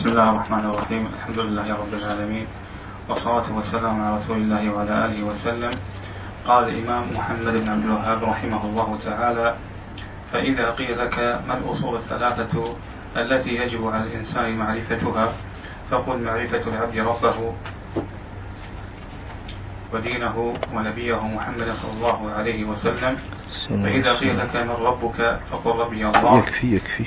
بسم الله الرحمن الرحيم. الحمد لله رب العالمين، والصلاة والسلام على رسول الله وعلى آله وسلم. قال الإمام محمد بن عبد الوهاب رحمه الله تعالى: فإذا قيل لك ما الأصول الثلاثة التي يجب على الإنسان معرفتها، فقل معرفة العبد ربه ودينه ونبيه محمد صلى الله عليه وسلم. فإذا قيل لك من ربك فقل ربي الله. يكفي.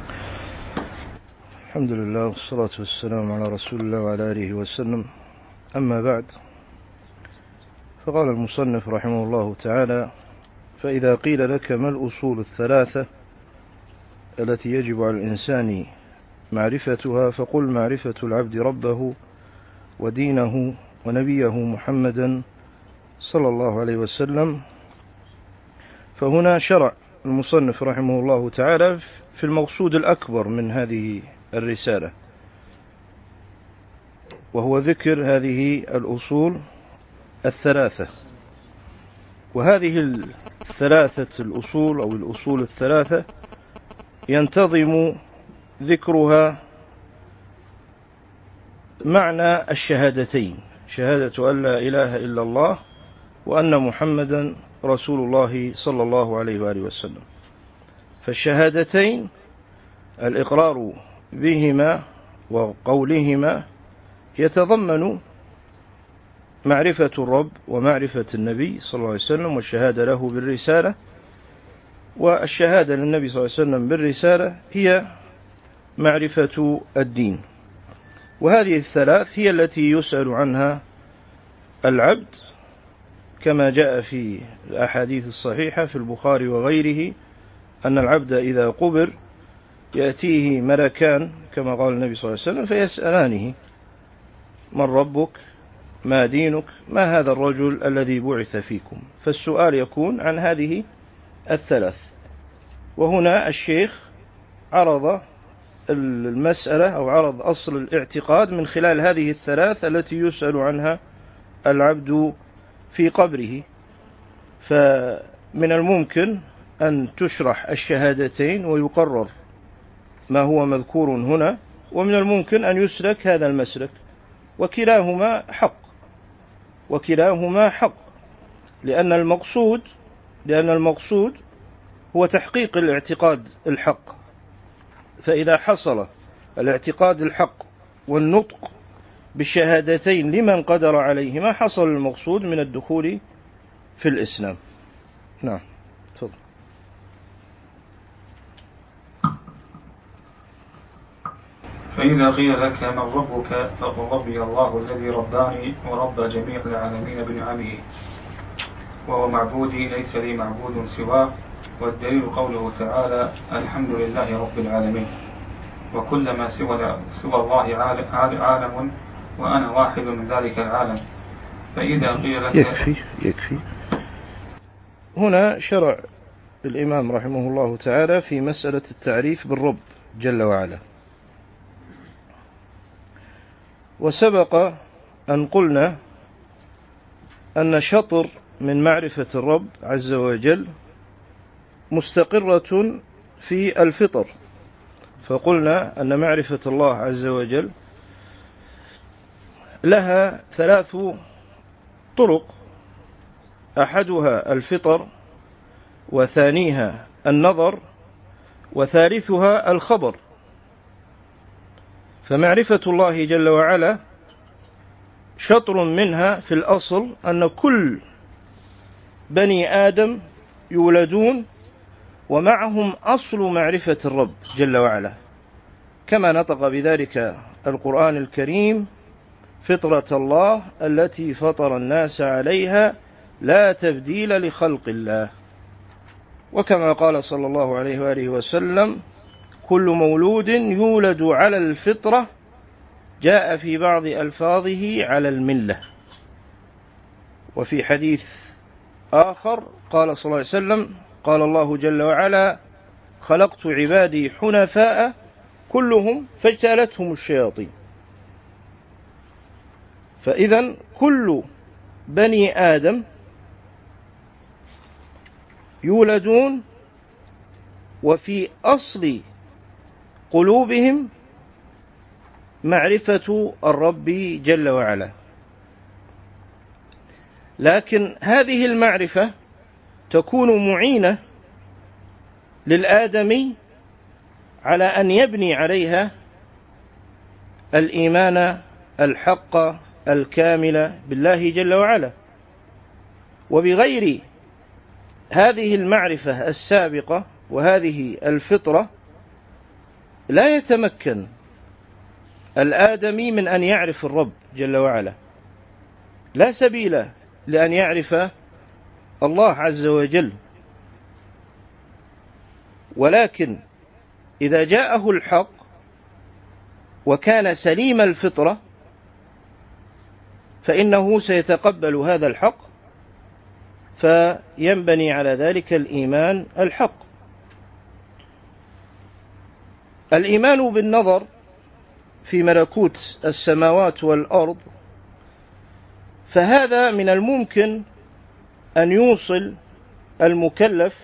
الحمد لله والصلاة والسلام على رسول الله وعلى آله وسلم. أما بعد، فقال المصنف رحمه الله تعالى: فإذا قيل لك ما الأصول الثلاثة التي يجب على الإنسان معرفتها، فقل معرفة العبد ربه ودينه ونبيه محمدا صلى الله عليه وسلم. فهنا شرع المصنف رحمه الله تعالى في المقصود الأكبر من هذه الرسالة، وهو ذكر هذه الأصول الثلاثة. وهذه الثلاثة الأصول أو الأصول الثلاثة ينتظم ذكرها معنى الشهادتين: شهادة أن لا إله إلا الله وأن محمدا رسول الله صلى الله عليه وآله وسلم. فالشهادتين الإقرار بهما وقولهما يتضمن معرفة الرب ومعرفة النبي صلى الله عليه وسلم والشهادة له بالرسالة. والشهادة للنبي صلى الله عليه وسلم بالرسالة هي معرفة الدين. وهذه الثلاث هي التي يسأل عنها العبد، كما جاء في الأحاديث الصحيحة في البخاري وغيره أن العبد إذا قبر يأتيه ملكان كما قال النبي صلى الله عليه وسلم فيسألانه: من ربك؟ ما دينك؟ ما هذا الرجل الذي بعث فيكم؟ فالسؤال يكون عن هذه الثلاث. وهنا الشيخ عرض المسألة أو عرض أصل الاعتقاد من خلال هذه الثلاث التي يسأل عنها العبد في قبره. فمن الممكن أن تشرح الشهادتين ويقرر ما هو مذكور هنا، ومن الممكن أن يسلك هذا المسلك، وكلاهما حق، لأن المقصود هو تحقيق الاعتقاد الحق. فإذا حصل الاعتقاد الحق والنطق بالشهادتين لمن قدر عليهما، حصل المقصود من الدخول في الإسلام. نعم، تفضل. فإذا قيل لك من ربك فقل ربي الله الذي رباني ورب جميع العالمين بنعمه، وهو معبودي ليس لي معبود سواه. والدليل قوله تعالى: الحمد لله رب العالمين، وكل ما سوى الله عالم وأنا واحد من ذلك العالم. فإذا قيل لك يكفي. هنا شرع الإمام رحمه الله تعالى في مسألة التعريف بالرب جل وعلا. وسبق أن قلنا أن شطر من معرفة الرب عز وجل مستقرة في الفطر. فقلنا أن معرفة الله عز وجل لها ثلاث طرق: أحدها الفطر، وثانيها النظر، وثالثها الخبر. فمعرفة الله جل وعلا شطر منها في الأصل أن كل بني آدم يولدون ومعهم أصل معرفة الرب جل وعلا، كما نطق بذلك القرآن الكريم: فطرة الله التي فطر الناس عليها لا تبديل لخلق الله. وكما قال صلى الله عليه وآله وسلم: كل مولود يولد على الفطرة، جاء في بعض ألفاظه على الملة. وفي حديث آخر قال صلى الله عليه وسلم: قال الله جل وعلا: خلقت عبادي حنفاء كلهم فاجتالتهم الشياطين. فإذا كل بني آدم يولدون وفي أصل قلوبهم معرفة الرب جل وعلا، لكن هذه المعرفة تكون معينة للآدمي على أن يبني عليها الإيمان الحق الكامل بالله جل وعلا. وبغير هذه المعرفة السابقة وهذه الفطرة لا يتمكن الآدمي من أن يعرف الرب جل وعلا، لا سبيل لأن يعرف الله عز وجل. ولكن إذا جاءه الحق وكان سليم الفطرة فإنه سيتقبل هذا الحق، فينبني على ذلك الإيمان الحق. الإيمان بالنظر في ملكوت السماوات والأرض، فهذا من الممكن أن يوصل المكلف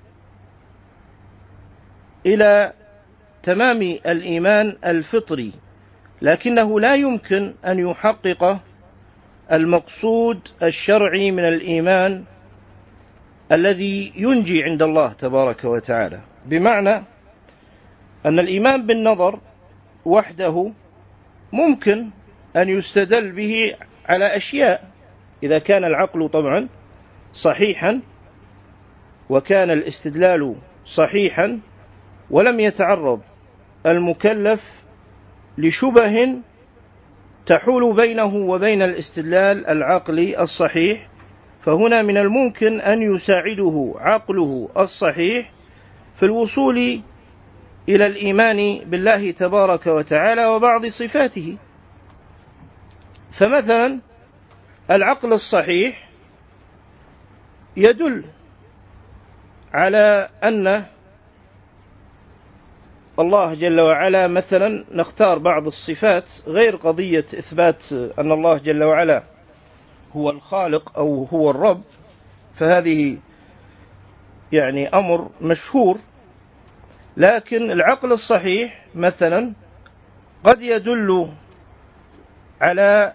إلى تمام الإيمان الفطري، لكنه لا يمكن أن يحقق المقصود الشرعي من الإيمان الذي ينجي عند الله تبارك وتعالى. بمعنى أن الإيمان بالنظر وحده ممكن أن يستدل به على أشياء إذا كان العقل طبعا صحيحا وكان الاستدلال صحيحا، ولم يتعرض المكلف لشبه تحول بينه وبين الاستدلال العقلي الصحيح، فهنا من الممكن أن يساعده عقله الصحيح في الوصول إلى الإيمان بالله تبارك وتعالى وبعض صفاته. فمثلا العقل الصحيح يدل على أن الله جل وعلا، مثلا نختار بعض الصفات غير قضية إثبات أن الله جل وعلا هو الخالق أو هو الرب، فهذه يعني أمر مشهور، لكن العقل الصحيح مثلا قد يدل على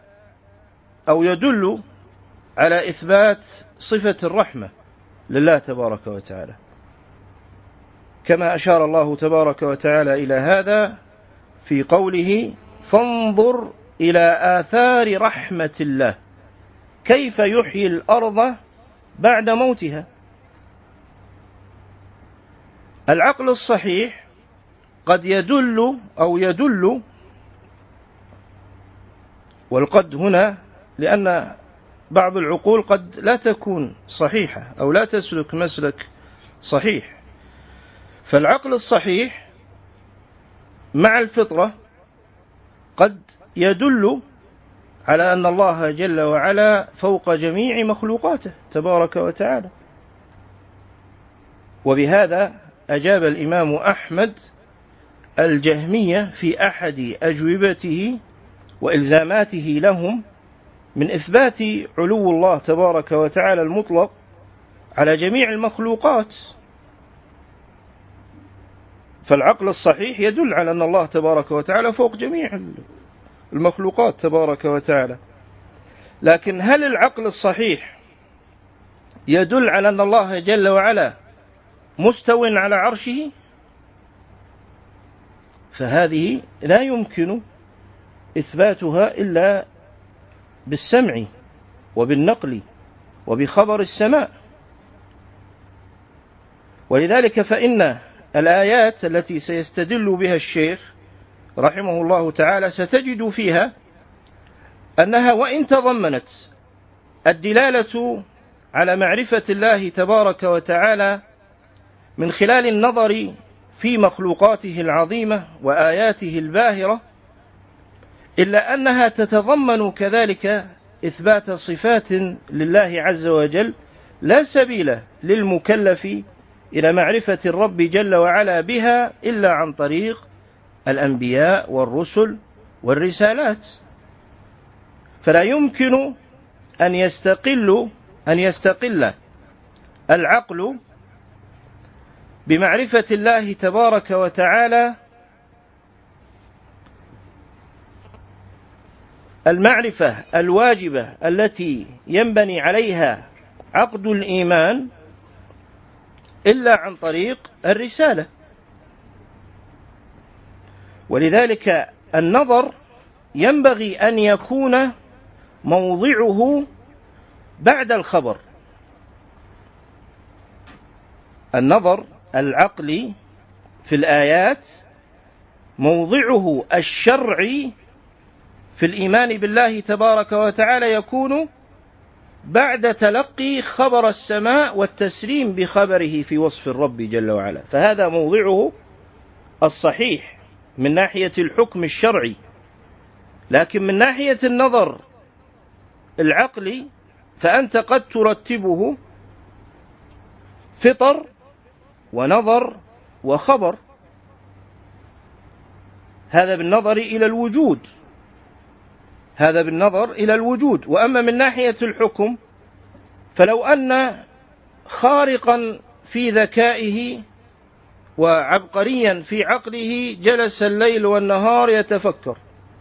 إثبات صفة الرحمة لله تبارك وتعالى، كما أشار الله تبارك وتعالى إلى هذا في قوله: فانظر إلى آثار رحمة الله كيف يحيي الأرض بعد موتها. العقل الصحيح قد يدل، والقد هنا لأن بعض العقول قد لا تكون صحيحة أو لا تسلك مسلك صحيح، فالعقل الصحيح مع الفطرة قد يدل على أن الله جل وعلا فوق جميع مخلوقاته تبارك وتعالى. وبهذا أجاب الإمام أحمد الجهمية في أحد أجوبته وإلزاماته لهم من إثبات علو الله تبارك وتعالى المطلق على جميع المخلوقات. فالعقل الصحيح يدل على أن الله تبارك وتعالى فوق جميع المخلوقات تبارك وتعالى، لكن هل العقل الصحيح يدل على أن الله جل وعلا مستو على عرشه؟ فهذه لا يمكن إثباتها إلا بالسمع وبالنقل وبخبر السماء. ولذلك فإن الآيات التي سيستدل بها الشيخ رحمه الله تعالى ستجد فيها أنها وإن تضمنت الدلالة على معرفة الله تبارك وتعالى من خلال النظر في مخلوقاته العظيمة وآياته الباهرة، إلا أنها تتضمن كذلك إثبات صفات لله عز وجل لا سبيل للمكلف إلى معرفة الرب جل وعلا بها إلا عن طريق الأنبياء والرسل والرسالات. فلا يمكن أن يستقل العقل بمعرفة الله تبارك وتعالى المعرفة الواجبة التي ينبني عليها عقد الإيمان إلا عن طريق الرسالة. ولذلك النظر ينبغي أن يكون موضعه بعد الخبر. النظر العقلي في الآيات موضعه الشرعي في الإيمان بالله تبارك وتعالى يكون بعد تلقي خبر السماء والتسليم بخبره في وصف الرب جل وعلا، فهذا موضعه الصحيح من ناحية الحكم الشرعي. لكن من ناحية النظر العقلي فأنت قد ترتبه فطر ونظر وخبر، هذا بالنظر إلى الوجود، هذا بالنظر إلى الوجود. وأما من ناحية الحكم فلو أن خارقا في ذكائه وعبقريا في عقله جلس الليل والنهار يتفكر،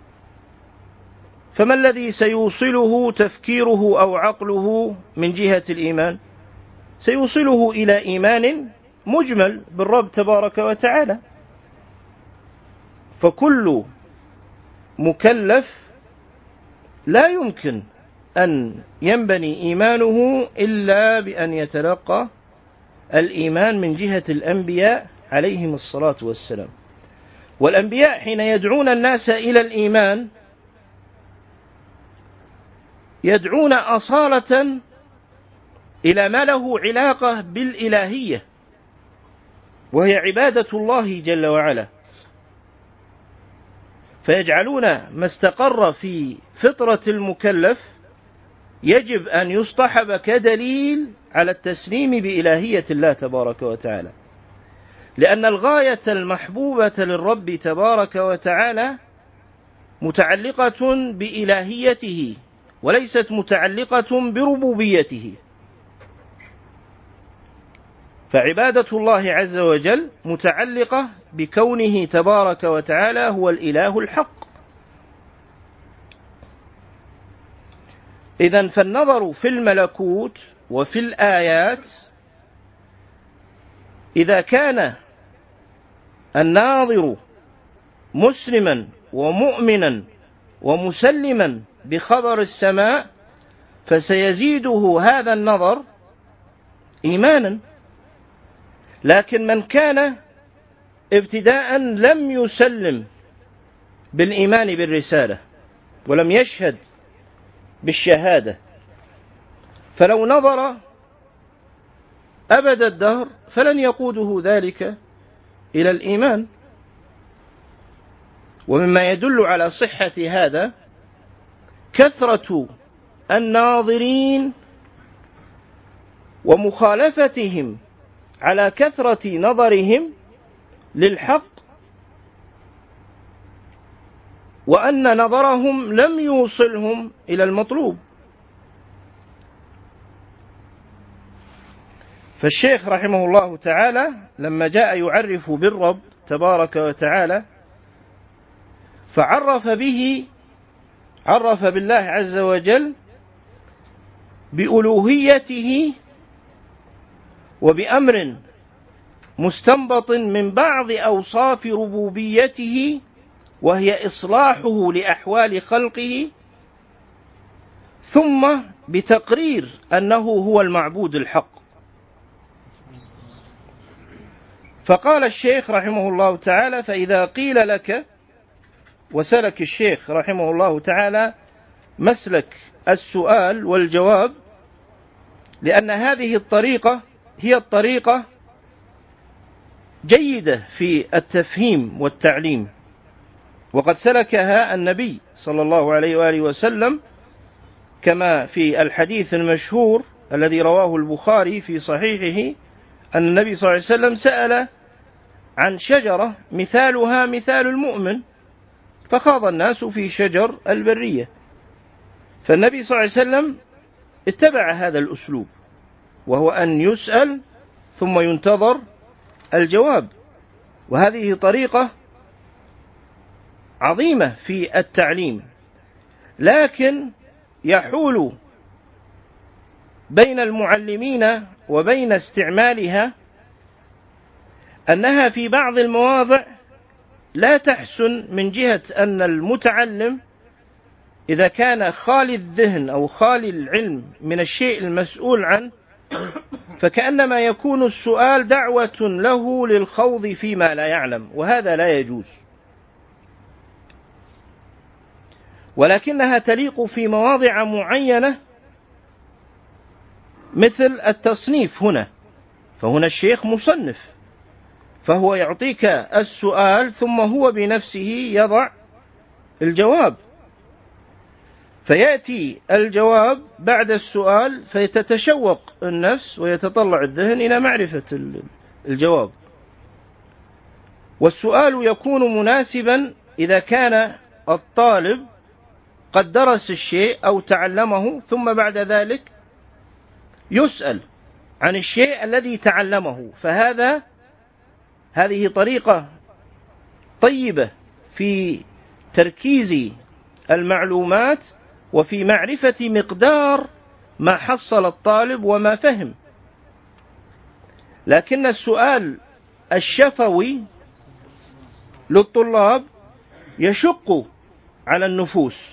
فما الذي سيوصله تفكيره أو عقله من جهة الإيمان؟ سيوصله إلى إيمان مجمل بالرب تبارك وتعالى. فكل مكلف لا يمكن أن ينبني إيمانه إلا بأن يتلقى الإيمان من جهة الأنبياء عليهم الصلاة والسلام. والأنبياء حين يدعون الناس إلى الإيمان يدعون أصالة إلى ما له علاقة بالإلهية، وهي عبادة الله جل وعلا، فيجعلون ما استقر في فطرة المكلف يجب أن يصطحب كدليل على التسليم بإلهية الله تبارك وتعالى، لأن الغاية المحبوبة للرب تبارك وتعالى متعلقة بإلهيته وليست متعلقة بربوبيته. فعبادة الله عز وجل متعلقة بكونه تبارك وتعالى هو الإله الحق. إذن فالنظر في الملكوت وفي الآيات إذا كان الناظر مسلما ومؤمنا ومسلما بخبر السماء فسيزيده هذا النظر إيمانا. لكن من كان ابتداء لم يسلم بالإيمان بالرسالة ولم يشهد بالشهادة، فلو نظر أبد الدهر فلن يقوده ذلك إلى الإيمان. ومما يدل على صحة هذا كثرة الناظرين ومخالفتهم على كثرة نظرهم للحق، وأن نظرهم لم يوصلهم إلى المطلوب. فالشيخ رحمه الله تعالى لما جاء يعرف بالرب تبارك وتعالى عرف بالله عز وجل بألوهيته وبأمر مستنبط من بعض أوصاف ربوبيته، وهي إصلاحه لأحوال خلقه، ثم بتقرير أنه هو المعبود الحق. فقال الشيخ رحمه الله تعالى: فإذا قيل لك، وسلك الشيخ رحمه الله تعالى مسلك السؤال والجواب، لأن هذه الطريقة هي الطريقة جيدة في التفهيم والتعليم، وقد سلكها النبي صلى الله عليه وآله وسلم كما في الحديث المشهور الذي رواه البخاري في صحيحه أن النبي صلى الله عليه وسلم سأل عن شجرة مثالها مثال المؤمن، فخاض الناس في شجر البرية، فالنبي صلى الله عليه وسلم اتبع هذا الأسلوب، وهو أن يسأل ثم ينتظر الجواب. وهذه طريقة عظيمة في التعليم، لكن يحول بين المعلمين وبين استعمالها أنها في بعض المواضع لا تحسن من جهة أن المتعلم إذا كان خالي الذهن أو خالي العلم من الشيء المسؤول عنه فكأنما يكون السؤال دعوة له للخوض فيما لا يعلم، وهذا لا يجوز، ولكنها تليق في مواضع معينة مثل التصنيف هنا، فهنا الشيخ مصنف فهو يعطيك السؤال ثم هو بنفسه يضع الجواب، فيأتي الجواب بعد السؤال فتتشوق النفس ويتطلع الذهن إلى معرفة الجواب. والسؤال يكون مناسبا إذا كان الطالب قد درس الشيء أو تعلمه ثم بعد ذلك يسأل عن الشيء الذي تعلمه، هذه طريقة طيبة في تركيز المعلومات وفي معرفة مقدار ما حصل الطالب وما فهم. لكن السؤال الشفوي للطلاب يشق على النفوس،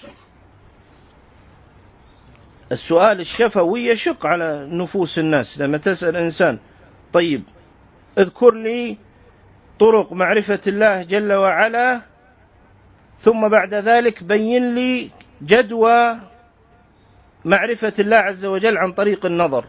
السؤال الشفوي يشق على نفوس الناس. لما تسأل إنسان طيب اذكر لي طرق معرفة الله جل وعلا ثم بعد ذلك بين لي جدوى معرفة الله عز وجل عن طريق النظر،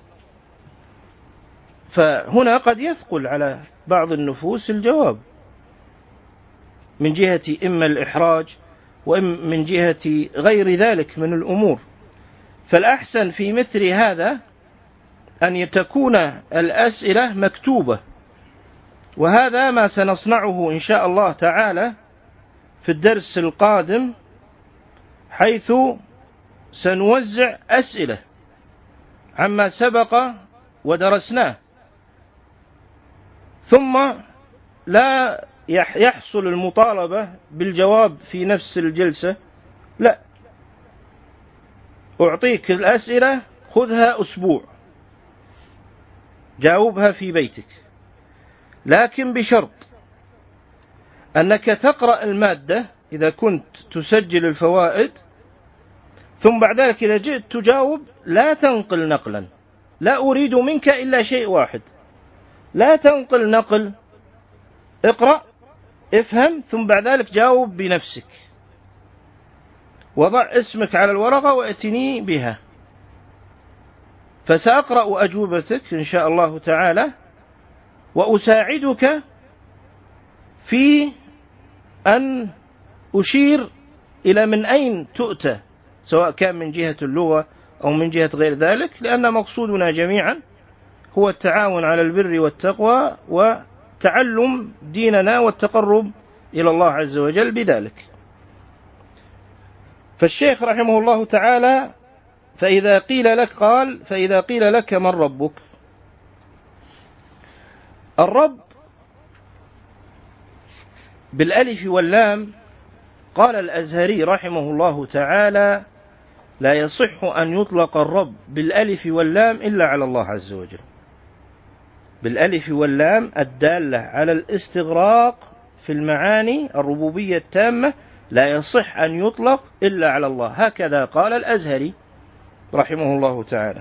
فهنا قد يثقل على بعض النفوس الجواب من جهة إما الإحراج ومن جهة غير ذلك من الأمور. فالأحسن في مثل هذا أن تكون الأسئلة مكتوبة، وهذا ما سنصنعه إن شاء الله تعالى في الدرس القادم، حيث سنوزع أسئلة عما سبق ودرسناه، ثم لا يحصل المطالبة بالجواب في نفس الجلسة، لا، أعطيك الأسئلة خذها أسبوع جاوبها في بيتك، لكن بشرط أنك تقرأ المادة إذا كنت تسجل الفوائد، ثم بعد ذلك إذا جئت تجاوب لا تنقل نقلا، لا أريد منك إلا شيء واحد، لا تنقل نقل، اقرأ افهم ثم بعد ذلك جاوب بنفسك، وضع اسمك على الورقة وأتني بها، فسأقرأ أجوبتك إن شاء الله تعالى، وأساعدك في أن أشير إلى من أين تؤتى، سواء كان من جهة اللغة أو من جهة غير ذلك، لأن مقصودنا جميعا هو التعاون على البر والتقوى وتعلم ديننا والتقرب إلى الله عز وجل بذلك. فالشيخ رحمه الله تعالى فإذا قيل لك من ربك؟ الرب بالألف واللام، قال الأزهري رحمه الله تعالى: لا يصح أن يطلق الرب بالألف واللام إلا على الله عز وجل، بالألف واللام الدالة على الاستغراق في المعاني الربوبية التامة، لا يصح أن يطلق إلا على الله، هكذا قال الأزهري رحمه الله تعالى.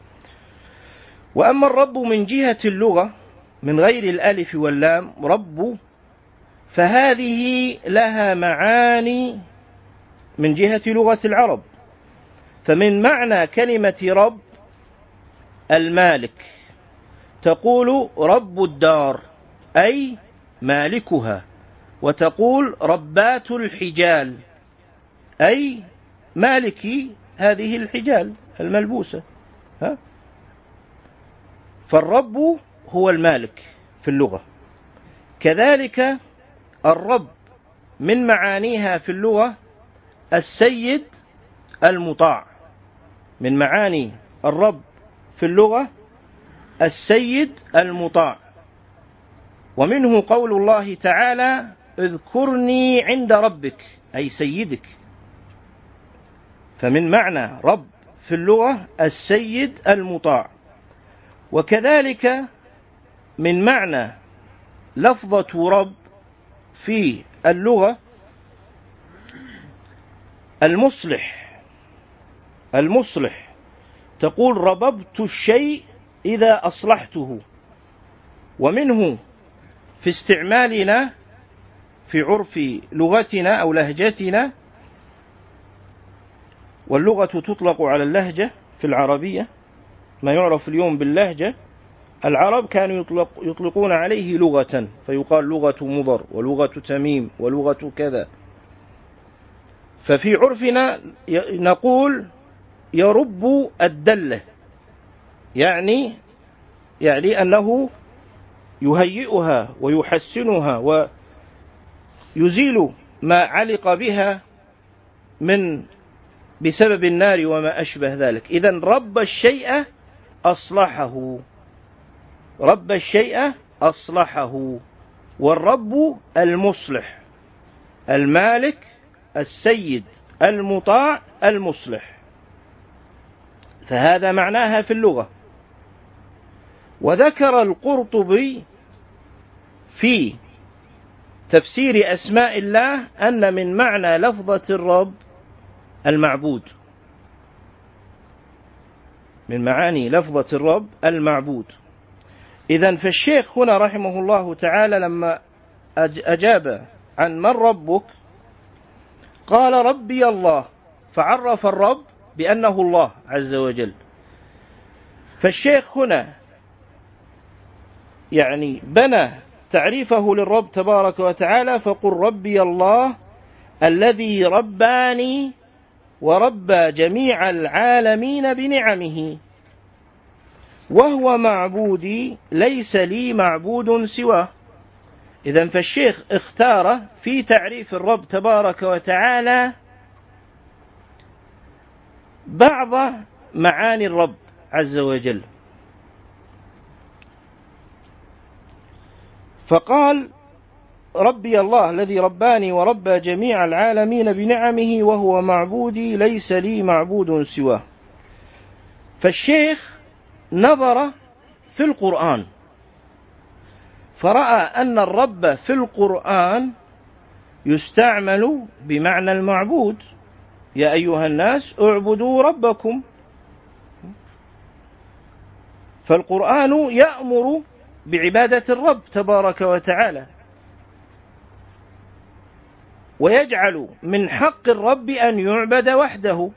وأما الرب من جهة اللغة من غير الألف واللام، رب، فهذه لها معاني من جهة لغة العرب، فمن معنى كلمة رب المالك، تقول رب الدار أي مالكها، وتقول ربات الحجال أي مالكي هذه الحجال الملبوسة، فالرب هو المالك في اللغة. كذلك الرب من معانيها في اللغة السيد المطاع، من معاني الرب في اللغة السيد المطاع. ومنه قول الله تعالى: اذكرني عند ربك، أي سيدك. فمن معنى رب في اللغة السيد المطاع. وكذلك من معنى لفظة رب في اللغة المصلح، تقول رببت الشيء إذا أصلحته. ومنه في استعمالنا في عرف لغتنا أو لهجتنا، واللغة تطلق على اللهجة في العربية، ما يعرف اليوم باللهجة. العرب كانوا يطلقون عليه لغة، فيقال لغة مضر ولغة تميم ولغة كذا. ففي عرفنا نقول يرب الدلة، يعني أنه يهيئها ويحسنها ويزيل ما علق بها بسبب النار وما أشبه ذلك. إذن رب الشيء أصلحه. والرب المصلح، المالك السيد المطاع المصلح. فهذا معناها في اللغة. وذكر القرطبي في تفسير أسماء الله أن من معنى لفظة الرب المعبود، من معاني لفظة الرب المعبود. إذن فالشيخ هنا رحمه الله تعالى لما أجاب عن من ربك قال ربي الله، فعرف الرب بأنه الله عز وجل. فالشيخ هنا يعني بنى تعريفه للرب تبارك وتعالى، فقل ربي الله الذي رباني وربى جميع العالمين بنعمه وهو معبودي ليس لي معبود سواه. إذن فالشيخ اختار في تعريف الرب تبارك وتعالى بعض معاني الرب عز وجل، فقال ربي الله الذي رباني وربى جميع العالمين بنعمه وهو معبودي ليس لي معبود سواه. فالشيخ نظر في القرآن فرأى أن الرب في القرآن يستعمل بمعنى المعبود، يا أيها الناس اعبدوا ربكم. فالقرآن يأمر بعبادة الرب تبارك وتعالى، ويجعل من حق الرب أن يعبد وحده.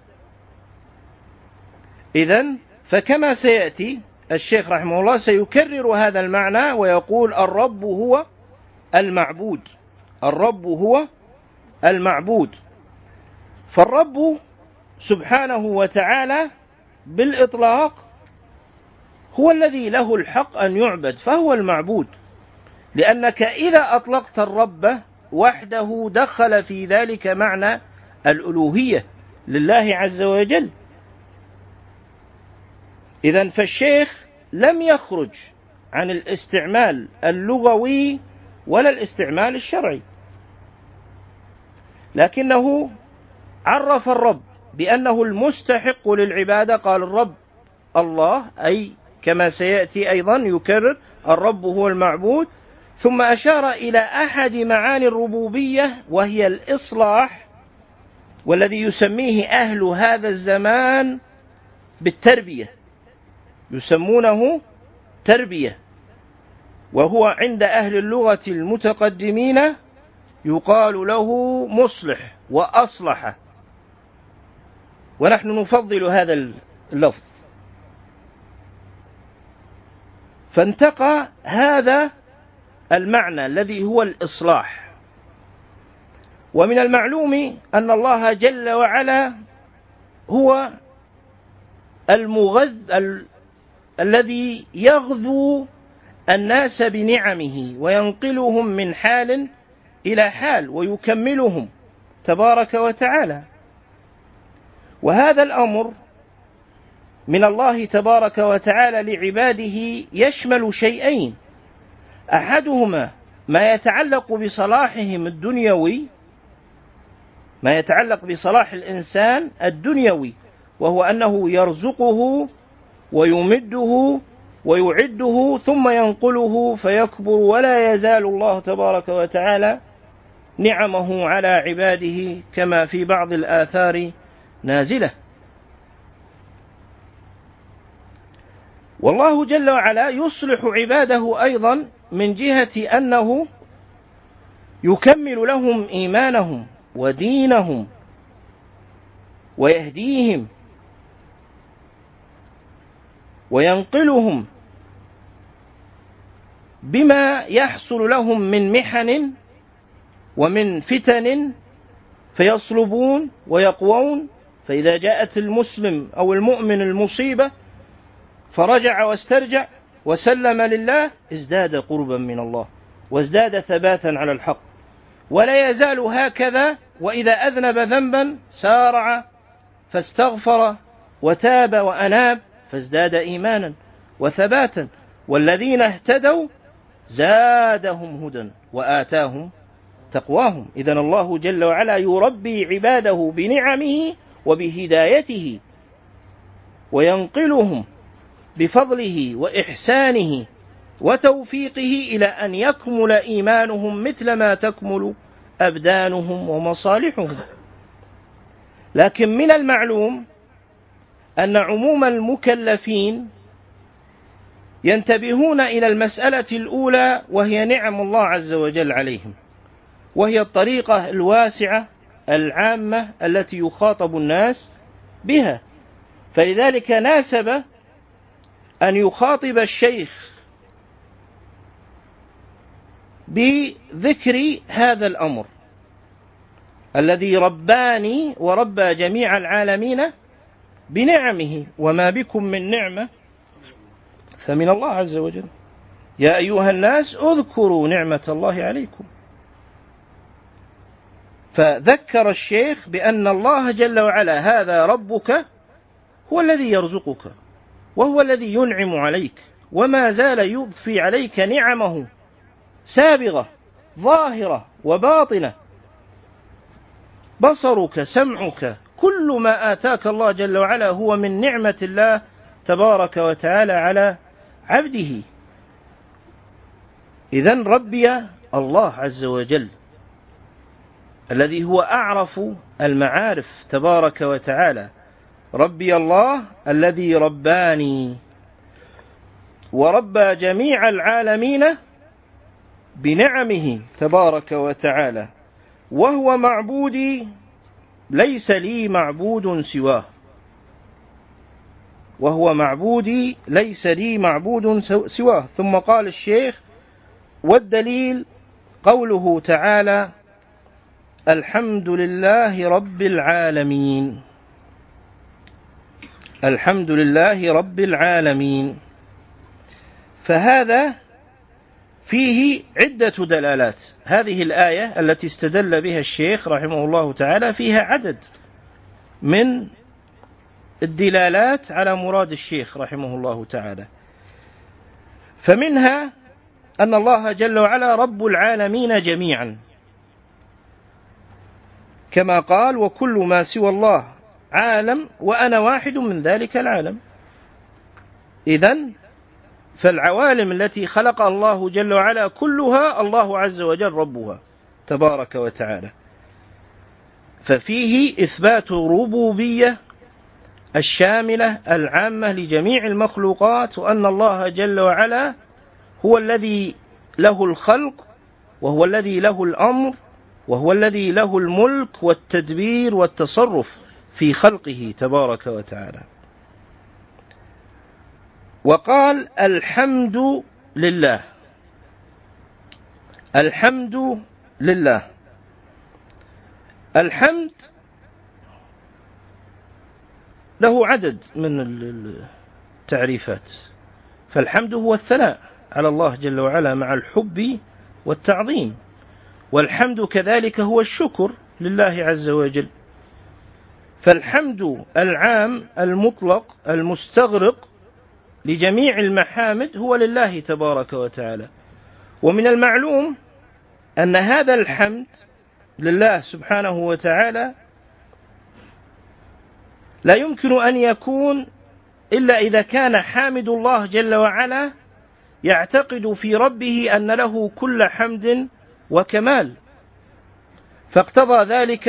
إذن فكما سيأتي الشيخ رحمه الله سيكرر هذا المعنى ويقول الرب هو المعبود، الرب هو المعبود. فالرب سبحانه وتعالى بالإطلاق هو الذي له الحق أن يعبد، فهو المعبود، لأنك إذا أطلقت الرب وحده دخل في ذلك معنى الألوهية لله عز وجل. إذن فالشيخ لم يخرج عن الاستعمال اللغوي ولا الاستعمال الشرعي، لكنه عرف الرب بأنه المستحق للعبادة. قال الرب الله، أي كما سيأتي أيضا يكرر الرب هو المعبود. ثم أشار إلى أحد معاني الربوبية وهي الإصلاح، والذي يسميه أهل هذا الزمان بالتربية، يسمونه تربية، وهو عند أهل اللغة المتقدمين يقال له مصلح وأصلح، ونحن نفضل هذا اللفظ. فانتقى هذا المعنى الذي هو الإصلاح. ومن المعلوم أن الله جل وعلا هو الذي يغذو الناس بنعمه وينقلهم من حال إلى حال ويكملهم تبارك وتعالى. وهذا الأمر من الله تبارك وتعالى لعباده يشمل شيئين: أحدهما ما يتعلق بصلاحهم الدنيوي، ما يتعلق بصلاح الإنسان الدنيوي، وهو أنه يرزقه ويمده ويعده ثم ينقله فيكبر، ولا يزال الله تبارك وتعالى نعمه على عباده كما في بعض الآثار نازلة. والله جل وعلا يصلح عباده أيضا من جهة أنه يكمل لهم إيمانهم ودينهم ويهديهم وينقلهم بما يحصل لهم من محن ومن فتن فيصلبون ويقوون. فإذا جاءت المسلم أو المؤمن المصيبة فرجع واسترجع وسلم لله ازداد قربا من الله وازداد ثباتا على الحق، ولا يزال هكذا. وإذا أذنب ذنبا سارع فاستغفر وتاب وأناب فازداد إيمانا وثباتا. والذين اهتدوا زادهم هدى وآتاهم تقواهم. إذن الله جل وعلا يربي عباده بنعمه وبهدايته وينقلهم بفضله وإحسانه وتوفيقه إلى أن يكمل إيمانهم مثل ما تكمل أبدانهم ومصالحهم. لكن من المعلوم أن عموم المكلفين ينتبهون إلى المسألة الأولى، وهي نعم الله عز وجل عليهم، وهي الطريقة الواسعة العامة التي يخاطب الناس بها. فلذلك ناسب أن يخاطب الشيخ بذكر هذا الأمر الذي رباني وربى جميع العالمين بنعمه، وما بكم من نعمة فمن الله عز وجل. يا أيها الناس اذكروا نعمة الله عليكم. فذكر الشيخ بأن الله جل وعلا هذا ربك هو الذي يرزقك وهو الذي ينعم عليك، وما زال يضفي عليك نعمه سابغة ظاهرة وباطنة، بصرك سمعك كل ما آتاك الله جل وعلا هو من نعمة الله تبارك وتعالى على عبده. إذن ربي الله عز وجل الذي هو أعرف المعارف تبارك وتعالى، ربي الله الذي رباني وربى جميع العالمين بنعمه تبارك وتعالى، وهو معبودي ليس لي معبود سواه، وهو معبودي ليس لي معبود سواه. ثم قال الشيخ: والدليل قوله تعالى: الحمد لله رب العالمين. الحمد لله رب العالمين. فهذا فيه عدة دلالات. هذه الآية التي استدل بها الشيخ رحمه الله تعالى فيها عدد من الدلالات على مراد الشيخ رحمه الله تعالى. فمنها أن الله جل وعلا رب العالمين جميعا، كما قال: وكل ما سوى الله عالم وأنا واحد من ذلك العالم. إذن فالعوالم التي خلقها الله جل وعلا كلها الله عز وجل ربها تبارك وتعالى. ففيه إثبات ربوبية الشاملة العامة لجميع المخلوقات، وأن الله جل وعلا هو الذي له الخلق، وهو الذي له الأمر، وهو الذي له الملك والتدبير والتصرف في خلقه تبارك وتعالى. وقال: الحمد لله. الحمد لله. الحمد له عدد من التعريفات، فالحمد هو الثناء على الله جل وعلا مع الحب والتعظيم، والحمد كذلك هو الشكر لله عز وجل. فالحمد العام المطلق المستغرق لجميع المحامد هو لله تبارك وتعالى. ومن المعلوم أن هذا الحمد لله سبحانه وتعالى لا يمكن أن يكون إلا إذا كان حامد الله جل وعلا يعتقد في ربه أن له كل حمد وكمال، فاقتضى ذلك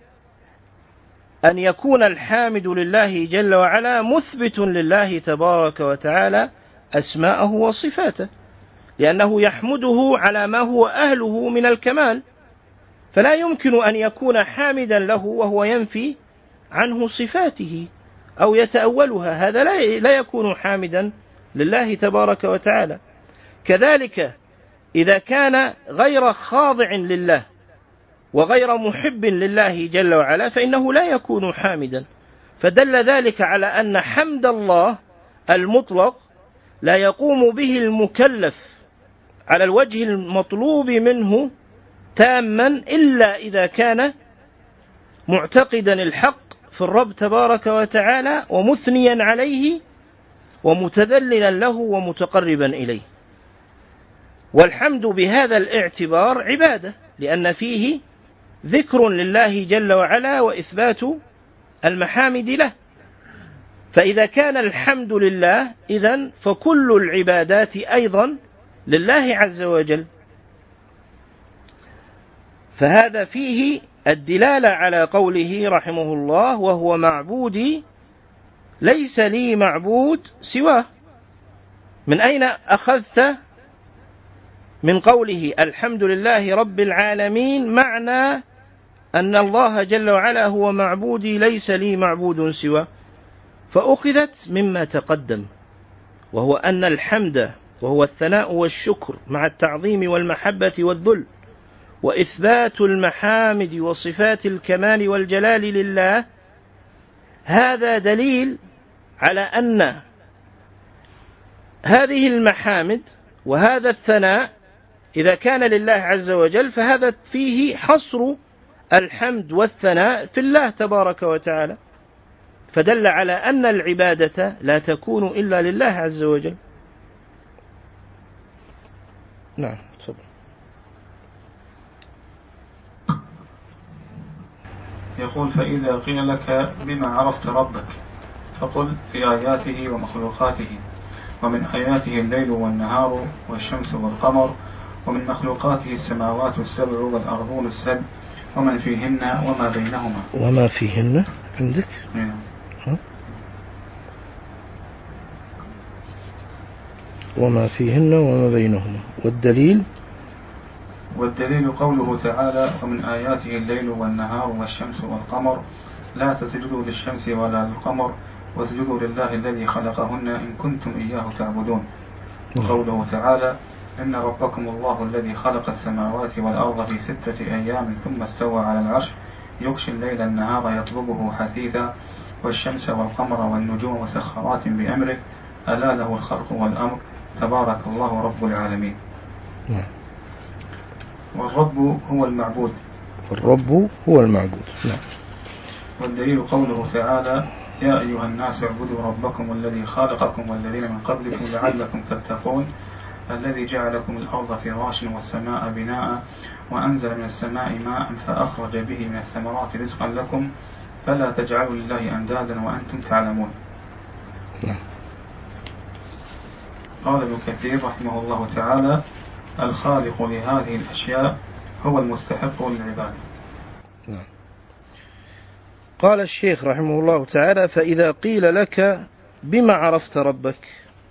أن يكون الحامد لله جل وعلا مثبت لله تبارك وتعالى أسماءه وصفاته، لأنه يحمده على ما هو أهله من الكمال، فلا يمكن أن يكون حامدا له وهو ينفي عنه صفاته أو يتأولها، هذا لا يكون حامدا لله تبارك وتعالى. كذلك إذا كان غير خاضع لله وغير محب لله جل وعلا فإنه لا يكون حامدا، فدل ذلك على أن حمد الله المطلق لا يقوم به المكلف على الوجه المطلوب منه تاما إلا إذا كان معتقدا الحق في الرب تبارك وتعالى ومثنيا عليه ومتذللا له ومتقربا إليه. والحمد بهذا الاعتبار عبادة، لأن فيه ذكر لله جل وعلا وإثبات المحامد له، فإذا كان الحمد لله إذن فكل العبادات أيضا لله عز وجل، فهذا فيه الدلالة على قوله رحمه الله وهو معبودي ليس لي معبود سواه. من أين أخذت من قوله الحمد لله رب العالمين معنى أن الله جل وعلا هو معبودي ليس لي معبود سواه؟ فأخذت مما تقدم، وهو أن الحمد وهو الثناء والشكر مع التعظيم والمحبة والذل وإثبات المحامد وصفات الكمال والجلال لله، هذا دليل على أن هذه المحامد وهذا الثناء إذا كان لله عز وجل فهذا فيه حصر الحمد والثناء في الله تبارك وتعالى، فدل على أن العبادة لا تكون إلا لله عز وجل. نعم تفضل. يقول فإذا قيل لك بما عرفت ربك فقل في آياته ومخلوقاته، ومن آياته الليل والنهار والشمس والقمر، ومن مخلوقاته السماوات السبع والأرضون السبع ومن فيهن وما بينهما. وما فيهن عندك؟ وما فيهن وما بينهما. والدليل قوله تعالى ومن آياته الليل والنهار والشمس والقمر لا تسجدوا للشمس ولا للقمر واسجدوا لله الذي خلقهن إن كنتم إياه تعبدون. وقوله تعالى إن ربكم الله الذي خلق السماوات والأرض في 6 أيام ثم استوى على العرش يغشي الليل النهار يطلبه حثيثا والشمس والقمر والنجوم مسخرات بأمره ألا له الخلق والأمر تبارك الله رب العالمين. والرب هو المعبود. الرب هو المعبود. نعم. والدليل قوله تعالى يا أيها الناس اعبدوا ربكم الذي خلقكم والذين من قبلكم لعلكم تتقون الذي جعلكم الأرض فراشا والسماء بناء وأنزل من السماء ماء فأخرج به من الثمرات رزقا لكم فلا تجعلوا لله أندادا وأنتم تعلمون. قال ابن كثير رحمه الله تعالى الخالق لهذه الأشياء هو المستحق للعبادة. قال الشيخ رحمه الله تعالى فإذا قيل لك بما عرفت ربك،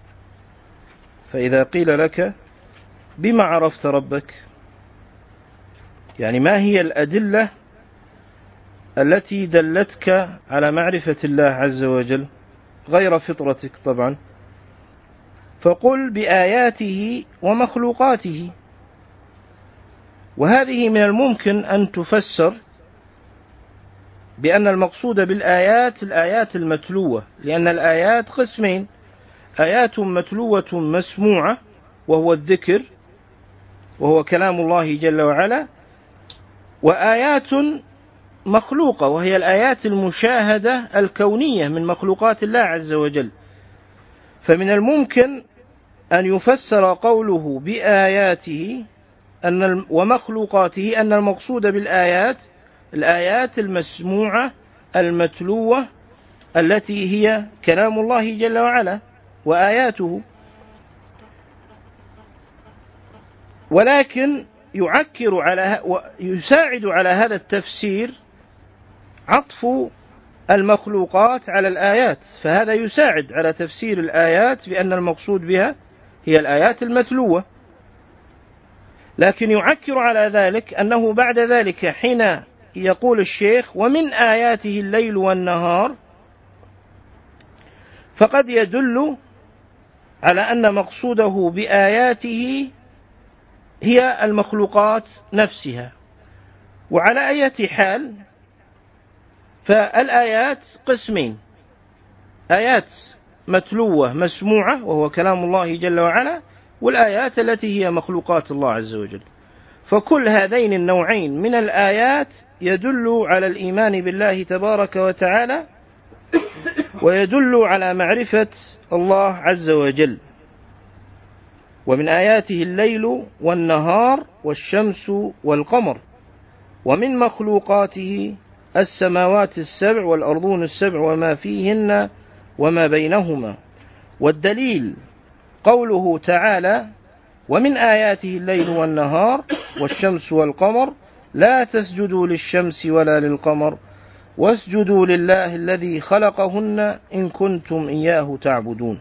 فإذا قيل لك بما عرفت ربك يعني ما هي الأدلة التي دلتك على معرفة الله عز وجل غير فطرتك طبعا، فقل بآياته ومخلوقاته. وهذه من الممكن أن تفسر بأن المقصود بالآيات الآيات المتلوة، لأن الآيات قسمين: آيات متلوة مسموعة وهو الذكر وهو كلام الله جل وعلا، وآيات مخلوقة وهي الآيات المشاهدة الكونية من مخلوقات الله عز وجل. فمن الممكن أن يفسر قوله بآياته ومخلوقاته أن المقصود بالآيات الآيات المسموعة المتلوة التي هي كلام الله جل وعلا وآياته. ولكن يساعد على هذا التفسير عطف المخلوقات على الآيات، فهذا يساعد على تفسير الآيات بأن المقصود بها هي الآيات المتلوة. لكن يعكر على ذلك أنه بعد ذلك حين يقول الشيخ ومن آياته الليل والنهار، فقد يدل على أن مقصوده بآياته هي المخلوقات نفسها. وعلى أي حال فالآيات قسمين: آيات متلوة مسموعة وهو كلام الله جل وعلا، والآيات التي هي مخلوقات الله عز وجل. فكل هذين النوعين من الآيات يدل على الإيمان بالله تبارك وتعالى ويدل على معرفة الله عز وجل. ومن آياته الليل والنهار والشمس والقمر، ومن مخلوقاته السماوات السبع والأرضون السبع وما فيهن وما بينهما. والدليل قوله تعالى ومن آياته الليل والنهار والشمس والقمر لا تسجدوا للشمس ولا للقمر واسجدوا لله الذي خلقهن إن كنتم إياه تعبدون.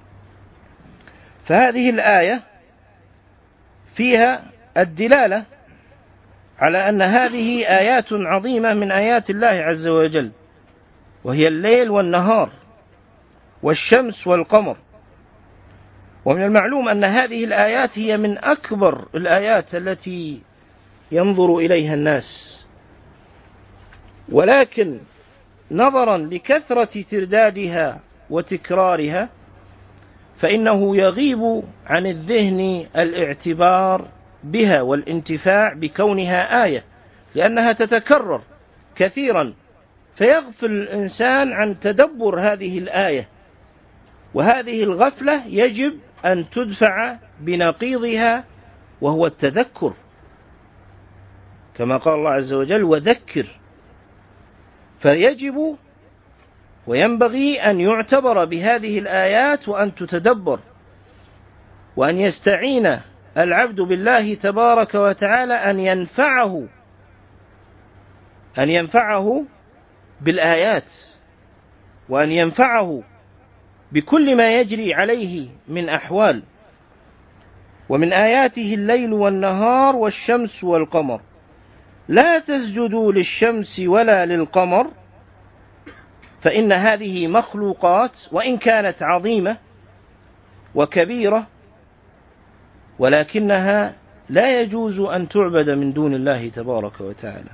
فهذه الآية فيها الدلالة على أن هذه آيات عظيمة من آيات الله عز وجل، وهي الليل والنهار والشمس والقمر. ومن المعلوم أن هذه الآيات هي من أكبر الآيات التي ينظر إليها الناس، ولكن نظرا لكثرة تردادها وتكرارها فإنه يغيب عن الذهن الاعتبار بها والانتفاع بكونها آية، لأنها تتكرر كثيرا، فيغفل الإنسان عن تدبر هذه الآية. وهذه الغفلة يجب أن تدفع بنقيضها وهو التذكر، كما قال الله عز وجل وذكر. فيجب وينبغي أن يعتبر بهذه الآيات وأن تتدبر، وأن يستعين العبد بالله تبارك وتعالى أن ينفعه بالآيات، وأن ينفعه بكل ما يجري عليه من أحوال. ومن آياته الليل والنهار والشمس والقمر لا تسجدوا للشمس ولا للقمر، فإن هذه مخلوقات وإن كانت عظيمة وكبيرة، ولكنها لا يجوز أن تعبد من دون الله تبارك وتعالى.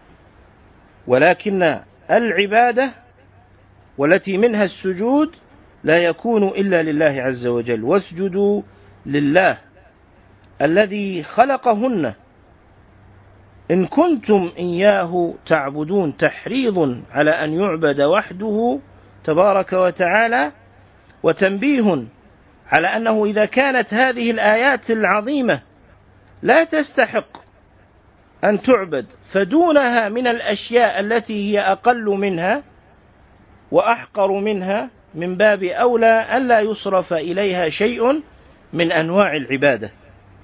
ولكن العبادة والتي منها السجود لا يكون إلا لله عز وجل. واسجدوا لله الذي خلقهن إن كنتم إياه تعبدون، تحريض على أن يعبد وحده تبارك وتعالى، وتنبيه على أنه إذا كانت هذه الآيات العظيمة لا تستحق أن تعبد، فدونها من الأشياء التي هي أقل منها وأحقر منها من باب أولى ألا يصرف إليها شيء من أنواع العبادة.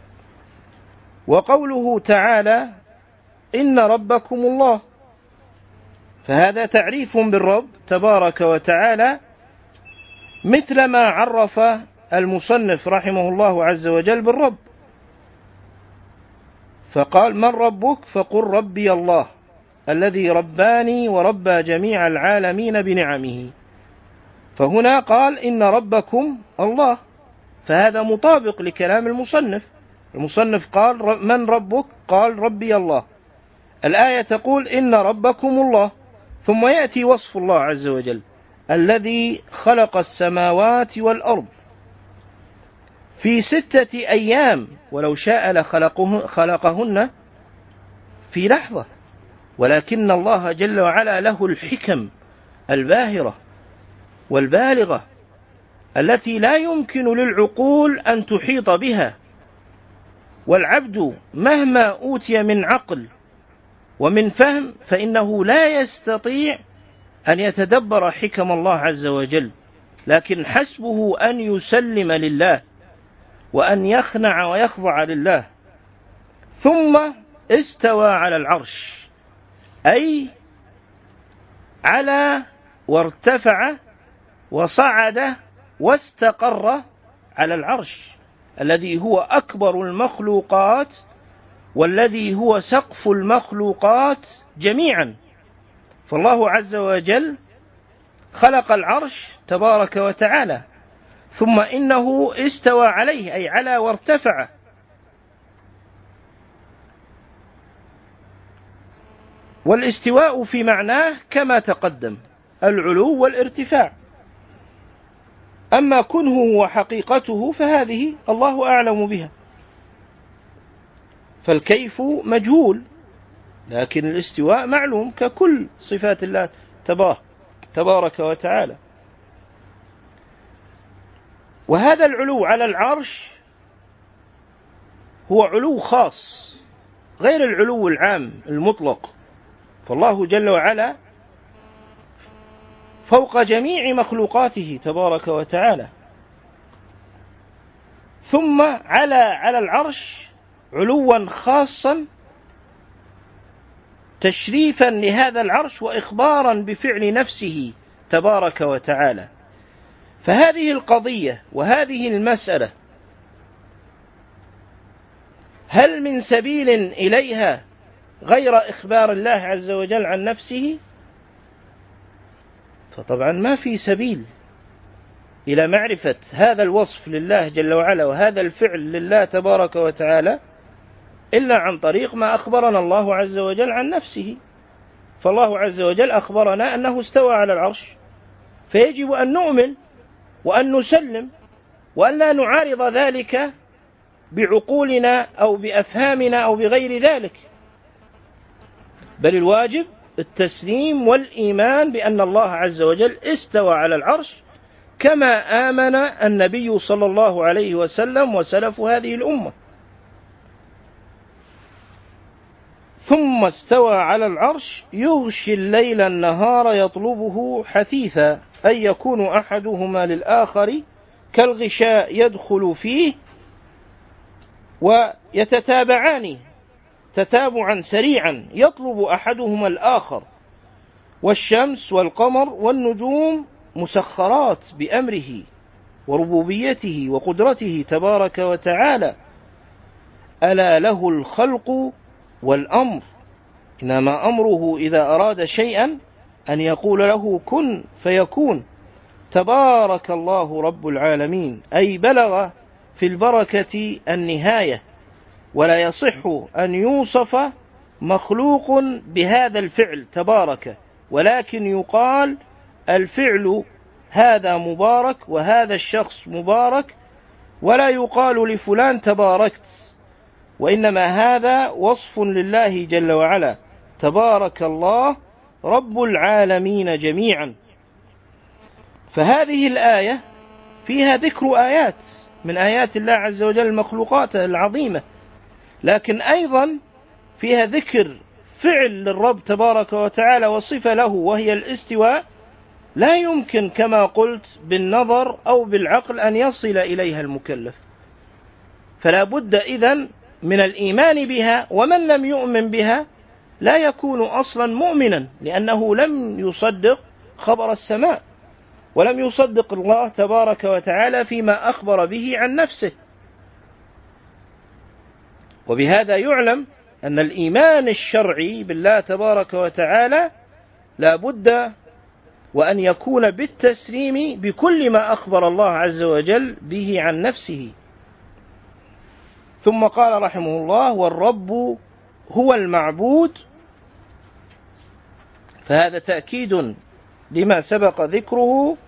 وقوله تعالى إن ربكم الله، فهذا تعريف بالرب تبارك وتعالى، مثل ما عرف المصنف رحمه الله عز وجل بالرب، فقال من ربك؟ فقل ربي الله الذي رباني وربى جميع العالمين بنعمه. فهنا قال إن ربكم الله، فهذا مطابق لكلام المصنف. المصنف قال من ربك؟ قال ربي الله. الآية تقول إن ربكم الله، ثم يأتي وصف الله عز وجل الذي خلق السماوات والأرض في 6 أيام ولو شاء لخلقهن في لحظة، ولكن الله جل وعلا له الحكم الباهرة والبالغة التي لا يمكن للعقول أن تحيط بها. والعبد مهما أوتي من عقل ومن فهم فإنه لا يستطيع أن يتدبر حكم الله عز وجل، لكن حسبه أن يسلم لله وأن يخنع ويخضع لله. ثم استوى على العرش، أي على وارتفع وصعد واستقر على العرش الذي هو أكبر المخلوقات والذي هو سقف المخلوقات جميعا. فالله عز وجل خلق العرش تبارك وتعالى، ثم إنه استوى عليه أي على وارتفع. والاستواء في معناه كما تقدم العلو والارتفاع، أما كنه وحقيقته فهذه الله أعلم بها، فالكيف مجهول، لكن الاستواء معلوم ككل صفات الله تبارك وتعالى. وهذا العلو على العرش هو علو خاص غير العلو العام المطلق، فالله جل وعلا فوق جميع مخلوقاته تبارك وتعالى. ثم على العرش علوا خاصا تشريفا لهذا العرش وإخبارا بفعل نفسه تبارك وتعالى. فهذه القضية وهذه المسألة هل من سبيل إليها غير إخبار الله عز وجل عن نفسه؟ فطبعا ما في سبيل إلى معرفة هذا الوصف لله جل وعلا وهذا الفعل لله تبارك وتعالى إلا عن طريق ما أخبرنا الله عز وجل عن نفسه. فالله عز وجل أخبرنا أنه استوى على العرش، فيجب أن نؤمن وأن نسلم وأن لا نعارض ذلك بعقولنا أو بأفهامنا أو بغير ذلك، بل الواجب التسليم والإيمان بأن الله عز وجل استوى على العرش كما آمن النبي صلى الله عليه وسلم وسلف هذه الأمة. ثم استوى على العرش يغشي الليل النهار يطلبه حثيثا، أي يكون أحدهما للآخر كالغشاء يدخل فيه ويتتابعان تتابعا سريعا يطلب أحدهما الآخر. والشمس والقمر والنجوم مسخرات بأمره وربوبيته وقدرته تبارك وتعالى. ألا له الخلق والأمر، إنما أمره إذا أراد شيئا أن يقول له كن فيكون. تبارك الله رب العالمين، أي بلغ في البركة النهاية، ولا يصح أن يوصف مخلوق بهذا الفعل تبارك، ولكن يقال الفعل هذا مبارك وهذا الشخص مبارك، ولا يقال لفلان تباركت، وإنما هذا وصف لله جل وعلا. تبارك الله رب العالمين جميعا. فهذه الآية فيها ذكر آيات من آيات الله عز وجل المخلوقات العظيمة، لكن أيضا فيها ذكر فعل للرب تبارك وتعالى وصفة له وهي الاستواء، لا يمكن كما قلت بالنظر أو بالعقل أن يصل إليها المكلف، فلا بد إذن من الإيمان بها، ومن لم يؤمن بها لا يكون أصلا مؤمنا، لأنه لم يصدق خبر السماء ولم يصدق الله تبارك وتعالى فيما أخبر به عن نفسه. وبهذا يعلم أن الإيمان الشرعي بالله تبارك وتعالى لا بد وأن يكون بالتسليم بكل ما أخبر الله عز وجل به عن نفسه. ثم قال رحمه الله: والرب هو المعبود، فهذا تأكيد لما سبق ذكره.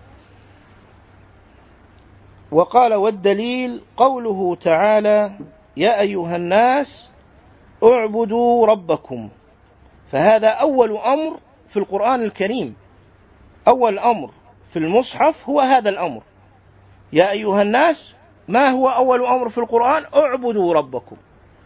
وقال: والدليل قوله تعالى: يا أيها الناس اعبدوا ربكم. فهذا أول أمر في القرآن الكريم، أول أمر في المصحف هو هذا الأمر، يا أيها الناس. ما هو أول أمر في القرآن؟ اعبدوا ربكم.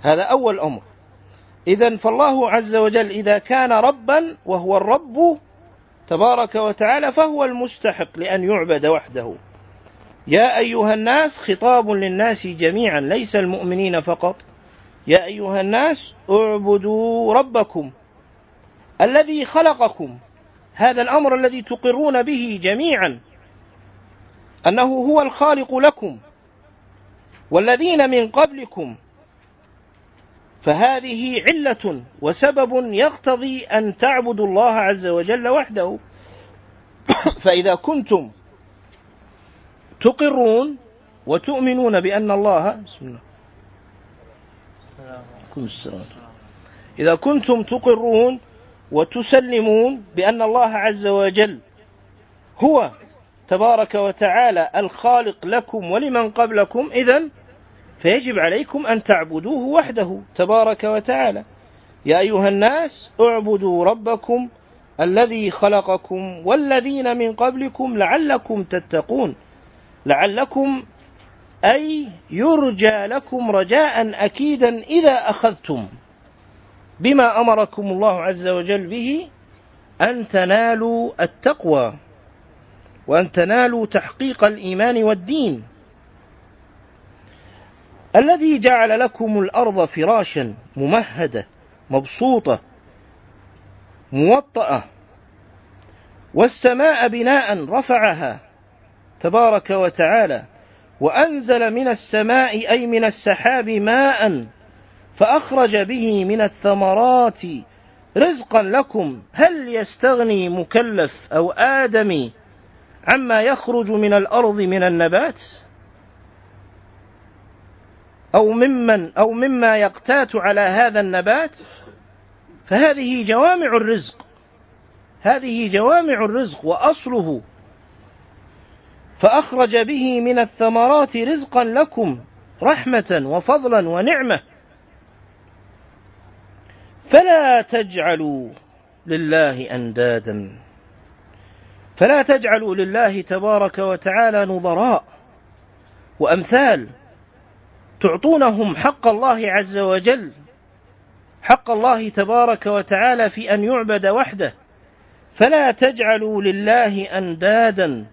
هذا أول أمر. إذن فالله عز وجل إذا كان ربا وهو الرب تبارك وتعالى فهو المستحق لأن يعبد وحده. يا أيها الناس خطاب للناس جميعا ليس المؤمنين فقط. يا أيها الناس اعبدوا ربكم الذي خلقكم. هذا الأمر الذي تقرون به جميعا أنه هو الخالق لكم والذين من قبلكم، فهذه علة وسبب يقتضي أن تعبدوا الله عز وجل وحده. فإذا كنتم تقرون وتؤمنون بأن الله بسم الله إذا كنتم تقرون وتسلمون بأن الله عز وجل هو تبارك وتعالى الخالق لكم ولمن قبلكم، إذن فيجب عليكم أن تعبدوه وحده تبارك وتعالى. يا أيها الناس اعبدوا ربكم الذي خلقكم والذين من قبلكم لعلكم تتقون. لعلكم أي يرجى لكم رجاء أكيدا إذا أخذتم بما أمركم الله عز وجل به أن تنالوا التقوى وأن تنالوا تحقيق الإيمان والدين. الذي جعل لكم الأرض فراشا ممهدة مبسوطة موطأة والسماء بناء رفعها تبارك وتعالى وأنزل من السماء أي من السحاب ماء فأخرج به من الثمرات رزقا لكم. هل يستغني مكلف أو آدمي عما يخرج من الأرض من النبات أو مما يقتات على هذا النبات؟ فهذه جوامع الرزق، هذه جوامع الرزق وأصله. فأخرج به من الثمرات رزقا لكم رحمة وفضلا ونعمة. فلا تجعلوا لله أندادا، فلا تجعلوا لله تبارك وتعالى نظراء وأمثال تعطونهم حق الله عز وجل، حق الله تبارك وتعالى في أن يعبد وحده. فلا تجعلوا لله أندادا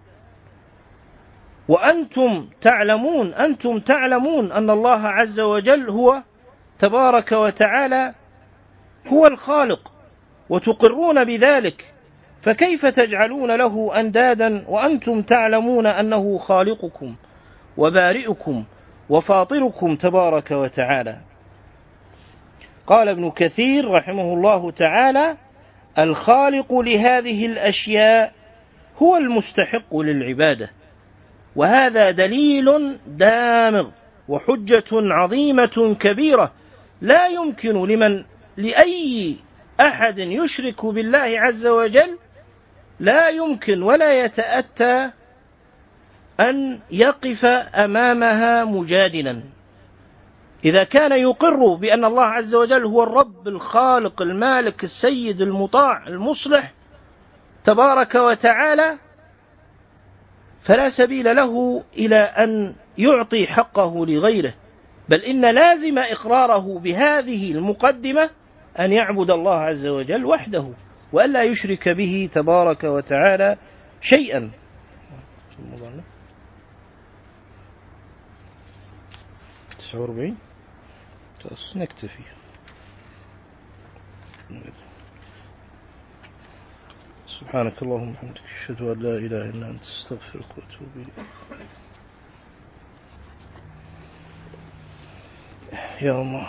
وأنتم تعلمون أن الله عز وجل هو تبارك وتعالى هو الخالق وتقرون بذلك، فكيف تجعلون له أندادا وأنتم تعلمون أنه خالقكم وبارئكم وفاطركم تبارك وتعالى؟ قال ابن كثير رحمه الله تعالى: الخالق لهذه الأشياء هو المستحق للعبادة. وهذا دليل دامغ وحجة عظيمة كبيرة لا يمكن لأي أحد يشرك بالله عز وجل، لا يمكن ولا يتأتى أن يقف أمامها مجادلا. إذا كان يقر بأن الله عز وجل هو الرب الخالق المالك السيد المطاع المصلح تبارك وتعالى، فلا سبيل له إلى أن يعطي حقه لغيره، بل إن لازم إقراره بهذه المقدمة أن يعبد الله عز وجل وحده وألا يشرك به تبارك وتعالى شيئا. نكتفي. سبحانك اللهم وبحمدك أشهد أن لا إله إلا أنت أستغفرك وأتوب إليك. يا الله.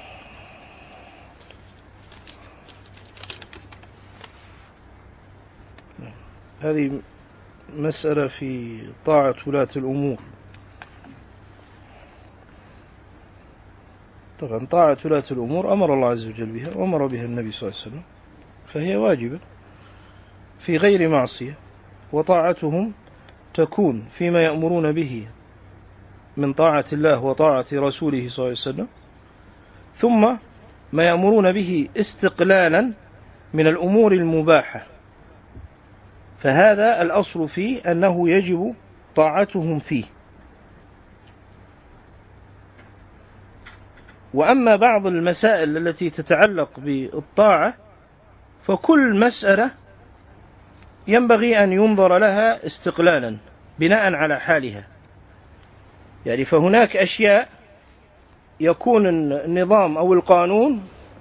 هذه مسألة في طاعة ولاة الأمور. طبعا طاعة ولاة الأمور أمر الله عز وجل بها وأمر بها النبي صلى الله عليه وسلم، فهي واجبة في غير معصية، وطاعتهم تكون فيما يأمرون به من طاعة الله وطاعة رسوله صلى الله عليه وسلم، ثم ما يأمرون به استقلالا من الأمور المباحة، فهذا الأصل فيه أنه يجب طاعتهم فيه. وأما بعض المسائل التي تتعلق بالطاعة فكل مسألة ينبغي أن ينظر لها استقلالا بناء على حالها. يعني فهناك أشياء يكون النظام أو القانون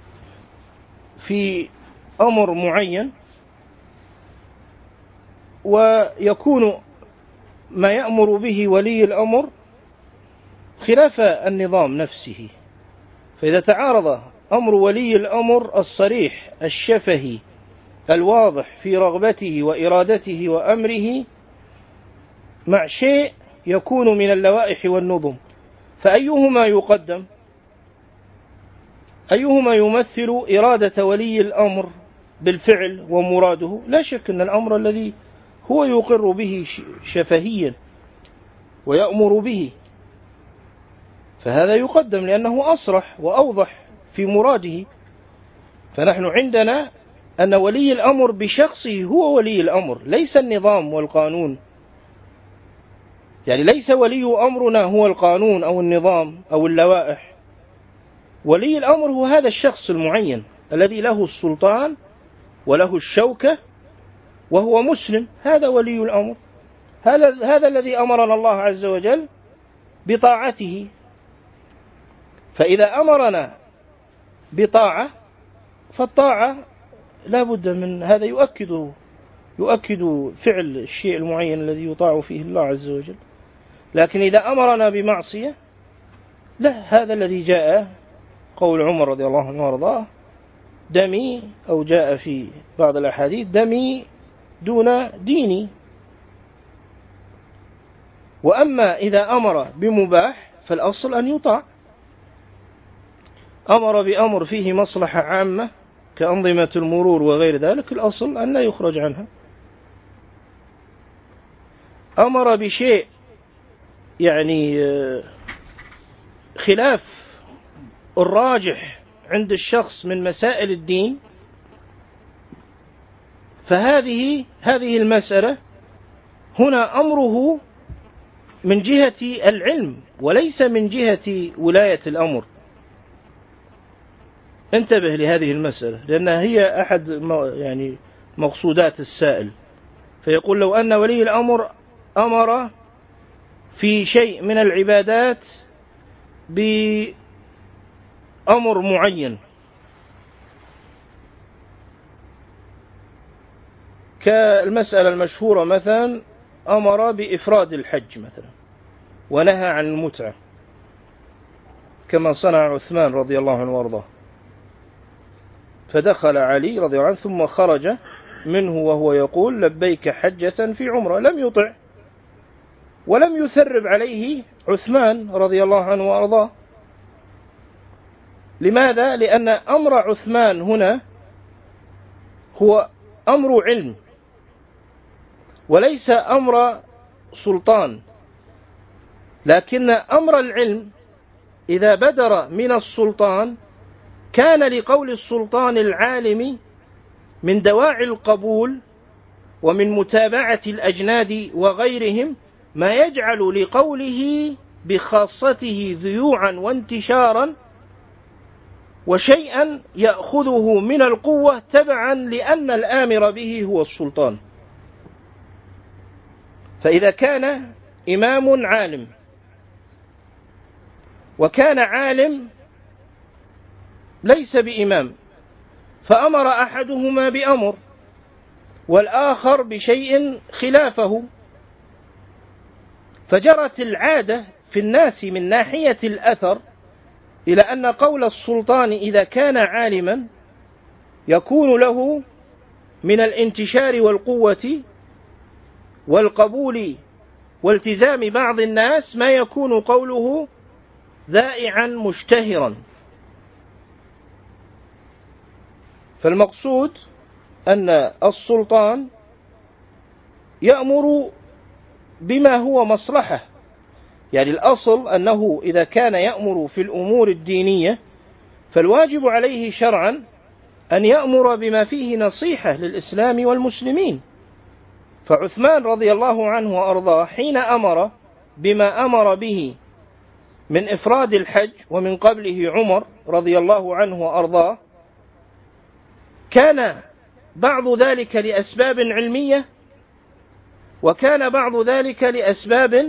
في أمر معين، ويكون ما يأمر به ولي الأمر خلاف النظام نفسه. فإذا تعارض أمر ولي الأمر الصريح الشفهي الواضح في رغبته وإرادته وأمره مع شيء يكون من اللوائح والنظم، فأيهما يقدم؟ أيهما يمثل إرادة ولي الأمر بالفعل ومراده؟ لا شك أن الأمر الذي هو يقر به شفهيا ويأمر به، فهذا يقدم لأنه أصرح وأوضح في مراده. فنحن عندنا أن ولي الأمر بشخصه هو ولي الأمر، ليس النظام والقانون. يعني ليس ولي أمرنا هو القانون أو النظام أو اللوائح، ولي الأمر هو هذا الشخص المعين الذي له السلطان وله الشوكة وهو مسلم، هذا ولي الأمر. هذا الذي أمرنا الله عز وجل بطاعته. فإذا أمرنا بطاعة فالطاعة لا بد من هذا، يؤكد فعل الشيء المعين الذي يطاع فيه الله عز وجل. لكن إذا أمرنا بمعصية لا، هذا الذي جاء قول عمر رضي الله عنه وارضاه: دمي، أو جاء في بعض الأحاديث: دمي دون ديني. وأما إذا أمر بمباح فالأصل أن يطاع. أمر بأمر فيه مصلحة عامة كأنظمة المرور وغير ذلك، الأصل أن لا يخرج عنها. أمر بشيء يعني خلاف الراجح عند الشخص من مسائل الدين، فهذه المسألة هنا أمره من جهة العلم وليس من جهة ولاية الأمر. انتبه لهذه المسألة لأنها هي أحد يعني مقصودات السائل. فيقول: لو أن ولي الأمر أمر في شيء من العبادات بأمر معين، كالمسألة المشهورة مثلا أمر بإفراد الحج مثلا ونهى عن المتعة كما صنع عثمان رضي الله عنه وارضاه، فدخل علي رضي الله عنه ثم خرج منه وهو يقول: لبيك حجة في عمرة، لم يطع ولم يثرب عليه عثمان رضي الله عنه وارضاه. لماذا؟ لأن أمر عثمان هنا هو أمر علم وليس أمر سلطان، لكن أمر العلم إذا بدر من السلطان كان لقول السلطان العالم من دواعي القبول ومن متابعة الأجناد وغيرهم ما يجعل لقوله بخاصته ذيوعا وانتشارا وشيئا يأخذه من القوة تبعا لأن الآمر به هو السلطان. فإذا كان إمام عالم وكان عالم ليس بإمام، فأمر أحدهما بأمر والآخر بشيء خلافه، فجرت العادة في الناس من ناحية الأثر إلى أن قول السلطان إذا كان عالما يكون له من الانتشار والقوة والقبول والتزام بعض الناس ما يكون قوله ذائعا مشتهرا. فالمقصود أن السلطان يأمر بما هو مصلحة، يعني الأصل أنه إذا كان يأمر في الأمور الدينية فالواجب عليه شرعا أن يأمر بما فيه نصيحة للإسلام والمسلمين. فعثمان رضي الله عنه وأرضاه حين أمر بما أمر به من إفراد الحج، ومن قبله عمر رضي الله عنه وأرضاه، كان بعض ذلك لأسباب علمية، وكان بعض ذلك لأسباب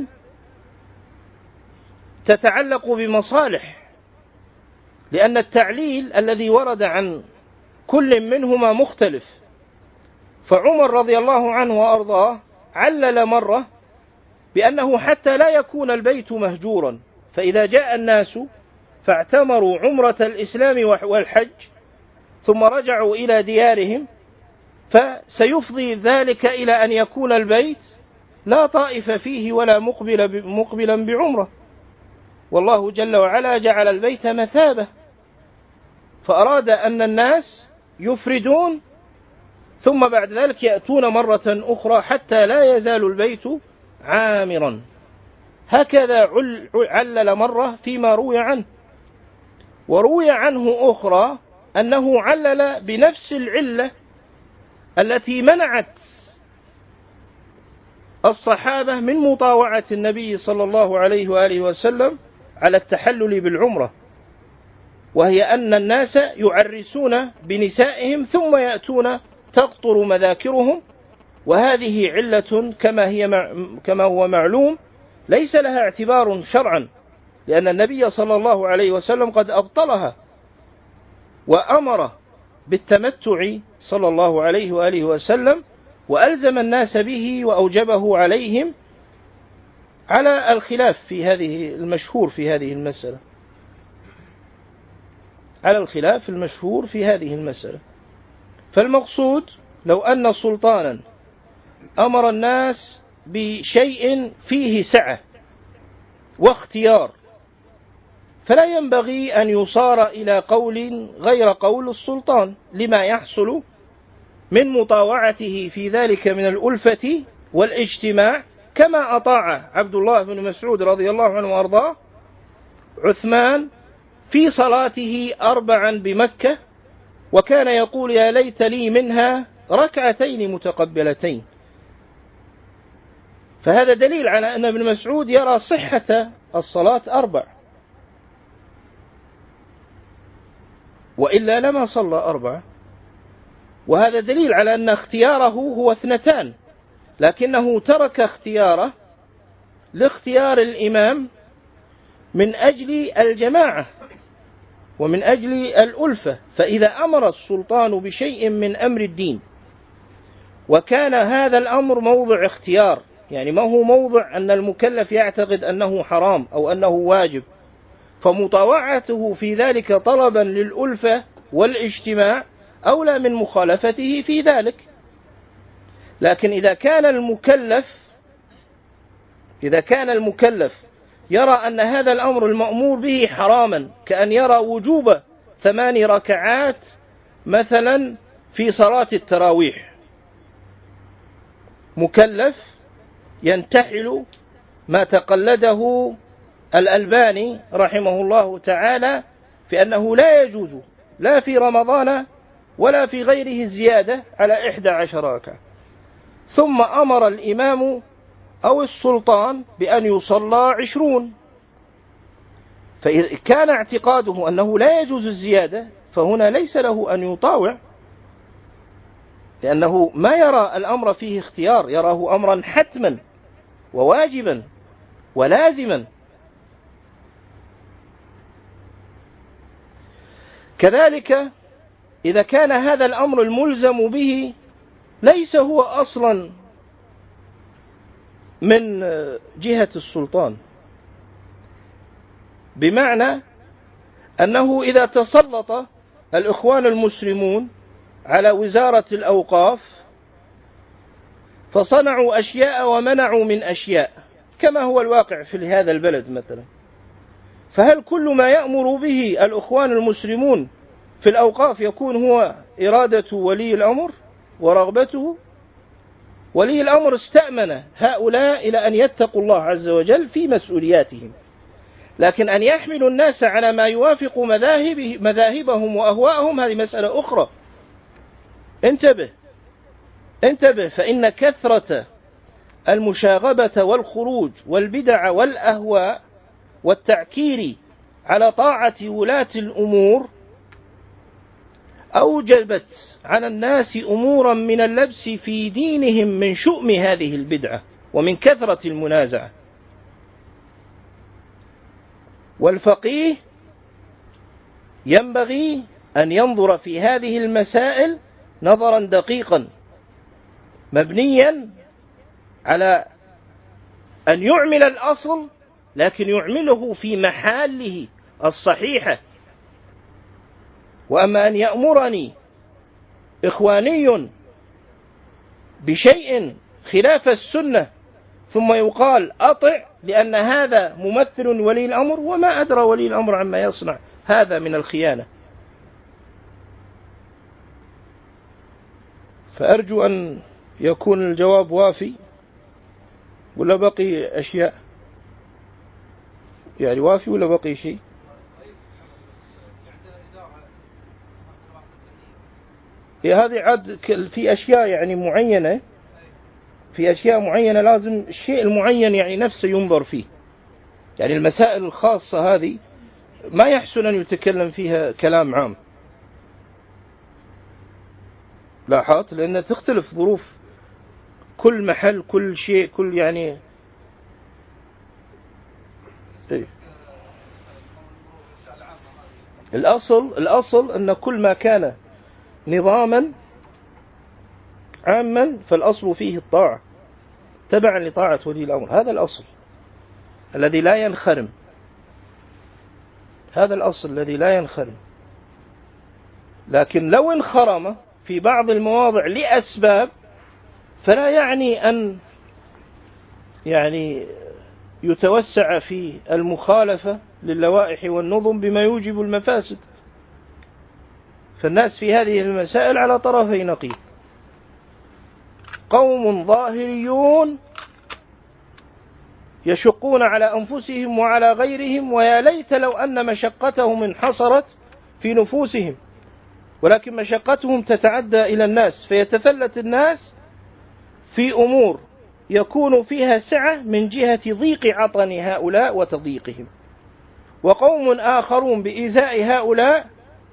تتعلق بمصالح، لأن التعليل الذي ورد عن كل منهما مختلف. فعمر رضي الله عنه وأرضاه علل مرة بأنه حتى لا يكون البيت مهجورا، فإذا جاء الناس فاعتمروا عمرة الإسلام والحج ثم رجعوا إلى ديارهم، فسيفضي ذلك إلى أن يكون البيت لا طائف فيه ولا مقبلا بعمرة، والله جل وعلا جعل البيت مثابة، فأراد أن الناس يفردون ثم بعد ذلك يأتون مرة أخرى حتى لا يزال البيت عامرا. هكذا علل مرة فيما روي عنه، وروي عنه أخرى أنه علل بنفس العلة التي منعت الصحابة من مطاوعة النبي صلى الله عليه وآله وسلم على التحلل بالعمرة، وهي أن الناس يعرسون بنسائهم ثم يأتون تقطر مذاكرهم، وهذه علة كما هو معلوم ليس لها اعتبار شرعا، لأن النبي صلى الله عليه وسلم قد أبطلها وأمر بالتمتع صلى الله عليه وآله وسلم، وألزم الناس به وأوجبه عليهم على الخلاف في هذه المشهور في هذه المسألة، على الخلاف المشهور في هذه المسألة. فالمقصود لو أن سلطانا أمر الناس بشيء فيه سعة واختيار، فلا ينبغي أن يصار إلى قول غير قول السلطان لما يحصل من مطاوعته في ذلك من الألفة والاجتماع، كما أطاع عبد الله بن مسعود رضي الله عنه وأرضاه عثمان في صلاته 4 بمكة، وكان يقول يا ليت لي منها ركعتين متقبلتين. فهذا دليل على أن ابن مسعود يرى صحة الصلاة 4، وإلا لما صلى 4. وهذا دليل على أن اختياره هو 2، لكنه ترك اختياره لاختيار الإمام من أجل الجماعة ومن أجل الألفة. فإذا أمر السلطان بشيء من أمر الدين وكان هذا الأمر موضع اختيار، يعني ما هو موضع أن المكلف يعتقد أنه حرام أو أنه واجب، فمطاوعته في ذلك طلبا للألفة والاجتماع أولى من مخالفته في ذلك. لكن إذا كان المكلف يرى أن هذا الأمر المأمور به حراما، كأن يرى وجوب 8 ركعات مثلا في صلاة التراويح، مكلف ينتحل ما تقلده الألباني رحمه الله تعالى في أنه لا يجوز لا في رمضان ولا في غيره الزيادة على 11 ركعة، ثم أمر الإمام أو السلطان بأن يصلى 20، فإذا كان اعتقاده أنه لا يجوز الزيادة فهنا ليس له أن يطاوع، لأنه ما يرى الأمر فيه اختيار، يراه أمرا حتما وواجبا ولازما. كذلك إذا كان هذا الأمر الملزم به ليس هو أصلا من جهة السلطان، بمعنى أنه إذا تسلط الإخوان المسلمون على وزارة الأوقاف فصنعوا أشياء ومنعوا من أشياء كما هو الواقع في هذا البلد مثلا، فهل كل ما يأمر به الإخوان المسلمون في الأوقاف يكون هو إرادة ولي الأمر ورغبته؟ ولي الأمر استأمن هؤلاء إلى أن يتقوا الله عز وجل في مسؤولياتهم، لكن أن يحملوا الناس على ما يوافق مذاهبهم وأهواءهم هذه مسألة أخرى. انتبه، فإن كثرة المشاغبة والخروج والبدع والأهواء والتعكير على طاعة ولاة الأمور أوجبت على الناس أمورا من اللبس في دينهم من شؤم هذه البدعة ومن كثرة المنازعة. والفقيه ينبغي أن ينظر في هذه المسائل نظرا دقيقا مبنيا على أن يعمل الأصل، لكن يعمله في محله الصحيحة. وأما أن يأمرني إخواني بشيء خلاف السنة ثم يقال أطع لأن هذا ممثل ولي الأمر، وما أدرى ولي الأمر عما يصنع، هذا من الخيانة. فأرجو أن يكون الجواب وافي، ولا بقي أشياء؟ يعني وافي ولا بقي شيء؟ هذه عاد في أشياء يعني معينة، في أشياء معينة لازم الشيء المعين يعني نفسه ينظر فيه. يعني المسائل الخاصة هذه ما يحسن أن يتكلم فيها كلام عام، لاحظت، لأن تختلف ظروف كل محل، كل شيء، كل يعني الأصل أن كل ما كان نظاما عاما فالأصل فيه الطاعة تبعا لطاعة ولي الأمر. هذا الأصل الذي لا ينخرم، هذا الأصل الذي لا ينخرم. لكن لو انخرم في بعض المواضع لأسباب فلا يعني أن يعني يتوسع في المخالفة للوائح والنظم بما يوجب المفاسد. فالناس في هذه المسائل على طرفي نقيض، قوم ظاهريون يشقون على أنفسهم وعلى غيرهم، ويا ليت لو أن مشقتهم انحصرت في نفوسهم، ولكن مشقتهم تتعدى إلى الناس، فيتفلت الناس في أمور يكون فيها سعة من جهة ضيق عطن هؤلاء وتضييقهم، وقوم آخرون بإزاء هؤلاء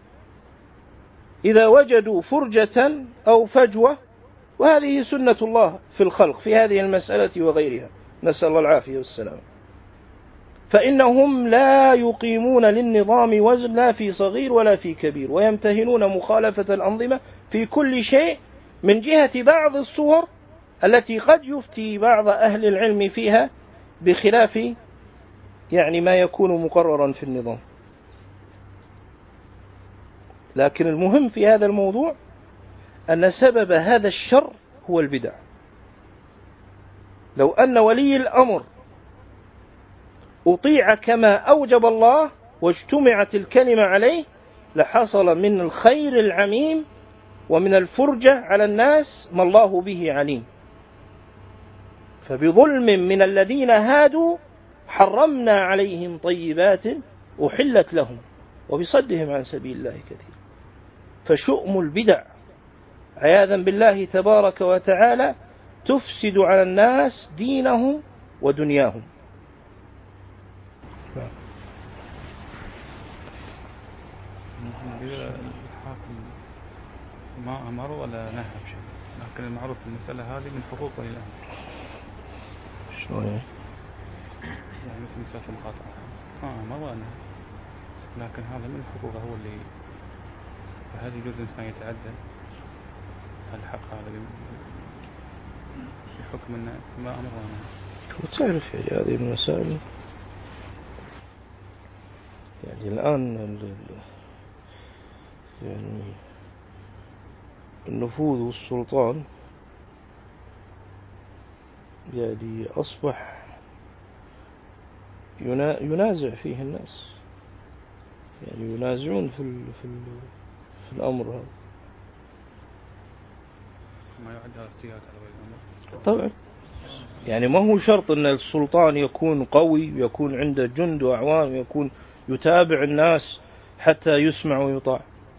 إذا وجدوا فرجة أو فجوة، وهذه سنة الله في الخلق في هذه المسألة وغيرها، نسأل الله العافية والسلام، فإنهم لا يقيمون للنظام وزن لا في صغير ولا في كبير، ويمتهنون مخالفة الأنظمة في كل شيء من جهة بعض الصور التي قد يفتي بعض أهل العلم فيها بخلاف يعني ما يكون مقررا في النظام. لكن المهم في هذا الموضوع أن سبب هذا الشر هو البدع. لو أن ولي الأمر أطيع كما أوجب الله واجتمعت الكلمة عليه لحصل من الخير العميم ومن الفرجة على الناس ما الله به عليم. فبظلم من الذين هادوا حرمنا عليهم طيبات أحلت لهم وبصدهم عن سبيل الله كثير. فشؤم البدع عياذا بالله تبارك وتعالى تفسد على الناس دينهم ودنياهم. الحاكم ما أمر ولا نهى بشيء، لكن المعروف المسألة هذه من حقوق ولي الأمر. شلون يعني مثل مسألة المقاطعة ما أمر ولا نهى، لكن هذا من حقوقه هو اللي، فهل يجوز الإنسان يتعدى الحق هذا بحكم أنه ما أمر ولا نهى؟ وتعرف يعني هذه المسائل يعني الآن يعني النفوذ والسلطان يعني أصبح ينازع فيه الناس، يعني ينازعون في الأمر هذا. ما يعد هذا اجتهاد على ولي الأمر طبعا، يعني ما هو شرط أن السلطان يكون قوي ويكون عنده جند وأعوان ويكون يتابع الناس حتى يسمع ويطاع.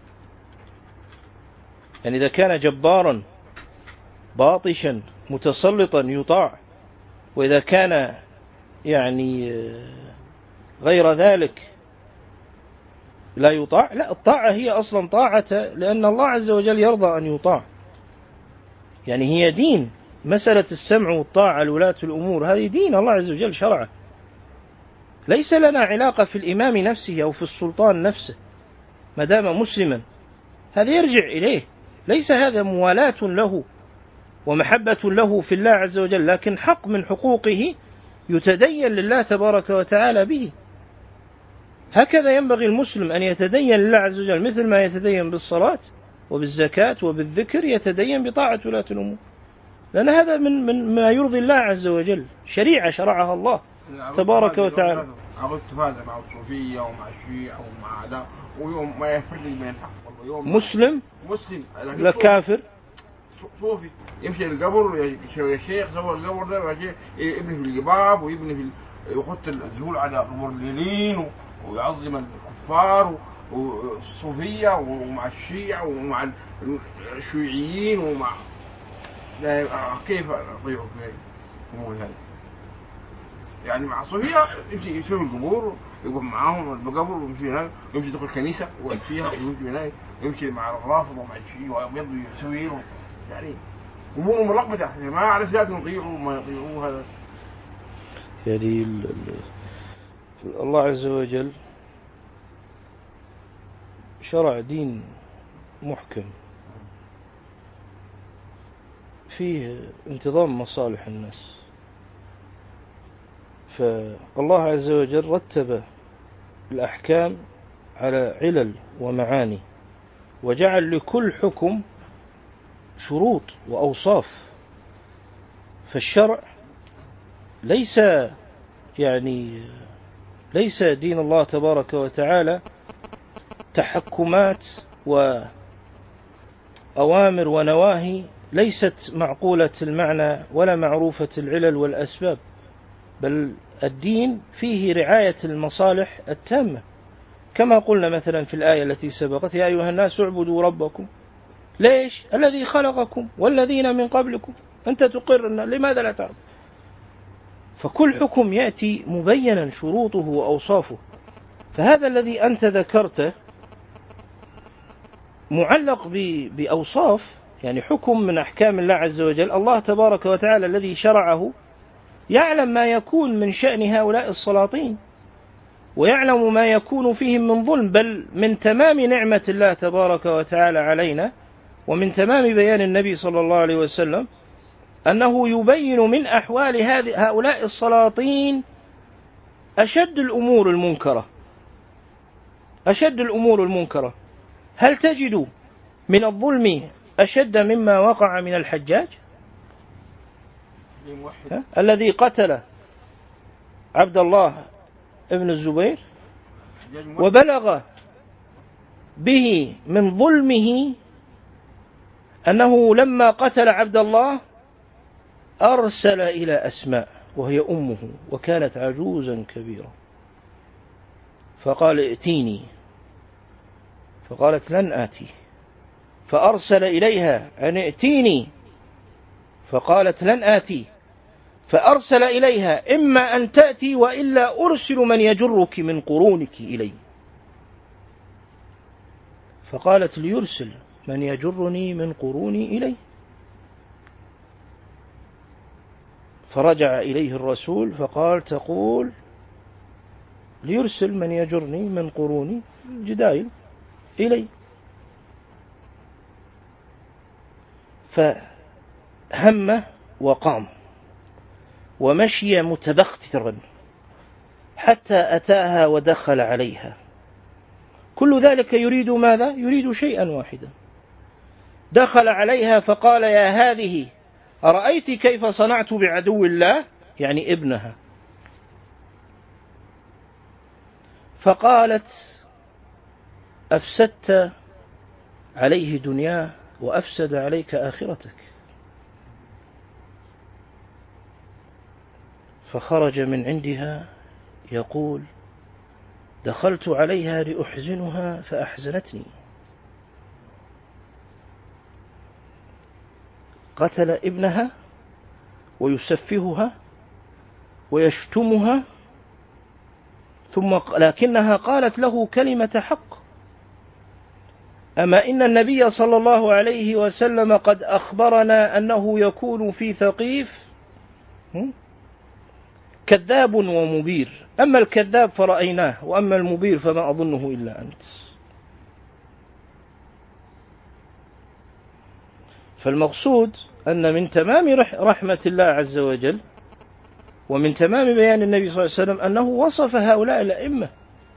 يعني إذا كان جبارا باطشا متسلطا يطاع، وإذا كان يعني غير ذلك لا يطاع. لا، الطاعة هي أصلا طاعة لأن الله عز وجل يرضى أن يطاع، يعني هي دين. مسألة السمع والطاعة لولاة الأمور هذه دين الله عز وجل شرعه، ليس لنا علاقة في الإمام نفسه أو في السلطان نفسه ما دام مسلما، هذا يرجع إليه، ليس هذا موالاة له ومحبة له في الله عز وجل، لكن حق من حقوقه يتدين لله تبارك وتعالى به. هكذا ينبغي المسلم أن يتدين لله عز وجل، مثل ما يتدين بالصلاة وبالزكاة وبالذكر يتدين بطاعة ولاة الأمور، لأن هذا من ما يرضي الله عز وجل، شريعة شرعها الله تبارك وتعالى. عرفت هذا مع الصوفية ومع الشيعة ومع هذا، ويوم ما يفرق بين الحق والله، مسلم لا كافر صوفي يمشي القبر يا شيخ صور القبر ده يبني في الجباب ويبني في يحط الذهول على قبور اليمين ويعظم الكفار والصوفية ومع الشيعة ومع الشيوعيين ومع كيف أطيعوا في الأمور هذه؟ يعني مع الصوفية يمشي يسوي القبور يقف معاهم القبر ويمشي هناك، يمشي يدخل كنيسة ويقعد فيها ويمشي هناك، يمشي مع الرافض ومع الشيعة ويبيض يسوي يعني أمور ملخبطة ما على سيادة يطيعوا وما يطيعوا. هذا يعني الله عز وجل شرع دين محكم فيه انتظام مصالح الناس، فالله عز وجل رتب الأحكام على علل ومعاني، وجعل لكل حكم شروط وأوصاف. فالشرع ليس دين الله تبارك وتعالى تحكمات وأوامر ونواهي ليست معقولة المعنى ولا معروفة العلل والأسباب، بل الدين فيه رعاية المصالح التامة، كما قلنا مثلا في الآية التي سبقت: يا أيها الناس اعبدوا ربكم. ليش؟ الذي خلقكم والذين من قبلكم. أنت تقر لماذا لا تعبد؟ فكل حكم يأتي مبينا شروطه وأوصافه. فهذا الذي أنت ذكرته معلق بأوصاف، يعني حكم من أحكام الله عز وجل. الله تبارك وتعالى الذي شرعه يعلم ما يكون من شأن هؤلاء السلاطين، ويعلم ما يكون فيهم من ظلم، بل من تمام نعمة الله تبارك وتعالى علينا ومن تمام بيان النبي صلى الله عليه وسلم أنه يبين من أحوال هؤلاء السلاطين أشد الأمور المنكرة. هل تجد من الظلم أشد مما وقع من الحجاج الذي قتل عبد الله ابن الزبير، وبلغ به من ظلمه أنه لما قتل عبد الله أرسل إلى أسماء وهي أمه وكانت عجوزا كبيرة، فقال: ائتيني، فقالت: لن آتي، فأرسل إليها أن ائتيني، فقالت: لن آتي، فأرسل إليها: إما أن تأتي وإلا أرسل من يجرك من قرونك إلي. فقالت: ليرسل من يجرني من قروني إلي. فرجع إليه الرسول فقال: تقول ليرسل من يجرني من قروني الجدايل إلي. فهم وقام ومشي متبخترا حتى أتاها ودخل عليها. كل ذلك يريد ماذا؟ يريد شيئا واحدا. دخل عليها فقال: يا هذه أرأيت كيف صنعت بعدو الله، يعني ابنها. فقالت: أفسدت عليه دنياه وأفسد عليك آخرتك. فخرج من عندها يقول: دخلت عليها لأحزنها فأحزنتني. قتل ابنها ويسفهها ويشتمها، لكنها قالت له كلمة حق. أما إن النبي صلى الله عليه وسلم قد أخبرنا أنه يكون في ثقيف كذاب ومبير، أما الكذاب فرأيناه، وأما المبير فما أظنه إلا أنت. فالمقصود أن من تمام رحمة الله عز وجل ومن تمام بيان النبي صلى الله عليه وسلم أنه وصف هؤلاء الأئمة،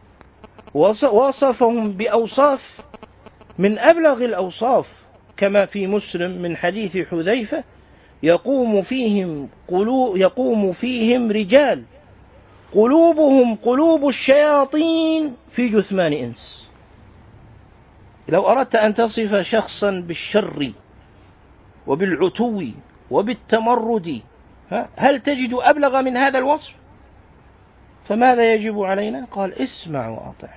وصفهم بأوصاف من أبلغ الأوصاف، كما في مسلم من حديث حذيفة: يقوم فيهم رجال قلوبهم قلوب الشياطين في جثمان إنس. لو أردت أن تصف شخصا بالشر وبالعتو وبالتمرد، هل تجد أبلغ من هذا الوصف؟ فماذا يجب علينا؟ قال: اسمع وأطع،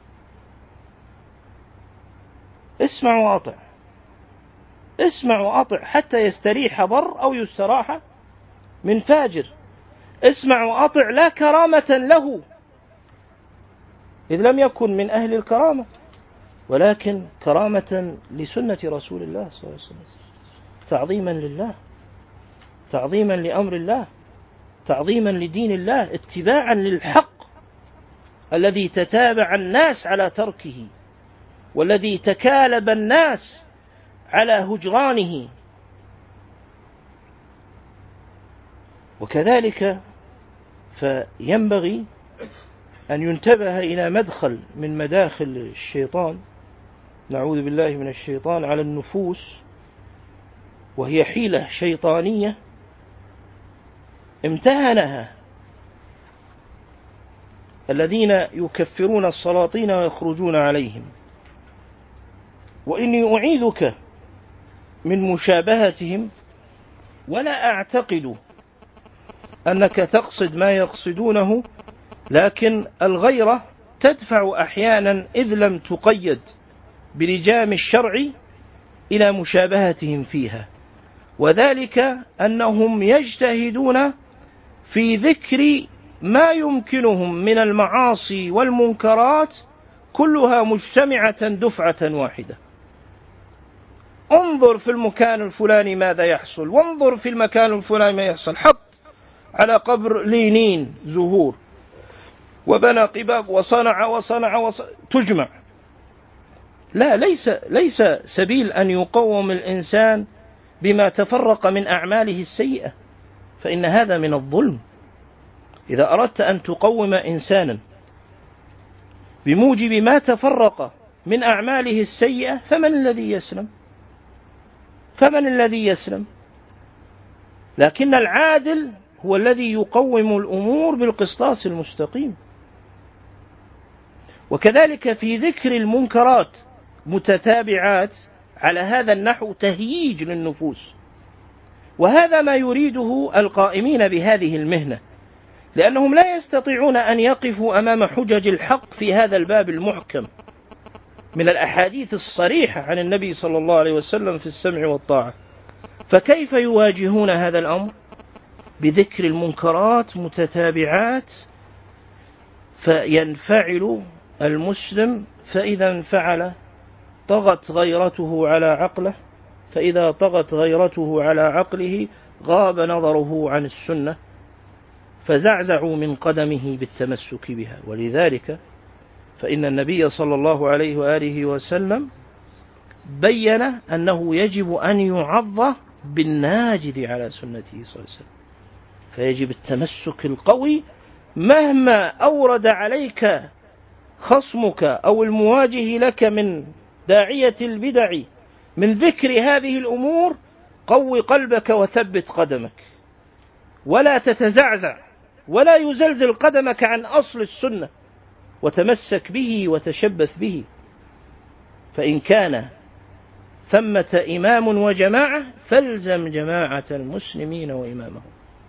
اسمع وأطع، اسمع وأطع حتى يستريح بر أو يستراح من فاجر. اسمع وأطع لا كرامة له، إذ لم يكن من أهل الكرامة، ولكن كرامة لسنة رسول الله صلى الله عليه وسلم، تعظيما لله، تعظيما لأمر الله، تعظيما لدين الله، اتباعا للحق الذي تتابع الناس على تركه، والذي تكالب الناس على هجرانه. وكذلك فينبغي أن ينتبه إلى مدخل من مداخل الشيطان، نعوذ بالله من الشيطان، على النفوس، وهي حيلة شيطانية امتهنها الذين يكفرون السلاطين ويخرجون عليهم. وإني أعيذك من مشابهتهم، ولا أعتقد أنك تقصد ما يقصدونه، لكن الغيرة تدفع أحيانا إذ لم تقيد بلجام الشرع إلى مشابهتهم فيها، وذلك أنهم يجتهدون في ذكر ما يمكنهم من المعاصي والمنكرات كلها مجتمعة دفعة واحدة. انظر في المكان الفلاني ماذا يحصل، وانظر في المكان الفلاني ما يحصل. حط على قبر لينين زهور، وبنى قباب، وصنع تجمع. لا، ليس سبيل أن يقوم الإنسان بما تفرق من أعماله السيئة، فإن هذا من الظلم. إذا أردت أن تقوم إنسانا بموجب ما تفرق من أعماله السيئة، فمن الذي يسلم؟ فمن الذي يسلم؟ لكن العادل هو الذي يقوم الأمور بالقسطاس المستقيم. وكذلك في ذكر المنكرات متتابعات على هذا النحو تهييج للنفوس، وهذا ما يريده القائمين بهذه المهنة، لأنهم لا يستطيعون أن يقفوا أمام حجج الحق في هذا الباب المحكم من الأحاديث الصريحة عن النبي صلى الله عليه وسلم في السمع والطاعة. فكيف يواجهون هذا الأمر؟ بذكر المنكرات متتابعات، فينفعل المسلم، فإذا انفعل طغت غيرته على عقله، فإذا طغت غيرته على عقله غاب نظره عن السنة، فزعزعوا من قدمه بالتمسك بها. ولذلك فإن النبي صلى الله عليه وآله وسلم بين أنه يجب أن يعض بالناجذ على سنته صلى الله عليه وسلم، فيجب التمسك القوي مهما أورد عليك خصمك أو المواجه لك من داعية البدع من ذكر هذه الأمور. قوي قلبك وثبت قدمك، ولا تتزعزع، ولا يزلزل قدمك عن أصل السنة، وتمسك به وتشبث به. فإن كان ثمة إمام وجماعة فالزم جماعة المسلمين وإمامهم،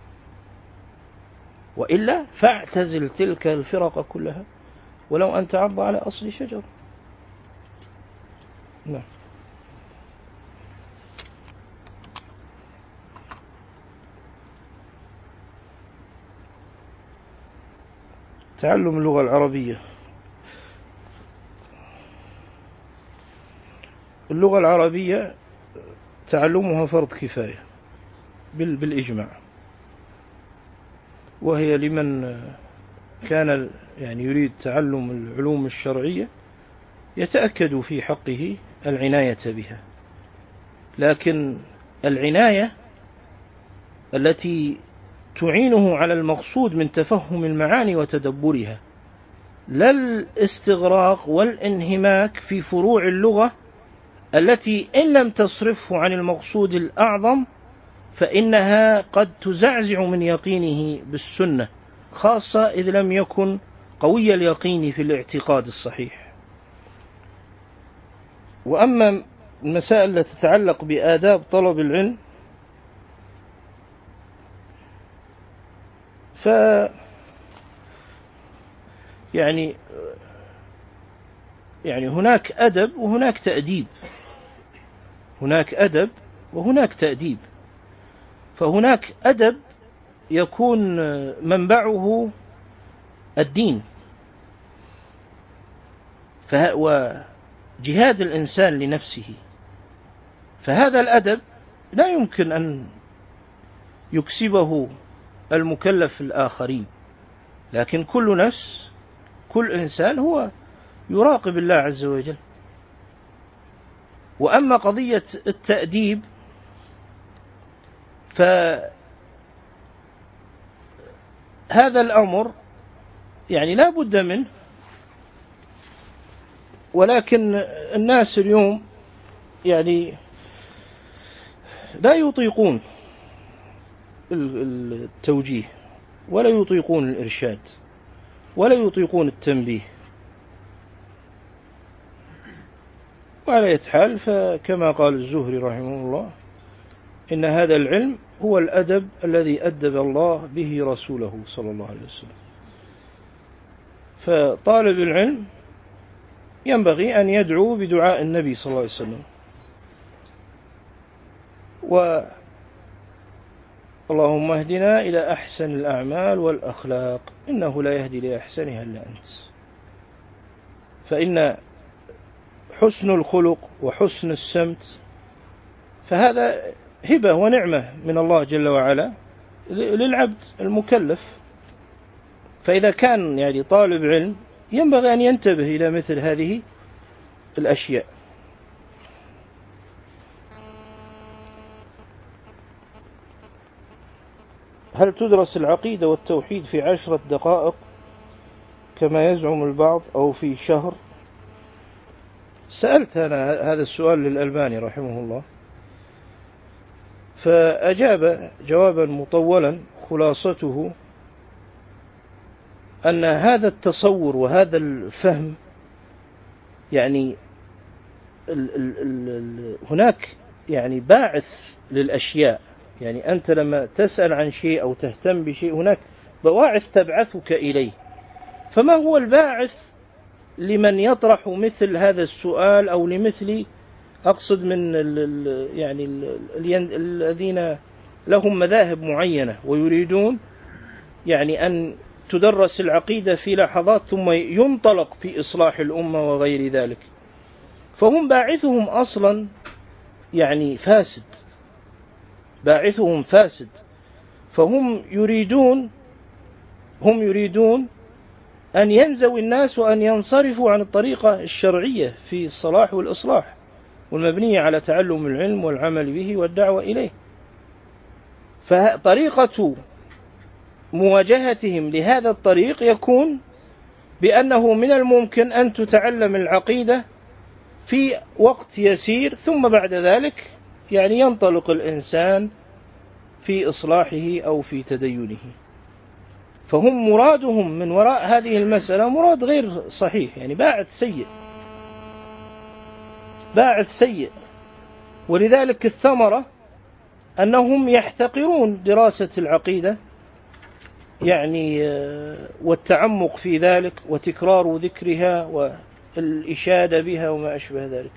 وإلا فاعتزل تلك الفرق كلها ولو أن تعض على أصل شجر. نعم. تعلم اللغة العربية. اللغة العربية تعلمها فرض كفاية بالإجماع، وهي لمن كان يعني يريد تعلم العلوم الشرعية يتأكد في حقه العناية بها. لكن العناية التي تعينه على المقصود من تفهم المعاني وتدبرها، لا الاستغراق والانهماك في فروع اللغة التي إن لم تصرفه عن المقصود الأعظم فإنها قد تزعزع من يقينه بالسنة، خاصة إذ لم يكن قوي اليقين في الاعتقاد الصحيح. وأما المسائل التي تتعلق بآداب طلب العلم يعني هناك أدب وهناك تأديب، هناك أدب وهناك تأديب. فهناك أدب يكون منبعه الدين وجهاد الإنسان لنفسه، فهذا الأدب لا يمكن أن يكسبه المكلف الآخرين، لكن كل نفس كل إنسان هو يراقب الله عز وجل. وأما قضية التأديب فهذا الأمر يعني لا بد منه، ولكن الناس اليوم يعني لا يطيقون التوجيه ولا يطيقون الإرشاد ولا يطيقون التنبيه. وعلى أي حال، فكما قال الزهري رحمه الله: إن هذا العلم هو الأدب الذي أدب الله به رسوله صلى الله عليه وسلم. فطالب العلم ينبغي أن يدعو بدعاء النبي صلى الله عليه وسلم، اللهم اهدنا إلى أحسن الأعمال والأخلاق إنه لا يهدي لأحسنها إلا أنت. فإن حسن الخلق وحسن السمت فهذا هبة ونعمة من الله جل وعلا للعبد المكلف. فإذا كان يعني طالب علم ينبغي أن ينتبه إلى مثل هذه الأشياء. هل تدرس العقيدة والتوحيد في 10 دقائق كما يزعم البعض أو في شهر؟ سألت أنا هذا السؤال للألباني رحمه الله، فأجاب جوابا مطولا خلاصته أن هذا التصور وهذا الفهم يعني هناك يعني باعث للأشياء. يعني أنت لما تسأل عن شيء أو تهتم بشيء هناك بواعث تبعثك إليه. فما هو الباعث لمن يطرح مثل هذا السؤال أو لمثل أقصد من يعني الذين لهم مذاهب معينة ويريدون يعني أن تدرس العقيدة في لحظات ثم ينطلق في إصلاح الأمة وغير ذلك، فهم باعثهم أصلا يعني فاسد، باعثهم فاسد. فهم يريدون أن ينزوي الناس وأن ينصرفوا عن الطريقة الشرعية في الصلاح والإصلاح والمبنية على تعلم العلم والعمل به والدعوة إليه. فطريقة مواجهتهم لهذا الطريق يكون بأنه من الممكن أن تتعلم العقيدة في وقت يسير ثم بعد ذلك يعني ينطلق الإنسان في إصلاحه أو في تدينه. فهم مرادهم من وراء هذه المسألة مراد غير صحيح، يعني باعث سيء. ولذلك الثمرة أنهم يحتقرون دراسة العقيدة يعني والتعمق في ذلك وتكرار ذكرها والإشادة بها وما أشبه ذلك.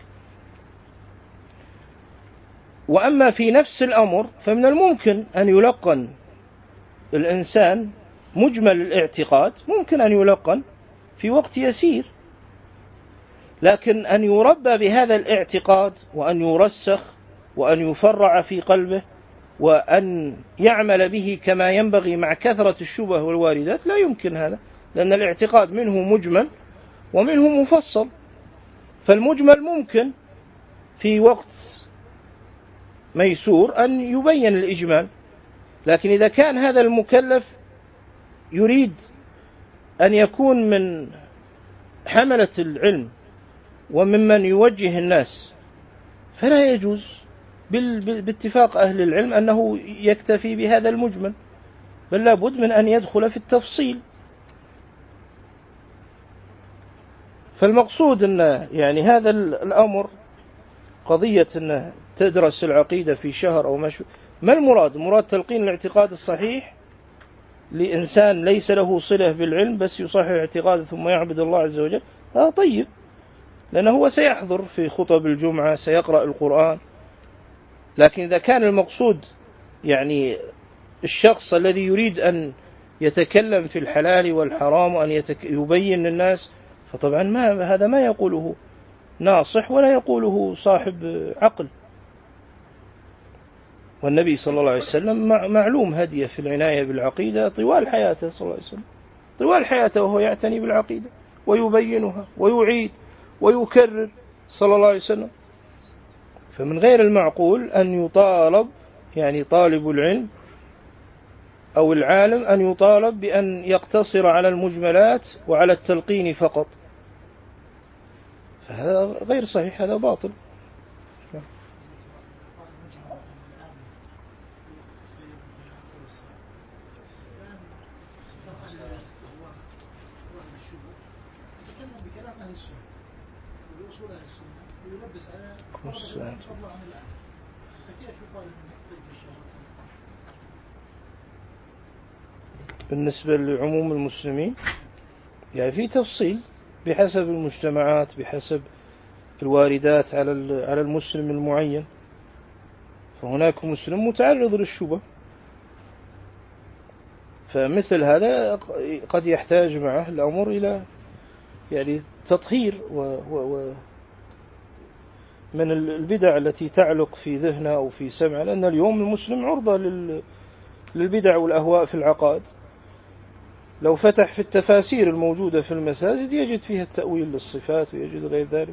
وأما في نفس الأمر فمن الممكن أن يلقن الإنسان مجمل الاعتقاد ممكن أن يلقن في وقت يسير، لكن أن يربى بهذا الاعتقاد وأن يرسخ وأن يفرع في قلبه وأن يعمل به كما ينبغي مع كثرة الشبه والواردات لا يمكن هذا، لأن الاعتقاد منه مجمل ومنه مفصل. فالمجمل ممكن في وقت ميسور أن يبين الإجمال، لكن إذا كان هذا المكلف يريد أن يكون من حملة العلم وممن يوجه الناس فلا يجوز باتفاق أهل العلم أنه يكتفي بهذا المجمل، بل لابد من أن يدخل في التفصيل. فالمقصود أن يعني هذا الأمر قضية أن تدرس العقيدة في شهر أو ما المراد؟ مراد تلقين الاعتقاد الصحيح لإنسان ليس له صلة بالعلم بس يصحح اعتقاده ثم يعبد الله عز وجل، طيب، لأنه هو سيحضر في خطب الجمعة سيقرأ القرآن. لكن إذا كان المقصود يعني الشخص الذي يريد أن يتكلم في الحلال والحرام وأن يبين للناس، فطبعا هذا ما يقوله ناصح ولا يقوله صاحب عقل. والنبي صلى الله عليه وسلم معلوم هديه في العناية بالعقيدة طوال حياته صلى الله عليه وسلم، طوال حياته وهو يعتني بالعقيدة ويبينها ويعيد ويكرر صلى الله عليه وسلم. فمن غير المعقول أن يطالب يعني طالب العلم أو العالم أن يطالب بأن يقتصر على المجملات وعلى التلقين فقط، فهذا غير صحيح، هذا باطل. بالنسبة لعموم المسلمين يعني في تفصيل بحسب المجتمعات، بحسب الواردات على المسلم المعين، فهناك مسلم متعرض للشبه، فمثل هذا قد يحتاج معه الأمر إلى يعني تطهير من البدع التي تعلق في ذهنه أو في سمعه، لأن اليوم المسلم عرضة للبدع والأهواء في العقائد. لو فتح في التفاسير الموجودة في المساجد يجد فيها التأويل للصفات ويجد غير ذلك.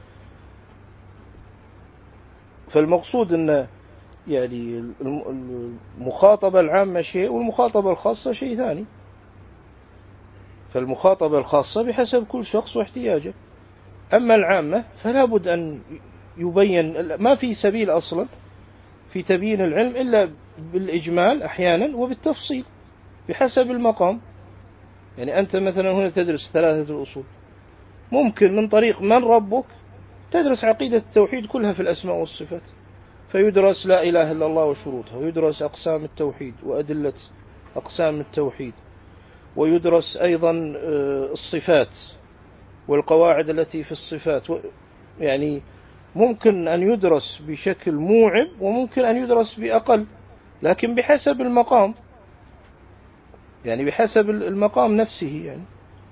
فالمقصود أن يعني المخاطبة العامة شيء والمخاطبة الخاصة شيء ثاني. فالمخاطبة الخاصة بحسب كل شخص واحتياجه، أما العامة فلا بد أن يبين، ما في سبيل أصلا في تبيين العلم إلا بالإجمال أحيانا وبالتفصيل بحسب المقام. يعني أنت مثلا هنا تدرس 3 الأصول، ممكن من طريق من ربك تدرس عقيدة التوحيد كلها في الأسماء والصفات، فيدرس لا إله إلا الله وشروطها، ويدرس أقسام التوحيد وأدلة أقسام التوحيد، ويدرس أيضا الصفات والقواعد التي في الصفات. يعني ممكن أن يدرس بشكل موعب وممكن أن يدرس بأقل، لكن بحسب المقام، يعني بحسب المقام نفسه يعني.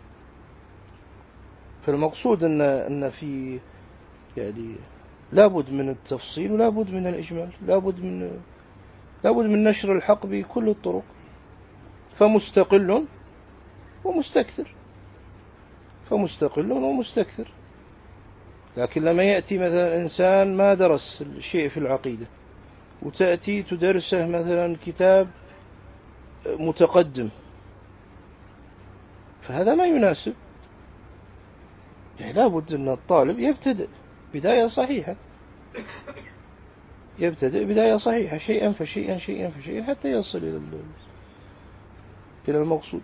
فالمقصود أن في يعني لابد من التفصيل ولابد من الإجمال، لابد من نشر الحق بكل الطرق، فمستقل ومستكثر. لكن لما يأتي مثلا إنسان ما درس شيء في العقيدة وتأتي تدرسه مثلا كتاب متقدم، فهذا ما يناسب. يعني لابد أن الطالب يبتدئ بداية صحيحة، شيئا فشيئا حتى يصل إلى المقصود.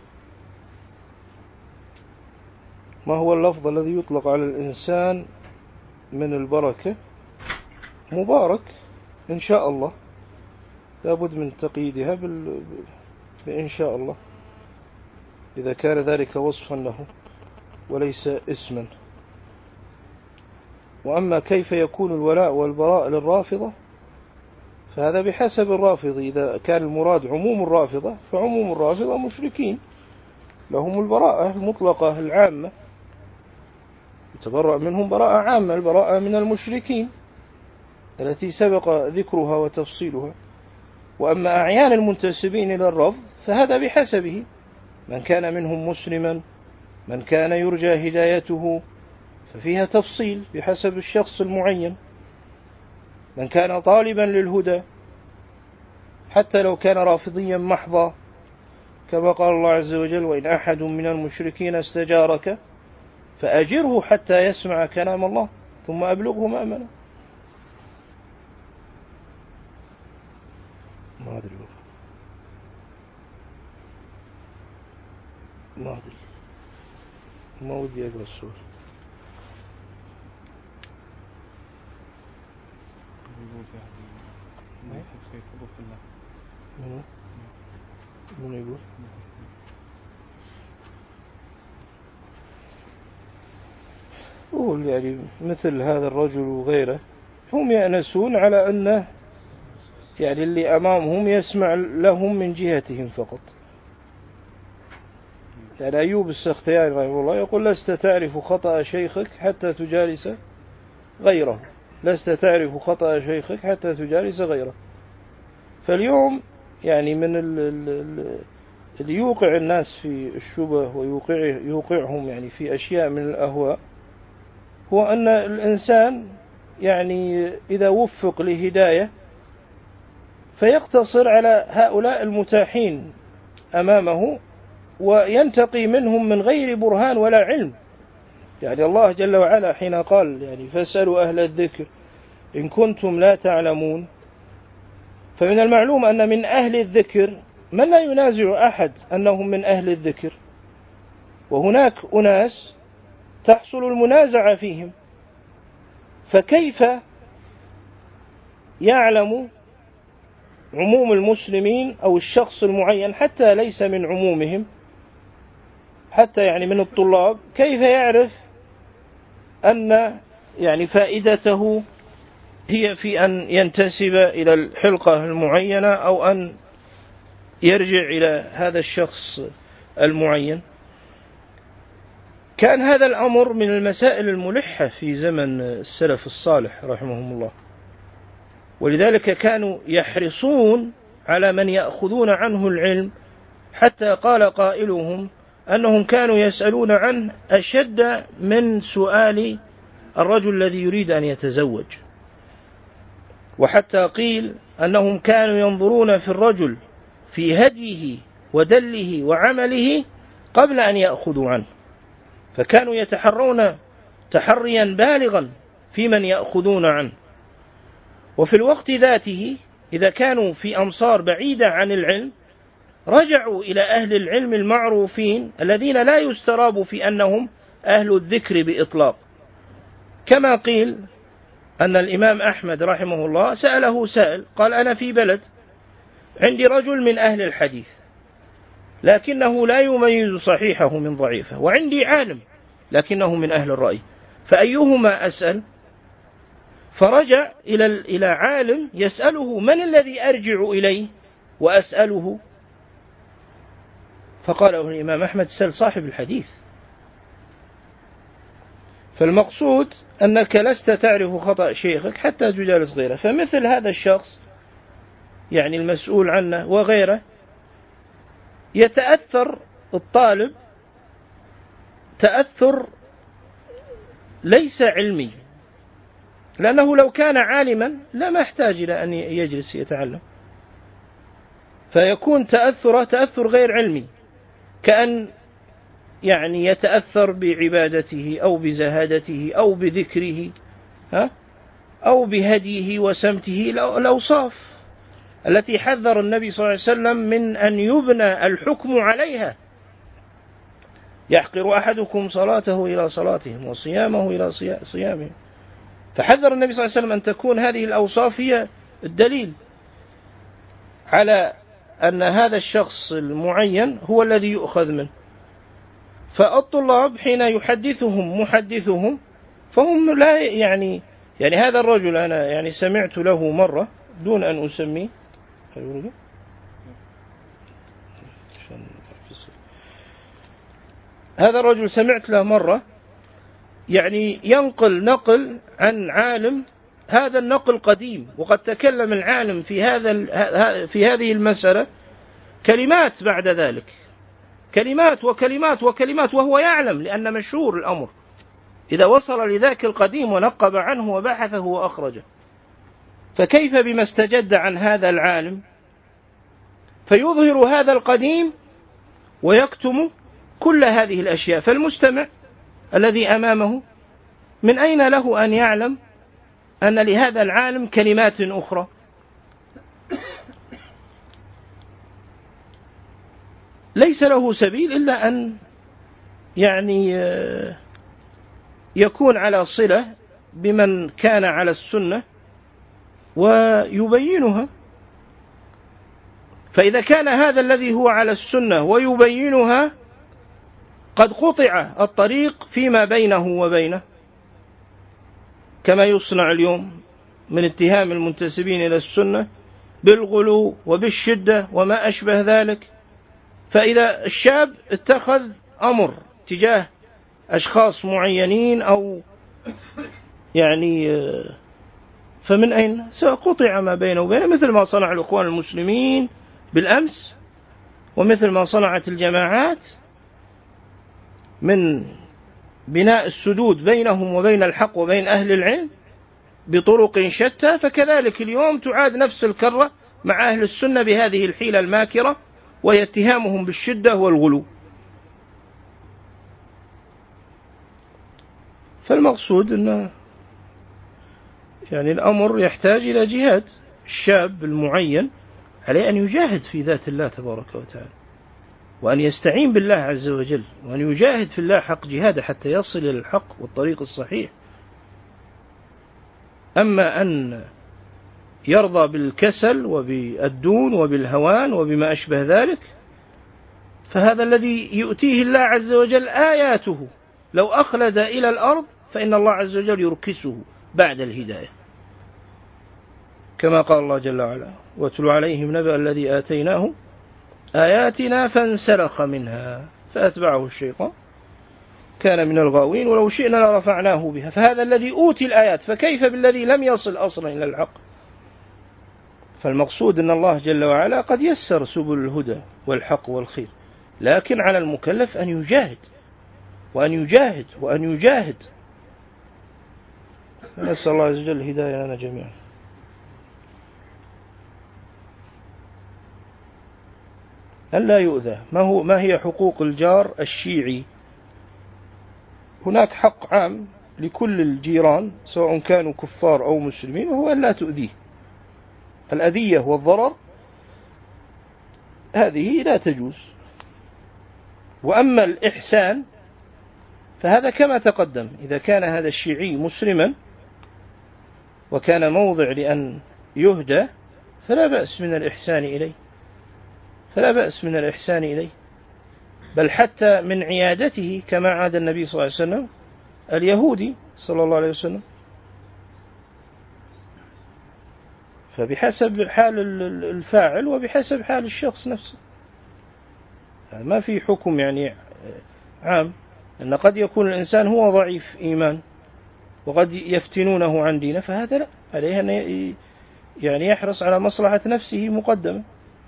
ما هو اللفظ الذي يطلق على الإنسان من البركة؟ مبارك إن شاء الله، لابد من تقييدها بإن شاء الله إذا كان ذلك وصفا له وليس اسما. وأما كيف يكون الولاء والبراء للرافضة فهذا بحسب الرافض. إذا كان المراد عموم الرافضة فعموم الرافضة مشركين لهم البراءة المطلقة العامة، يتبرأ منهم براءة عامة، البراءة من المشركين التي سبق ذكرها وتفصيلها. وأما أعيان المنتسبين إلى الرفض فهذا بحسبه، من كان منهم مسلما، من كان يرجى هدايته، ففيها تفصيل بحسب الشخص المعين، من كان طالبا للهدى حتى لو كان رافضيا محضا، كما قال الله عز وجل: وإن أحد من المشركين استجارك فأجره حتى يسمع كلام الله ثم أبلغه مأمنه. ما أدري ما ودي أقرأ السؤال. من يقول؟ يقول يعني مثل هذا الرجل وغيره هم يأنسون على أنه يعني اللي أمامهم يسمع لهم من جهتهم فقط. يعني أيوب السختياني رحمه الله يقول: لست تعرف خطأ شيخك حتى تجالس غيره، لست تعرف خطأ شيخك حتى تجالس غيره. فاليوم يعني من اللي يوقع الناس في الشبه ويوقعهم يعني في أشياء من الأهواء هو أن الإنسان يعني إذا وفق لهداية فيقتصر على هؤلاء المتاحين أمامه وينتقي منهم من غير برهان ولا علم. يعني الله جل وعلا حين قال يعني فاسألوا أهل الذكر إن كنتم لا تعلمون، فمن المعلوم أن من أهل الذكر من لا ينازع أحد أنهم من أهل الذكر، وهناك أناس تحصل المنازعة فيهم، فكيف يعلم عموم المسلمين أو الشخص المعين حتى ليس من عمومهم، حتى يعني من الطلاب، كيف يعرف أن يعني فائدته هي في أن ينتسب إلى الحلقة المعينة أو أن يرجع إلى هذا الشخص المعين؟ كان هذا الأمر من المسائل الملحة في زمن السلف الصالح رحمهم الله، ولذلك كانوا يحرصون على من يأخذون عنه العلم، حتى قال قائلهم أنهم كانوا يسألون عنه أشد من سؤال الرجل الذي يريد أن يتزوج، وحتى قيل أنهم كانوا ينظرون في الرجل في هديه ودله وعمله قبل أن يأخذوا عنه، فكانوا يتحرون تحريا بالغا في من يأخذون عنه. وفي الوقت ذاته إذا كانوا في أمصار بعيدة عن العلم رجعوا إلى أهل العلم المعروفين الذين لا يستراب في أنهم أهل الذكر بإطلاق، كما قيل أن الإمام أحمد رحمه الله سأله سائل قال: أنا في بلد عندي رجل من أهل الحديث لكنه لا يميز صحيحه من ضعيفه، وعندي عالم لكنه من أهل الرأي، فأيهما أسأل؟ فرجع إلى عالم يسأله: من الذي أرجع إليه وأسأله؟ فقال له الإمام أحمد: سل صاحب الحديث. فالمقصود أنك لست تعرف خطأ شيخك حتى تجالس غيره. فمثل هذا الشخص يعني المسؤول عنه وغيره يتأثر الطالب تأثر ليس علمي، لأنه لو كان عالما لما يحتاج إلى أن يجلس يتعلم، فيكون تأثر غير علمي، كأن يعني يتأثر بعبادته أو بزهادته أو بذكره أو بهديه وسمته الأوصاف التي حذر النبي صلى الله عليه وسلم من أن يبنى الحكم عليها. يحقر أحدكم صلاته إلى صلاتهم وصيامه إلى صيامهم، فحذر النبي صلى الله عليه وسلم أن تكون هذه الأوصاف هي الدليل على أن هذا الشخص المعين هو الذي يؤخذ منه. فالطلاب حين يحدثهم محدثهم فهم لا يعني هذا الرجل أنا يعني سمعت له مرة دون أن أسميه. هذا الرجل سمعت له مرة يعني ينقل نقل عن عالم، هذا النقل قديم، وقد تكلم العالم في هذه المسألة كلمات بعد ذلك، كلمات وكلمات وكلمات، وهو يعلم لأن مشهور الأمر إذا وصل لذاك القديم ونقب عنه وبحثه وأخرجه. فكيف بما استجد عن هذا العالم فيظهر هذا القديم ويكتم كل هذه الأشياء؟ فالمستمع الذي أمامه من أين له أن يعلم أن لهذا العالم كلمات أخرى؟ ليس له سبيل إلا أن يعني يكون على صلة بمن كان على السنة ويبينها. فإذا كان هذا الذي هو على السنة ويبينها قد قطع الطريق فيما بينه وبينه، كما يصنع اليوم من اتهام المنتسبين إلى السنة بالغلو وبالشدة وما أشبه ذلك. فإذا الشاب اتخذ أمر تجاه أشخاص معينين أو يعني فمن أين سيقطع ما بينه وبينه، مثل ما صنع الإخوان المسلمين بالأمس، ومثل ما صنعت الجماعات من بناء السدود بينهم وبين الحق وبين أهل العلم بطرق شتى. فكذلك اليوم تعاد نفس الكرة مع أهل السنة بهذه الحيلة الماكرة، وهي اتهامهم بالشدة والغلو. فالمقصود أن يعني الأمر يحتاج إلى جهاد. الشاب المعين عليه أن يجاهد في ذات الله تبارك وتعالى، وأن يستعين بالله عز وجل، وأن يجاهد في الله حق جهاده حتى يصل إلى الحق والطريق الصحيح. أما أن يرضى بالكسل وبالدون وبالهوان وبما أشبه ذلك، فهذا الذي يؤتيه الله عز وجل آياته لو أخلد إلى الأرض فإن الله عز وجل يركسه بعد الهداية، كما قال الله جل وعلا: واتل عليهم نبأ الذي آتيناه آياتنا فانسلخ منها فأتبعه الشيطان كان من الغاوين ولو شئنا لرفعناه بها. فهذا الذي أوتي الآيات، فكيف بالذي لم يصل أصلا إلى الحق؟ فالمقصود أن الله جل وعلا قد يسر سبل الهدى والحق والخير، لكن على المكلف أن يجاهد وأن يجاهد وأن يجاهد. نسأل الله عز وجل الهداية لنا جميعا. ألا يؤذى. ما هي حقوق الجار الشيعي؟ هناك حق عام لكل الجيران سواء كانوا كفار أو مسلمين، وهو أن لا تؤذيه. الأذية والضرر هذه لا تجوز. وأما الإحسان فهذا كما تقدم، إذا كان هذا الشيعي مسلما وكان موضع لأن يهدى فلا بأس من الإحسان إليه، فلا بأس من الإحسان إليه، بل حتى من عيادته كما عاد النبي صلى الله عليه وسلم اليهودي صلى الله عليه وسلم. فبحسب حال الفاعل وبحسب حال الشخص نفسه، ما في حكم يعني عام، أن قد يكون الإنسان هو ضعيف إيمان وقد يفتنونه عن دينه، فهذا لا، عليه أن يعني يحرص على مصلحة نفسه مقدما.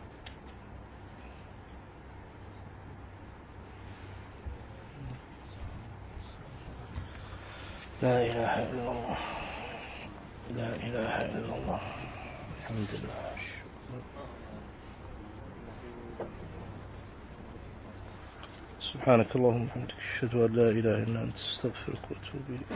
لا إله إلا الله، لا إله إلا الله، الحمد لله. سبحانك اللهم وبحمدك، أشهد أن لا إله إلا أنت، أستغفرك وأتوب إليك.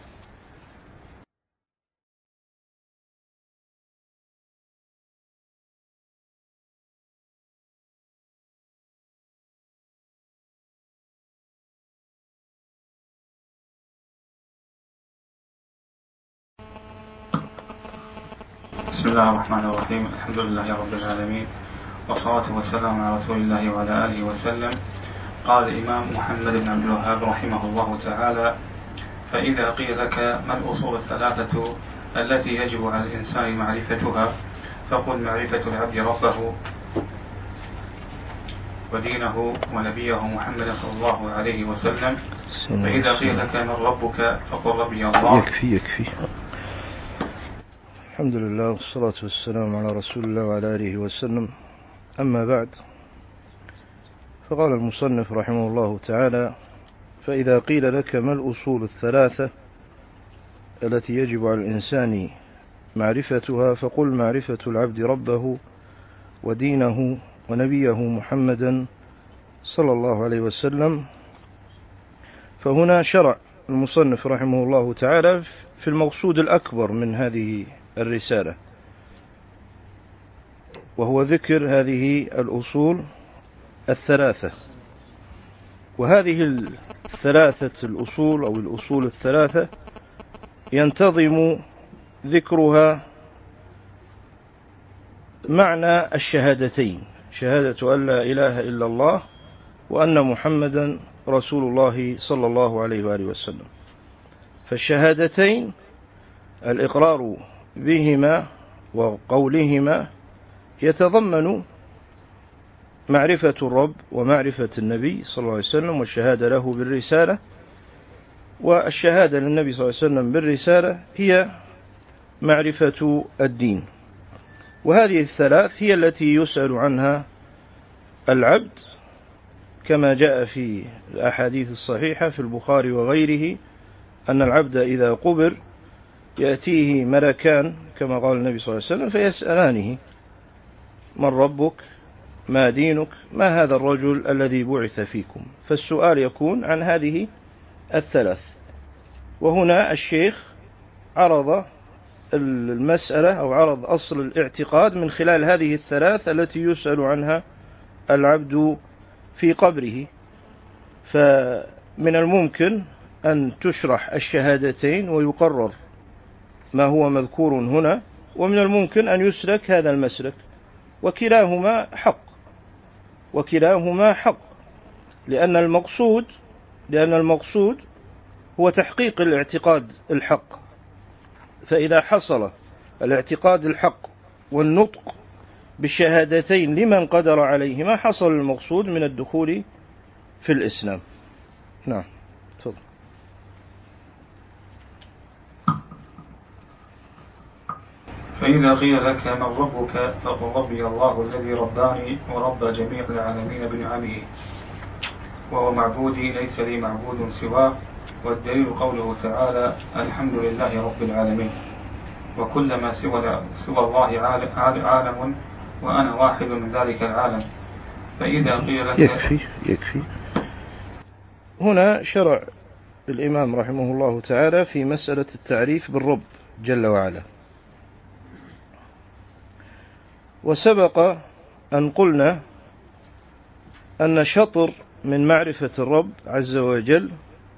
بسم الله الرحمن الرحيم. الحمد لله رب العالمين، والصلاة والسلام على رسول الله وعلى آله وسلم. قال الإمام محمد بن عبد الوهاب رحمه الله تعالى: فإذا قيل لك ما الأصول الثلاثة التي يجب على الإنسان معرفتها فقل معرفة العبد ربه ودينه ونبيه محمد صلى الله عليه وسلم. فإذا قيل لك من ربك فقل ربي الله. يكفي. الحمد لله والصلاة والسلام على رسول الله وعلى آله وسلم. أما بعد، فقال المصنف رحمه الله تعالى: فإذا قيل لك ما الأصول الثلاثة التي يجب على الإنسان معرفتها فقل معرفة العبد ربه ودينه ونبيه محمدا صلى الله عليه وسلم. فهنا شرع المصنف رحمه الله تعالى في المقصود الأكبر من هذه الرسالة، وهو ذكر هذه الأصول الثلاثة. وهذه الثلاثة الأصول أو الأصول الثلاثة ينتظم ذكرها معنى الشهادتين: شهادة أن لا إله إلا الله وأن محمدا رسول الله صلى الله عليه وآله وسلم. فالشهادتين الإقرار بهما وقولهما يتضمن معرفة الرب ومعرفة النبي صلى الله عليه وسلم والشهادة له بالرسالة. والشهادة للنبي صلى الله عليه وسلم بالرسالة هي معرفة الدين. وهذه الثلاث هي التي يسأل عنها العبد، كما جاء في الأحاديث الصحيحة في البخاري وغيره أن العبد إذا قبر يأتيه ملكان كما قال النبي صلى الله عليه وسلم فيسألانه: من ربك؟ ما دينك؟ ما هذا الرجل الذي بعث فيكم؟ فالسؤال يكون عن هذه الثلاث. وهنا الشيخ عرض المسألة أو عرض أصل الاعتقاد من خلال هذه الثلاث التي يسأل عنها العبد في قبره. فمن الممكن أن تشرح الشهادتين ويقرر ما هو مذكور هنا، ومن الممكن أن يسلك هذا المسلك، وكلاهما حق، لأن المقصود هو تحقيق الاعتقاد الحق. فإذا حصل الاعتقاد الحق والنطق بالشهادتين لمن قدر عليهما حصل المقصود من الدخول في الإسلام. نعم، تفضل. فإذا قيل لك من ربك فقل ربي الله الذي رباني ورب جميع العالمين بنعمه وهو معبودي ليس لي معبود سواه. والدليل قوله تعالى: الحمد لله رب العالمين، وكل ما سوى الله عالم وأنا واحد من ذلك العالم. فإذا قيل لك يكفي. هنا شرع الإمام رحمه الله تعالى في مسألة التعريف بالرب جل وعلا. وسبق أن قلنا أن شطر من معرفة الرب عز وجل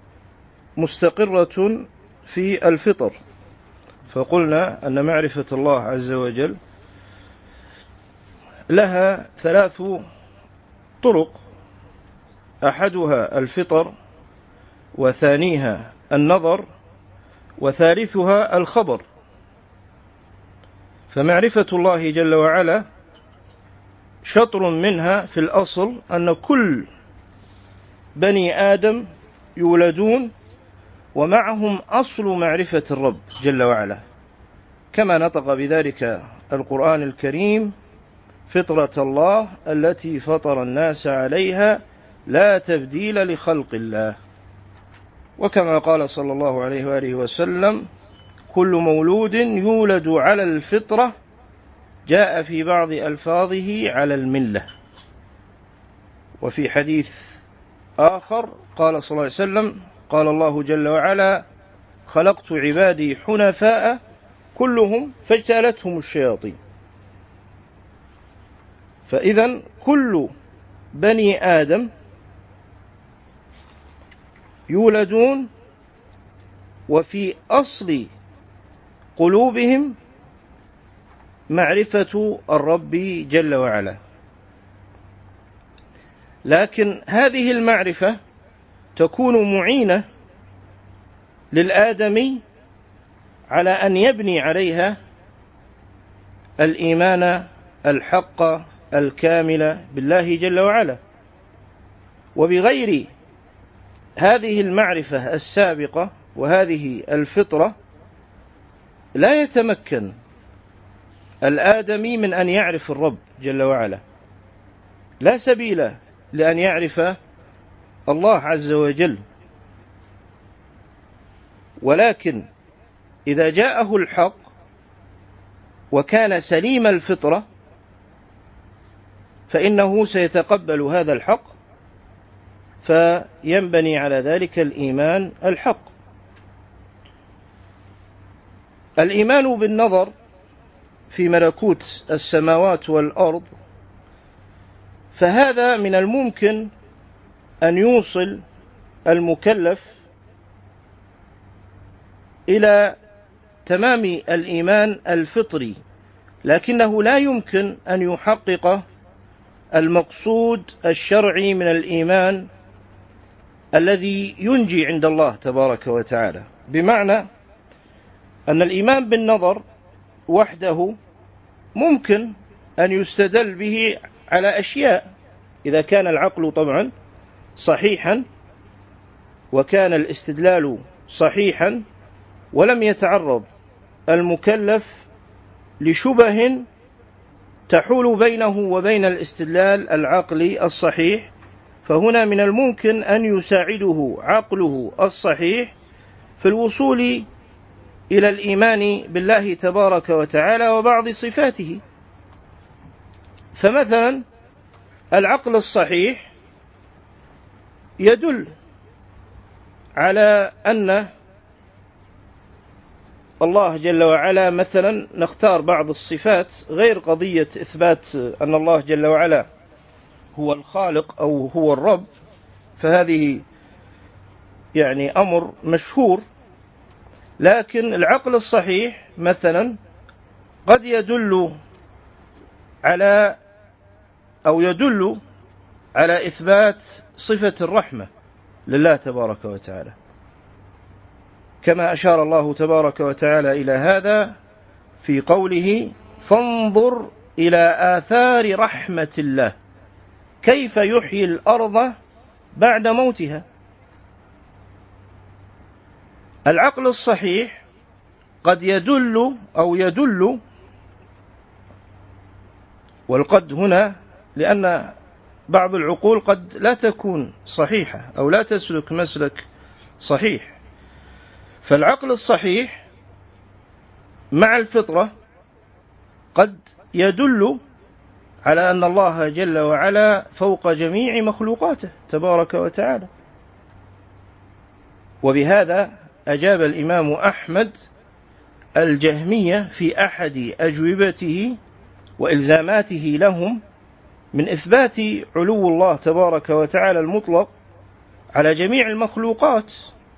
مستقرة في الفطر. فقلنا أن معرفة الله عز وجل لها ثلاث طرق: أحدها الفطر، وثانيها النظر، وثالثها الخبر. فمعرفة الله جل وعلا شطر منها في الأصل أن كل بني آدم يولدون ومعهم أصل معرفة الرب جل وعلا، كما نطق بذلك القرآن الكريم: فطرة الله التي فطر الناس عليها لا تبديل لخلق الله. وكما قال صلى الله عليه وآله وسلم: كل مولود يولد على الفطرة، جاء في بعض ألفاظه على الملة. وفي حديث آخر قال صلى الله عليه وسلم: قال الله جل وعلا: خلقت عبادي حنفاء كلهم فاجتالتهم الشياطين. فإذا كل بني آدم يولدون وفي أصل قلوبهم معرفة الرب جل وعلا. لكن هذه المعرفة تكون معينة للآدمي على أن يبني عليها الإيمان الحق الكامل بالله جل وعلا. وبغير هذه المعرفة السابقة وهذه الفطرة لا يتمكن الآدمي من أن يعرف الرب جل وعلا، لا سبيل لأن يعرف الله عز وجل. ولكن إذا جاءه الحق وكان سليم الفطرة فإنه سيتقبل هذا الحق، فينبني على ذلك الإيمان الحق. الإيمان بالنظر في ملكوت السماوات والأرض، فهذا من الممكن أن يوصل المكلف إلى تمام الإيمان الفطري، لكنه لا يمكن أن يحقق المقصود الشرعي من الإيمان الذي ينجي عند الله تبارك وتعالى. بمعنى أن الإيمان بالنظر وحده ممكن أن يستدل به على أشياء إذا كان العقل طبعا صحيحا وكان الاستدلال صحيحا ولم يتعرض المكلف لشبه تحول بينه وبين الاستدلال العقلي الصحيح، فهنا من الممكن أن يساعده عقله الصحيح في الوصول إلى الإيمان بالله تبارك وتعالى وبعض صفاته. فمثلا العقل الصحيح يدل على أن الله جل وعلا، مثلا نختار بعض الصفات غير قضية إثبات أن الله جل وعلا هو الخالق أو هو الرب، فهذه يعني أمر مشهور، لكن العقل الصحيح مثلا قد يدل على إثبات صفة الرحمة لله تبارك وتعالى، كما أشار الله تبارك وتعالى إلى هذا في قوله: فانظر إلى آثار رحمة الله كيف يحيي الأرض بعد موتها. العقل الصحيح قد يدل والقد هنا لأن بعض العقول قد لا تكون صحيحة أو لا تسلك مسلك صحيح، فالعقل الصحيح مع الفطرة قد يدل على أن الله جل وعلا فوق جميع مخلوقاته تبارك وتعالى. وبهذا أجاب الإمام أحمد الجهمية في أحد أجوبته وإلزاماته لهم من إثبات علو الله تبارك وتعالى المطلق على جميع المخلوقات.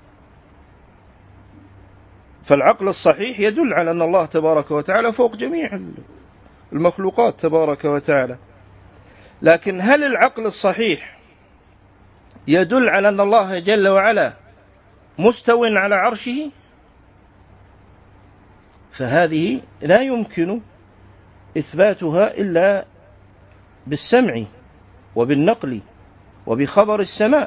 فالعقل الصحيح يدل على أن الله تبارك وتعالى فوق جميع المخلوقات تبارك وتعالى، لكن هل العقل الصحيح يدل على أن الله جل وعلا مستو على عرشه؟ فهذه لا يمكن إثباتها إلا بالسمع وبالنقل وبخبر السماء.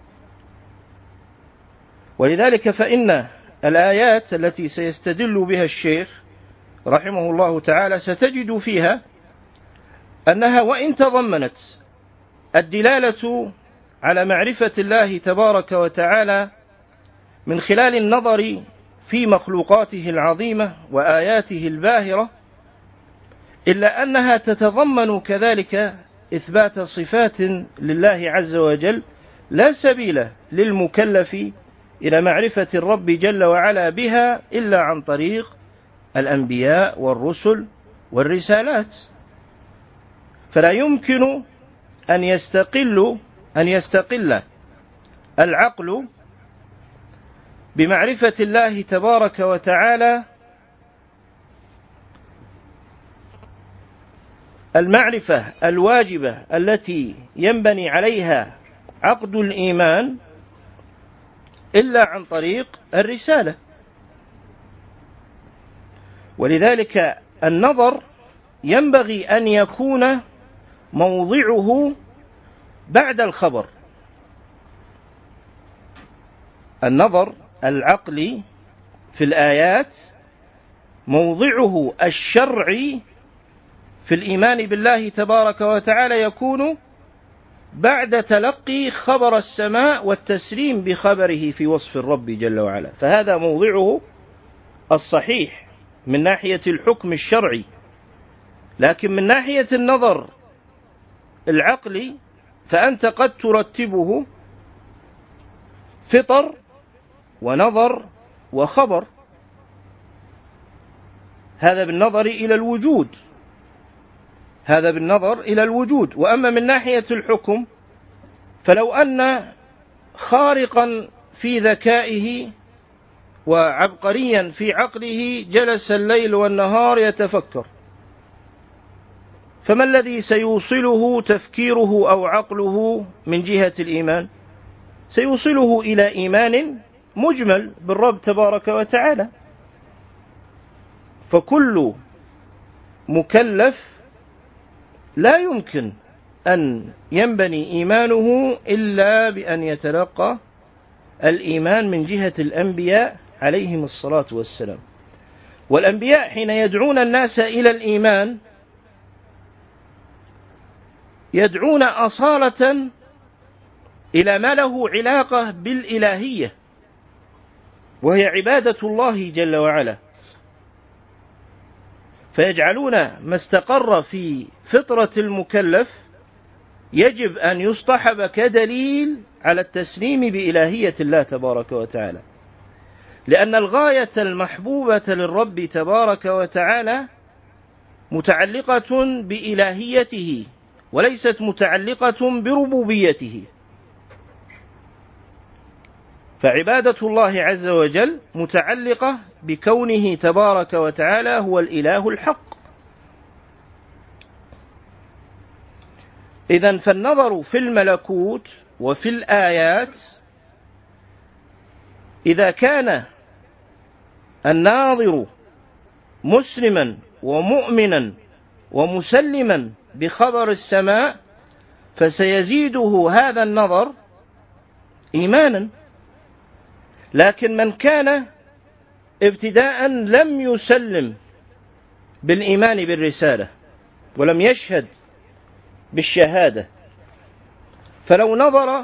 ولذلك فإن الآيات التي سيستدل بها الشيخ رحمه الله تعالى ستجد فيها أنها وإن تضمنت الدلالة على معرفة الله تبارك وتعالى من خلال النظر في مخلوقاته العظيمة وآياته الباهرة، إلا أنها تتضمن كذلك إثبات صفات لله عز وجل لا سبيل للمكلف إلى معرفة الرب جل وعلا بها إلا عن طريق الأنبياء والرسل والرسالات. فلا يمكن أن يستقل العقل بمعرفة الله تبارك وتعالى المعرفة الواجبة التي ينبني عليها عقد الإيمان إلا عن طريق الرسالة. ولذلك النظر ينبغي أن يكون موضعه بعد الخبر. النظر العقلي في الآيات موضعه الشرعي في الإيمان بالله تبارك وتعالى يكون بعد تلقي خبر السماء والتسليم بخبره في وصف الرب جل وعلا، فهذا موضعه الصحيح من ناحية الحكم الشرعي. لكن من ناحية النظر العقلي فأنت قد ترتبه فطر ونظر وخبر، هذا بالنظر إلى الوجود، هذا بالنظر إلى الوجود. وأما من ناحية الحكم فلو أن خارقا في ذكائه وعبقريا في عقله جلس الليل والنهار يتفكر، فما الذي سيوصله تفكيره أو عقله من جهة الإيمان؟ سيوصله إلى إيمان مجمل بالرب تبارك وتعالى. فكل مكلف لا يمكن أن ينبني إيمانه إلا بأن يتلقى الإيمان من جهة الأنبياء عليهم الصلاة والسلام. والأنبياء حين يدعون الناس إلى الإيمان يدعون أصالة إلى ما له علاقة بالإلهية، وهي عبادة الله جل وعلا، فيجعلون ما استقر في فطرة المكلف يجب أن يصطحب كدليل على التسليم بإلهية الله تبارك وتعالى، لأن الغاية المحبوبة للرب تبارك وتعالى متعلقة بإلهيته وليست متعلقة بربوبيته. فعبادة الله عز وجل متعلقة بكونه تبارك وتعالى هو الإله الحق. إذن فالنظر في الملكوت وفي الآيات إذا كان الناظر مسلما ومؤمنا ومسلما بخبر السماء فسيزيده هذا النظر إيمانا. لكن من كان ابتداء لم يسلم بالإيمان بالرسالة ولم يشهد بالشهادة، فلو نظر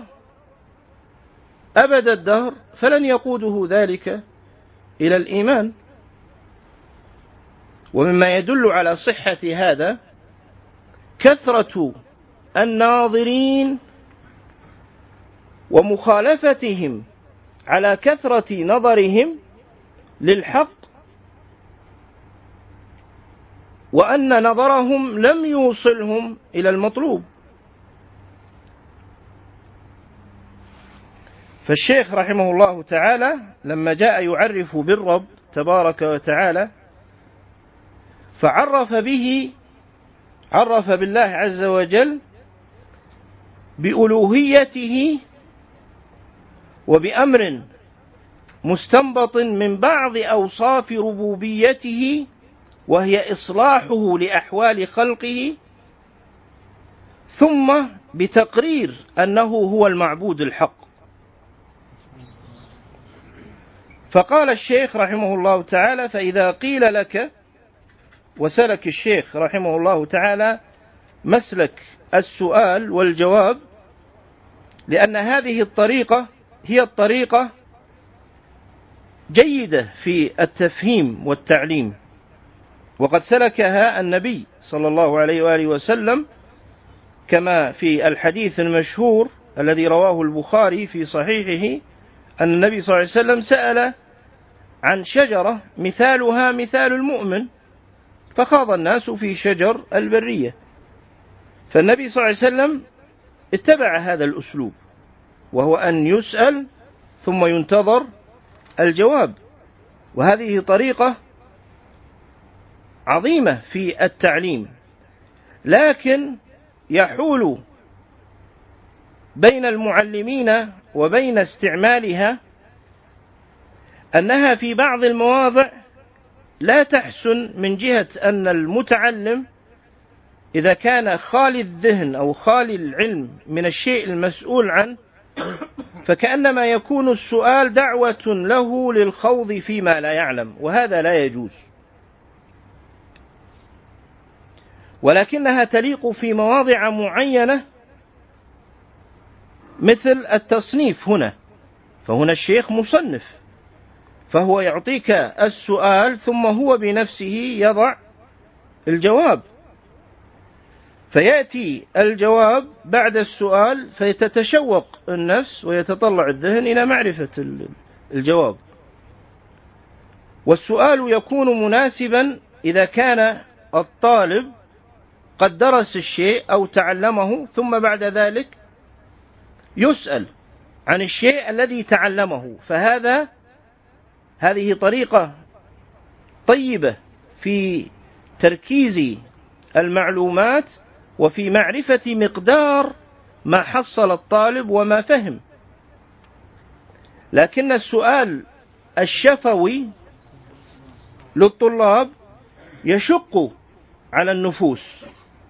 أبد الدهر فلن يقوده ذلك إلى الإيمان. ومما يدل على صحة هذا كثرة الناظرين ومخالفتهم على كثرة نظرهم للحق، وأن نظرهم لم يوصلهم إلى المطلوب. فالشيخ رحمه الله تعالى لما جاء يعرف بالرب تبارك وتعالى عرف بالله عز وجل بألوهيته وبأمر مستنبط من بعض أوصاف ربوبيته، وهي إصلاحه لأحوال خلقه، ثم بتقرير أنه هو المعبود الحق. فقال الشيخ رحمه الله تعالى: فإذا قيل لك، وسلك الشيخ رحمه الله تعالى مسلك السؤال والجواب، لأن هذه الطريقة هي الطريقة جيدة في التفهيم والتعليم، وقد سلكها النبي صلى الله عليه وآله وسلم، كما في الحديث المشهور الذي رواه البخاري في صحيحه أن النبي صلى الله عليه وسلم سأل عن شجرة مثالها مثال المؤمن، فخاض الناس في شجر البرية، فالنبي صلى الله عليه وسلم اتبع هذا الأسلوب، وهو أن يسأل ثم ينتظر الجواب. وهذه طريقة عظيمة في التعليم، لكن يحول بين المعلمين وبين استعمالها أنها في بعض المواضع لا تحسن من جهة أن المتعلم إذا كان خالي الذهن أو خالي العلم من الشيء المسؤول عنه، فكأنما يكون السؤال دعوة له للخوض فيما لا يعلم، وهذا لا يجوز، ولكنها تليق في مواضع معينة مثل التصنيف هنا، فهنا الشيخ مصنف، فهو يعطيك السؤال ثم هو بنفسه يضع الجواب، فيأتي الجواب بعد السؤال فتتشوق النفس ويتطلع الذهن إلى معرفة الجواب. والسؤال يكون مناسبا إذا كان الطالب قد درس الشيء أو تعلمه ثم بعد ذلك يسأل عن الشيء الذي تعلمه، هذه طريقة طيبة في تركيز المعلومات وفي معرفة مقدار ما حصل الطالب وما فهم. لكن السؤال الشفوي للطلاب يشق على النفوس،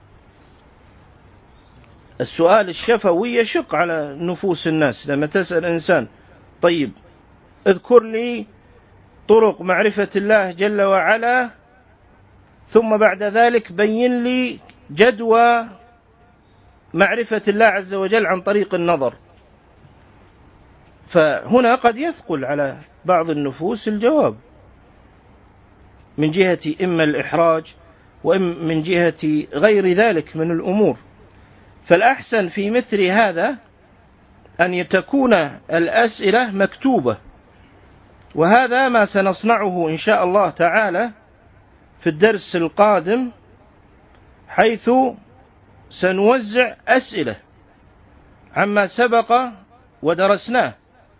السؤال الشفوي يشق على نفوس الناس. لما تسأل إنسان طيب اذكر لي طرق معرفة الله جل وعلا، ثم بعد ذلك بين لي جدوى معرفة الله عز وجل عن طريق النظر، فهنا قد يثقل على بعض النفوس الجواب من جهة إما الإحراج ومن جهة غير ذلك من الأمور. فالأحسن في مثل هذا أن تكون الأسئلة مكتوبة، وهذا ما سنصنعه إن شاء الله تعالى في الدرس القادم، حيث سنوزع أسئلة عما سبق ودرسناه،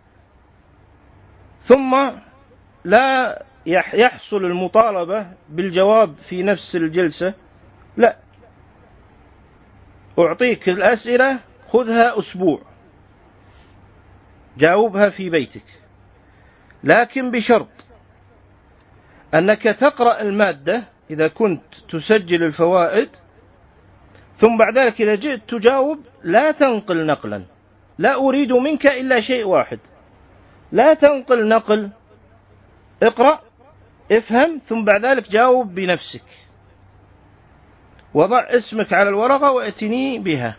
ثم لا يحصل المطالبة بالجواب في نفس الجلسة، لا، أعطيك الأسئلة خذها أسبوع جاوبها في بيتك، لكن بشرط أنك تقرأ المادة إذا كنت تسجل الفوائد، ثم بعد ذلك إذا جئت تجاوب لا تنقل نقلا، لا أريد منك إلا شيء واحد، لا تنقل نقل، اقرأ افهم ثم بعد ذلك جاوب بنفسك، وضع اسمك على الورقة وأتني بها،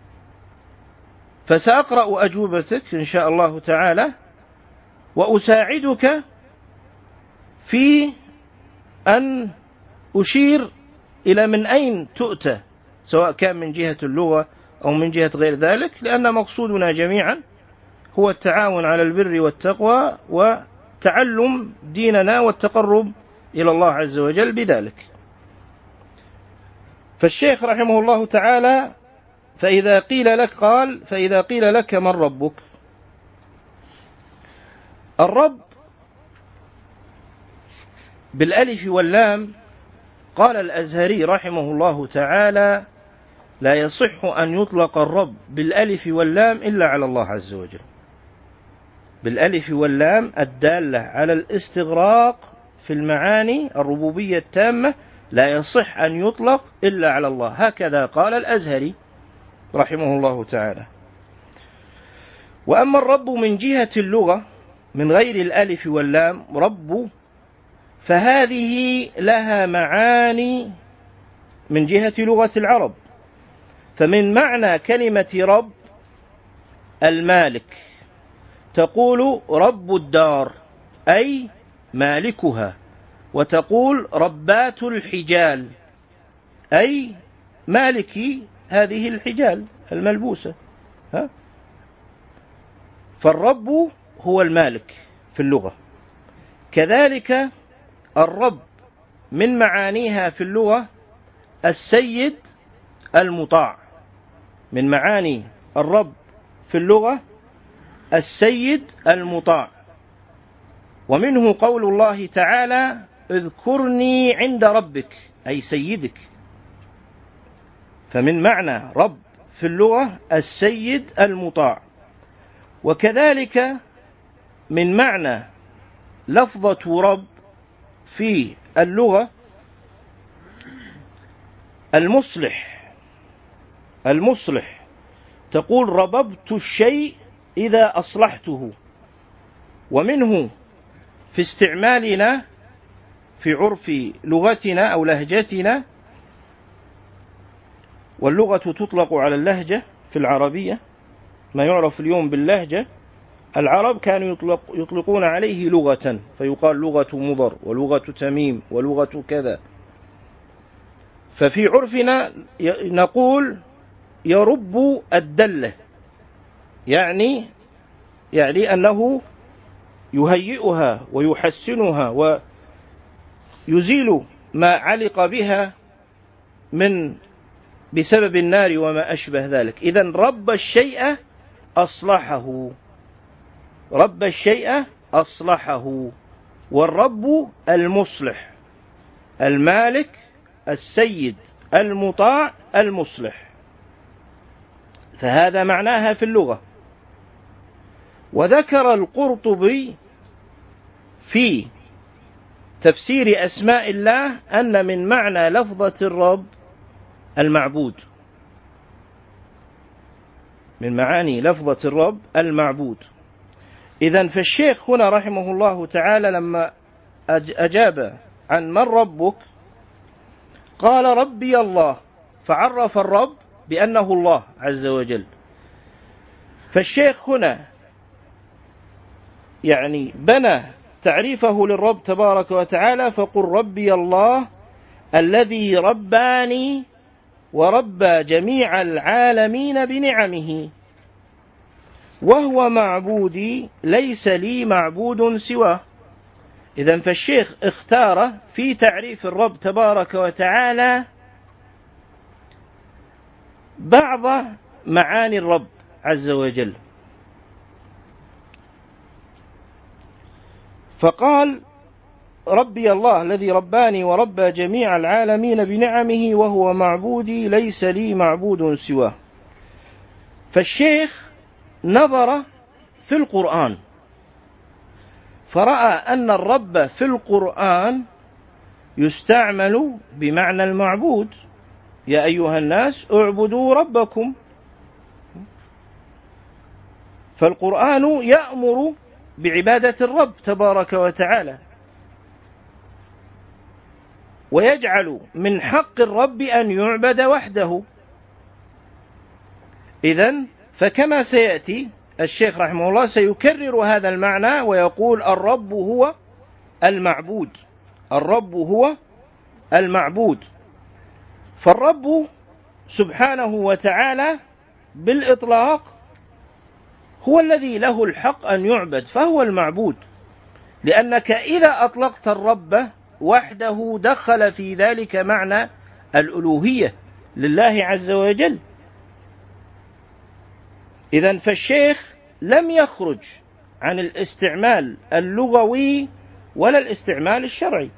فسأقرأ أجوبتك إن شاء الله تعالى، وأساعدك في أن أشير إلى من أين تؤتى، سواء كان من جهة اللغة أو من جهة غير ذلك، لأن مقصودنا جميعا هو التعاون على البر والتقوى وتعلم ديننا والتقرب إلى الله عز وجل بذلك. فالشيخ رحمه الله تعالى فإذا قيل لك من ربك؟ الرب بالألف واللام، قال الأزهري رحمه الله تعالى: لا يصح أن يطلق الرب بالألف واللام إلا على الله عز وجل، بالألف واللام الدالة على الاستغراق في المعاني الربوبية التامة، لا يصح أن يطلق إلا على الله، هكذا قال الأزهري رحمه الله تعالى. وأما الرب من جهة اللغة من غير الألف واللام، رب، فهذه لها معاني من جهة لغة العرب، فمن معنى كلمة رب المالك، تقول رب الدار أي مالكها، وتقول ربات الحجال أي مالكي هذه الحجال الملبوسة، فالرب هو المالك في اللغة. كذلك الرب من معانيها في اللغة السيد المطاع، من معاني الرب في اللغة السيد المطاع. ومنه قول الله تعالى: اذكرني عند ربك أي سيدك، فمن معنى رب في اللغة السيد المطاع. وكذلك من معنى لفظة رب في اللغة المصلح المصلح، تقول رببت الشيء إذا أصلحته. ومنه في استعمالنا في عرف لغتنا أو لهجتنا، واللغة تطلق على اللهجة في العربية، ما يعرف اليوم باللهجة. العرب كانوا يطلقون عليه لغة، فيقال لغة مضر ولغة تميم ولغة كذا. ففي عرفنا نقول يرب الدلة، يعني أنه يهيئها ويحسنها ويزيل ما علق بها بسبب النار وما أشبه ذلك. إذن رب الشيء أصلحه، رب الشيء أصلحه. والرب المصلح، المالك السيد المطاع المصلح، فهذا معناها في اللغة. وذكر القرطبي في تفسير أسماء الله أن من معنى لفظة الرب المعبود، من معاني لفظة الرب المعبود. إذن فالشيخ هنا رحمه الله تعالى لما أجاب عن من ربك قال ربي الله، فعرف الرب بأنه الله عز وجل. فالشيخ هنا يعني بنى تعريفه للرب تبارك وتعالى، فقل ربي الله الذي رباني وربى جميع العالمين بنعمه وهو معبودي ليس لي معبود سواه. إذن فالشيخ اختار في تعريف الرب تبارك وتعالى بعض معاني الرب عز وجل، فقال ربي الله الذي رباني وربى جميع العالمين بنعمه وهو معبودي ليس لي معبود سواه. فالشيخ نظر في القرآن فرأى أن الرب في القرآن يستعمل بمعنى المعبود، يا أيها الناس اعبدوا ربكم. فالقرآن يأمر بعبادة الرب تبارك وتعالى، ويجعل من حق الرب أن يعبد وحده. إذن فكما سيأتي الشيخ رحمه الله سيكرر هذا المعنى ويقول الرب هو المعبود، الرب هو المعبود. فالرب سبحانه وتعالى بالإطلاق هو الذي له الحق أن يعبد، فهو المعبود، لأنك إذا أطلقت الرب وحده دخل في ذلك معنى الألوهية لله عز وجل. إذن فالشيخ لم يخرج عن الاستعمال اللغوي ولا الاستعمال الشرعي،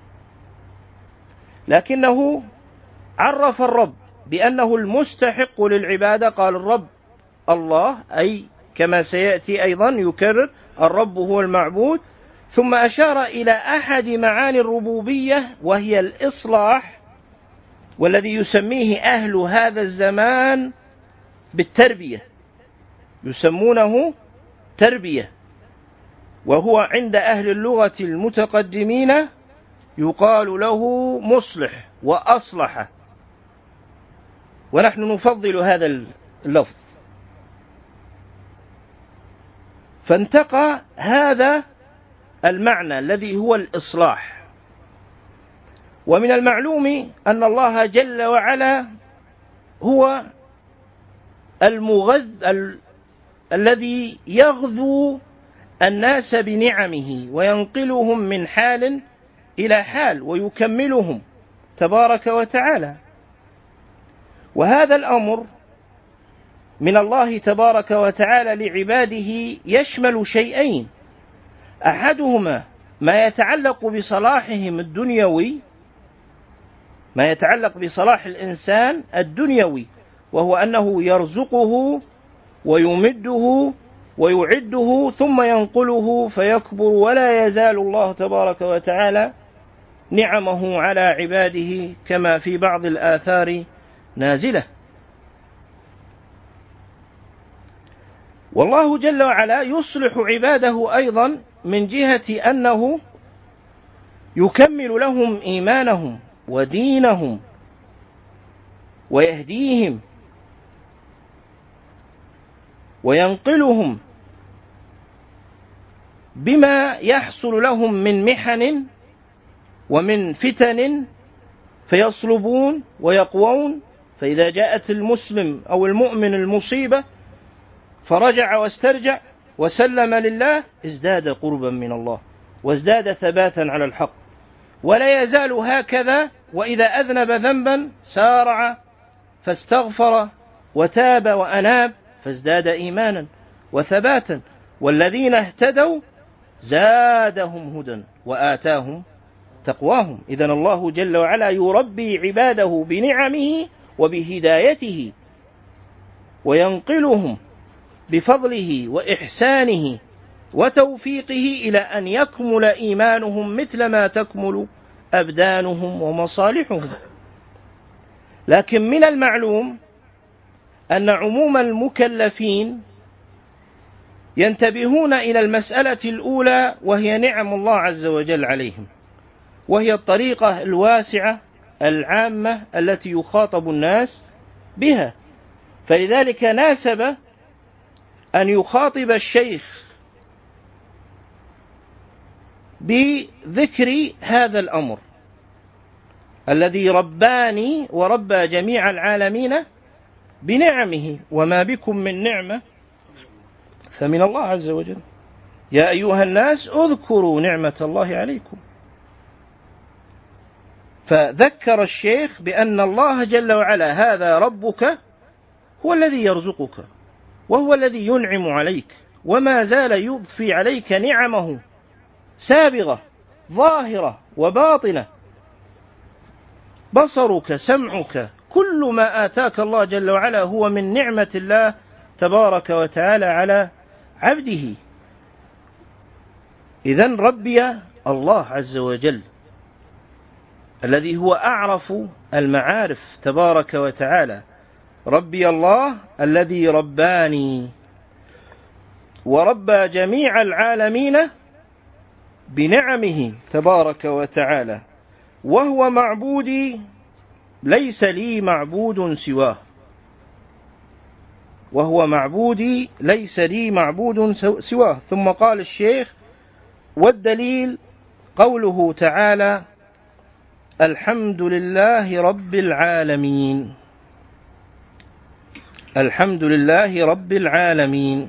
لكنه عرف الرب بأنه المستحق للعبادة، قال الرب الله، أي كما سيأتي أيضا يكرر الرب هو المعبود. ثم أشار إلى أحد معاني الربوبية وهي الإصلاح، والذي يسميه أهل هذا الزمان بالتربية، يسمونه تربية، وهو عند أهل اللغة المتقدمين يقال له مصلح وأصلح، ونحن نفضل هذا اللفظ. فانتقى هذا المعنى الذي هو الإصلاح. ومن المعلوم أن الله جل وعلا هو الذي يغذو الناس بنعمه وينقلهم من حال إلى حال ويكملهم تبارك وتعالى. وهذا الأمر من الله تبارك وتعالى لعباده يشمل شيئين، أحدهما ما يتعلق بصلاحهم الدنيوي، ما يتعلق بصلاح الإنسان الدنيوي، وهو أنه يرزقه ويمده ويعده ثم ينقله فيكبر، ولا يزال الله تبارك وتعالى نعمه على عباده كما في بعض الآثار نازلة. والله جل وعلا يصلح عباده أيضا من جهة أنه يكمل لهم إيمانهم ودينهم ويهديهم وينقلهم بما يحصل لهم من محن ومن فتن فيصلبون ويقوون. فإذا جاءت المسلم أو المؤمن المصيبة فرجع واسترجع وسلم لله ازداد قربا من الله وازداد ثباتا على الحق، ولا يزال هكذا. وإذا أذنب ذنبا سارع فاستغفر وتاب وأناب فازداد إيمانا وثباتا. والذين اهتدوا زادهم هدى وآتاهم تقواهم. إذن الله جل وعلا يربي عباده بنعمه وبهدايته وينقلهم بفضله وإحسانه وتوفيقه إلى أن يكمل إيمانهم مثل ما تكمل أبدانهم ومصالحهم. لكن من المعلوم أن عموم المكلفين ينتبهون إلى المسألة الأولى، وهي نعم الله عز وجل عليهم، وهي الطريقة الواسعة العامة التي يخاطب الناس بها. فلذلك ناسب أن يخاطب الشيخ بذكر هذا الأمر الذي رباني وربى جميع العالمين بنعمه، وما بكم من نعمة فمن الله عز وجل. يا أيها الناس اذكروا نعمة الله عليكم. فذكر الشيخ بأن الله جل وعلا هذا ربك هو الذي يرزقك وهو الذي ينعم عليك، وما زال يضفي عليك نعمه سابغة ظاهرة وباطنة، بصرك سمعك كل ما آتاك الله جل وعلا هو من نعمة الله تبارك وتعالى على عبده. إذن ربي الله عز وجل الذي هو أعرف المعارف تبارك وتعالى، ربي الله الذي رباني وربى جميع العالمين بنعمه تبارك وتعالى، وهو معبودي ليس لي معبود سواه، وهو معبودي ليس لي معبود سواه. ثم قال الشيخ: والدليل قوله تعالى: الحمد لله رب العالمين. الحمد لله رب العالمين.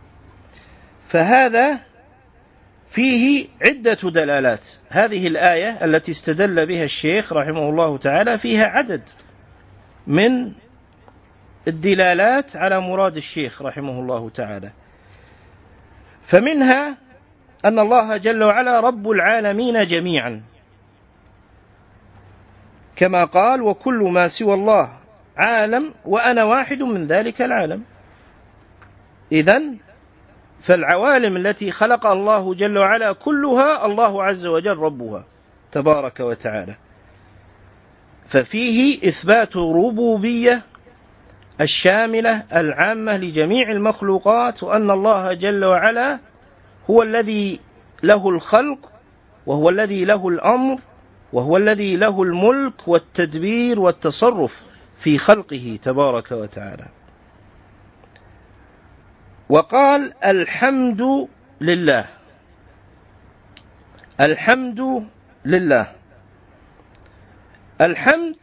فهذا فيه عدة دلالات. هذه الآية التي استدل بها الشيخ رحمه الله تعالى فيها عدد من الدلالات على مراد الشيخ رحمه الله تعالى. فمنها أن الله جل وعلا رب العالمين جميعا، كما قال: وكل ما سوى الله عالم وأنا واحد من ذلك العالم. إذن فالعوالم التي خلق الله جل وعلا كلها الله عز وجل ربها تبارك وتعالى. ففيه إثبات ربوبية الشاملة العامة لجميع المخلوقات، وأن الله جل وعلا هو الذي له الخلق، وهو الذي له الأمر، وهو الذي له الملك والتدبير والتصرف في خلقه تبارك وتعالى. وقال: الحمد لله. الحمد لله. الحمد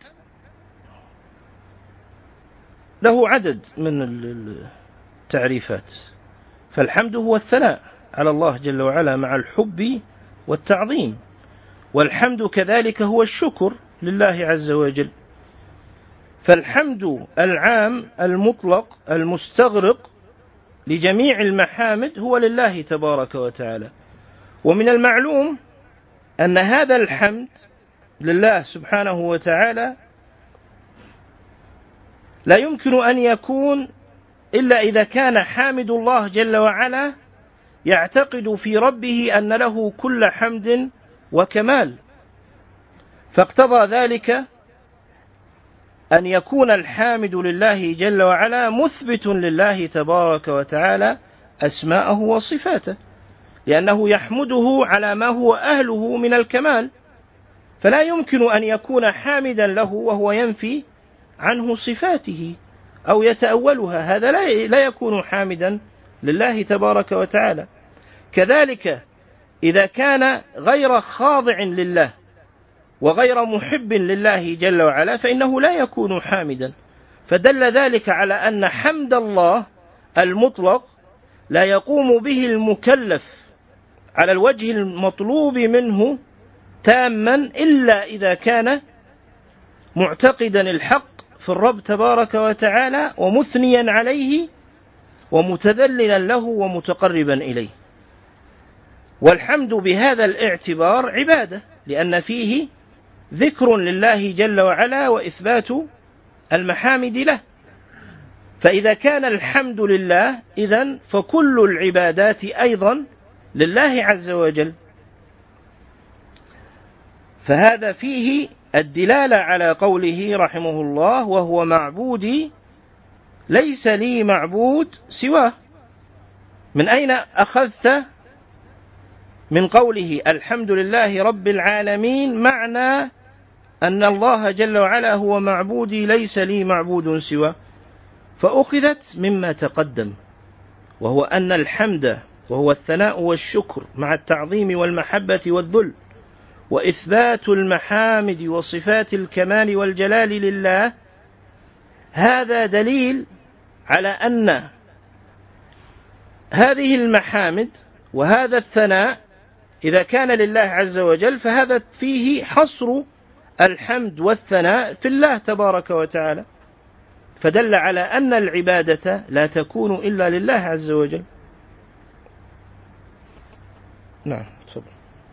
له عدد من التعريفات، فالحمد هو الثناء على الله جل وعلا مع الحب والتعظيم، والحمد كذلك هو الشكر لله عز وجل. فالحمد العام المطلق المستغرق لجميع المحامد هو لله تبارك وتعالى. ومن المعلوم أن هذا الحمد لله سبحانه وتعالى لا يمكن أن يكون إلا إذا كان حامد الله جل وعلا يعتقد في ربه أن له كل حمد وكمال، فاقتضى ذلك أن يكون الحامد لله جل وعلا مثبت لله تبارك وتعالى أسماءه وصفاته، لأنه يحمده على ما هو أهله من الكمال، فلا يمكن أن يكون حامدا له وهو ينفي عنه صفاته أو يتأولها، هذا لا يكون حامدا لله تبارك وتعالى. كذلك إذا كان غير خاضع لله وغير محب لله جل وعلا فإنه لا يكون حامدا، فدل ذلك على أن حمد الله المطلق لا يقوم به المكلف على الوجه المطلوب منه تاما إلا إذا كان معتقدا الحق في الرب تبارك وتعالى ومثنيا عليه ومتذللا له ومتقربا إليه. والحمد بهذا الاعتبار عبادة، لأن فيه ذكر لله جل وعلا وإثبات المحامد له. فإذا كان الحمد لله إذن فكل العبادات أيضا لله عز وجل، فهذا فيه الدلالة على قوله رحمه الله: وهو معبودي ليس لي معبود سواه. من أين أخذت من قوله الحمد لله رب العالمين معنى أن الله جل وعلا هو معبودي ليس لي معبود سواه؟ فأخذت مما تقدم، وهو أن الحمد وهو الثناء والشكر مع التعظيم والمحبة والذل وإثبات المحامد وصفات الكمال والجلال لله، هذا دليل على أن هذه المحامد وهذا الثناء إذا كان لله عز وجل فهذا فيه حصر الحمد والثناء في الله تبارك وتعالى، فدل على أن العبادة لا تكون إلا لله عز وجل. نعم تفضل.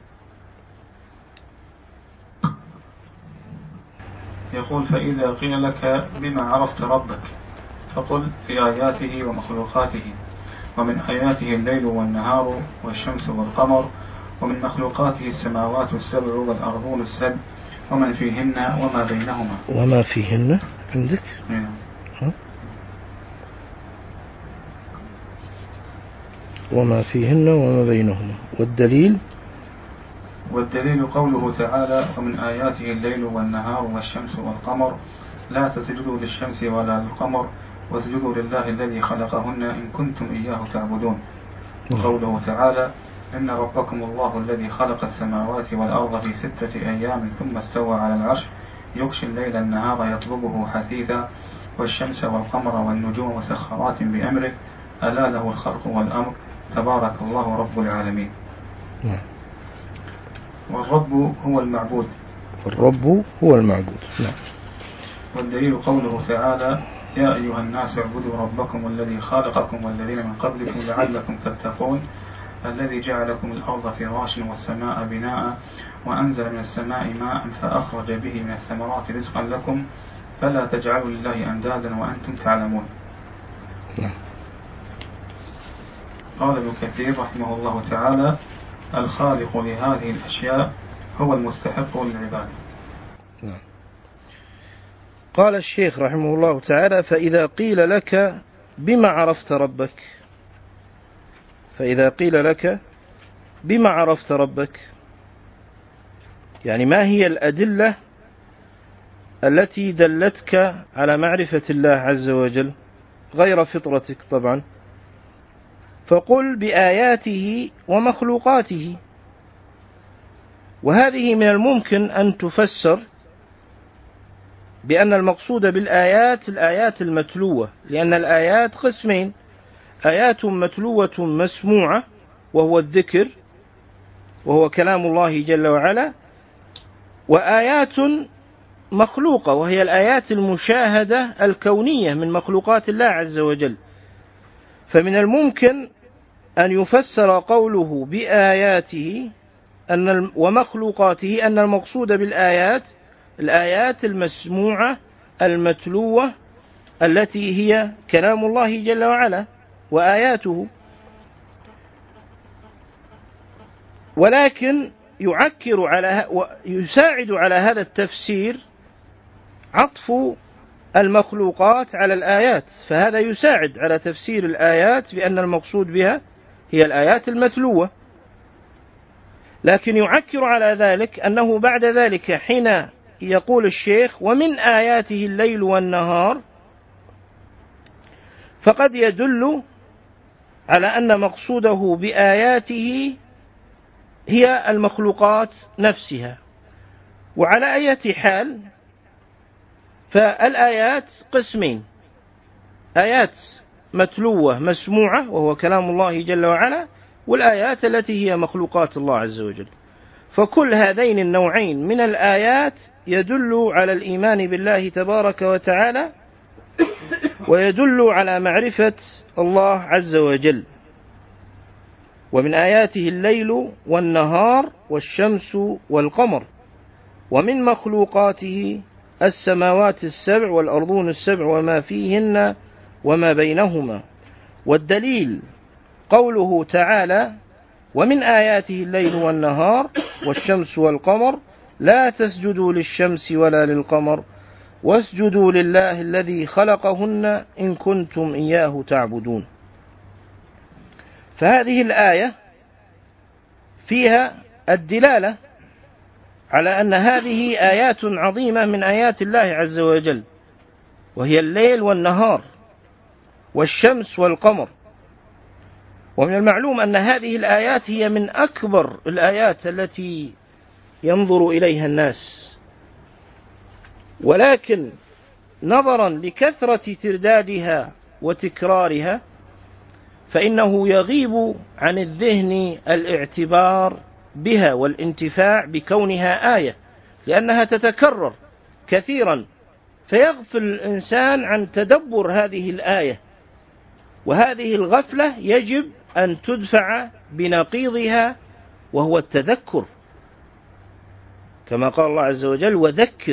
يقول: فإذا قيل لك بما عرفت ربك فقل في آياته ومخلوقاته، ومن آياته الليل والنهار والشمس والقمر، ومن مخلوقاته السماوات السبع والأرضون السبع ومن فيهن وما بينهما. وما فيهن عندك؟ وما فيهن وما بينهما. والدليل قوله تعالى: ومن آياته الليل والنهار والشمس والقمر لا تسجدوا للشمس ولا للقمر واسجدوا لله الذي خلقهن إن كنتم إياه تعبدون. وقوله تعالى: إن ربكم الله الذي خلق السماوات والأرض في 6 أيام ثم استوى على العرش يغشي الليل النهار يطلبه حثيثا والشمس والقمر والنجوم مسخرات بأمره ألا له الخلق والأمر تبارك الله رب العالمين. والرب هو المعبود. الرب هو المعبود. نعم. والدليل قوله تعالى: يا أيها الناس اعبدوا ربكم الذي خلقكم والذين من قبلكم لعلكم تتقون الذي جعل لكم الأرض فراشا والسماء بناء وأنزل من السماء ماء فأخرج به من الثمرات رزقا لكم فلا تجعلوا لله أندادا وأنتم تعلمون. قال ابن كثير رحمه الله تعالى: الخالق لهذه الأشياء هو المستحق للعبادة. قال الشيخ رحمه الله تعالى: فإذا قيل لك بما عرفت ربك، فإذا قيل لك بما عرفت ربك، يعني ما هي الأدلة التي دلتك على معرفة الله عز وجل غير فطرتك طبعا، فقل بآياته ومخلوقاته. وهذه من الممكن أن تفسر بأن المقصود بالآيات الآيات المتلوة، لأن الآيات قسمين: آيات متلوة مسموعة وهو الذكر وهو كلام الله جل وعلا، وآيات مخلوقة وهي الآيات المشاهدة الكونية من مخلوقات الله عز وجل. فمن الممكن أن يفسر قوله بآياته ومخلوقاته أن المقصود بالآيات الآيات المسموعة المتلوة التي هي كلام الله جل وعلا وآياته. ولكن يساعد على هذا التفسير عطف المخلوقات على الآيات، فهذا يساعد على تفسير الآيات بأن المقصود بها هي الآيات المتلوة. لكن يعكر على ذلك أنه بعد ذلك حين يقول الشيخ ومن آياته الليل والنهار، فقد يدل على أن مقصوده بآياته هي المخلوقات نفسها. وعلى أي حال فالآيات قسمين: آيات متلوة مسموعة وهو كلام الله جل وعلا، والآيات التي هي مخلوقات الله عز وجل. فكل هذين النوعين من الآيات يدل على الإيمان بالله تبارك وتعالى، ويدل على معرفة الله عز وجل. ومن آياته الليل والنهار والشمس والقمر، ومن مخلوقاته السماوات السبع والأرضون السبع وما فيهن وما بينهما. والدليل قوله تعالى ومن آياته الليل والنهار والشمس والقمر لا تسجدوا للشمس ولا للقمر واسجدوا لله الذي خلقهن إن كنتم إياه تعبدون. فهذه الآية فيها الدلالة على أن هذه آيات عظيمة من آيات الله عز وجل، وهي الليل والنهار والشمس والقمر. ومن المعلوم أن هذه الآيات هي من أكبر الآيات التي ينظر إليها الناس، ولكن نظرا لكثرة تردادها وتكرارها فإنه يغيب عن الذهن الاعتبار بها والانتفاع بكونها آية، لأنها تتكرر كثيرا، فيغفل الإنسان عن تدبر هذه الآية. وهذه الغفلة يجب أن تدفع بنقيضها، وهو التذكر، كما قال الله عز وجل وذكر.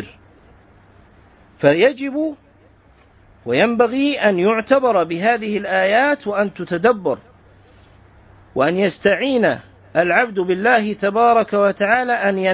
فيجب وينبغي أن يعتبر بهذه الآيات وأن تتدبر، وأن يستعين العبد بالله تبارك وتعالى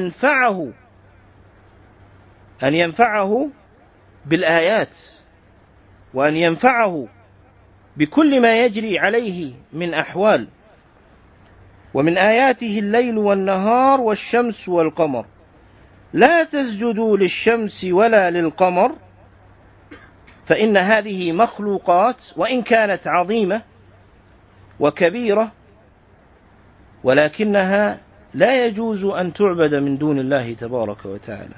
أن ينفعه بالآيات، وأن ينفعه بكل ما يجري عليه من أحوال. ومن آياته الليل والنهار والشمس والقمر لا تسجدوا للشمس ولا للقمر، فإن هذه مخلوقات وإن كانت عظيمة وكبيرة، ولكنها لا يجوز أن تعبد من دون الله تبارك وتعالى.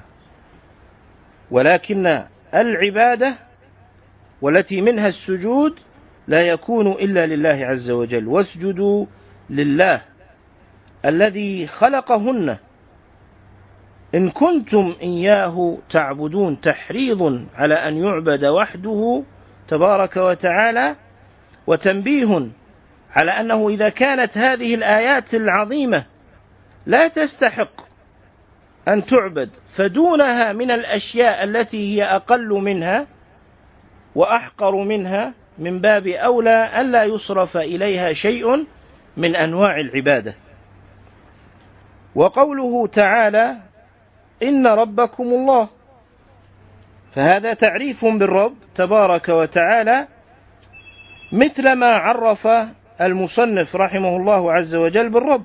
ولكن العبادة والتي منها السجود لا يكون إلا لله عز وجل. واسجدوا لله الذي خلقهن إن كنتم إياه تعبدون، تحريض على أن يعبد وحده تبارك وتعالى، وتنبيه على أنه إذا كانت هذه الآيات العظيمة لا تستحق أن تعبد، فدونها من الأشياء التي هي أقل منها وأحقر منها من باب أولى ألا يصرف إليها شيء من أنواع العبادة. وقوله تعالى إن ربكم الله، فهذا تعريف بالرب تبارك وتعالى، مثل ما عرف المصنف رحمه الله عز وجل بالرب،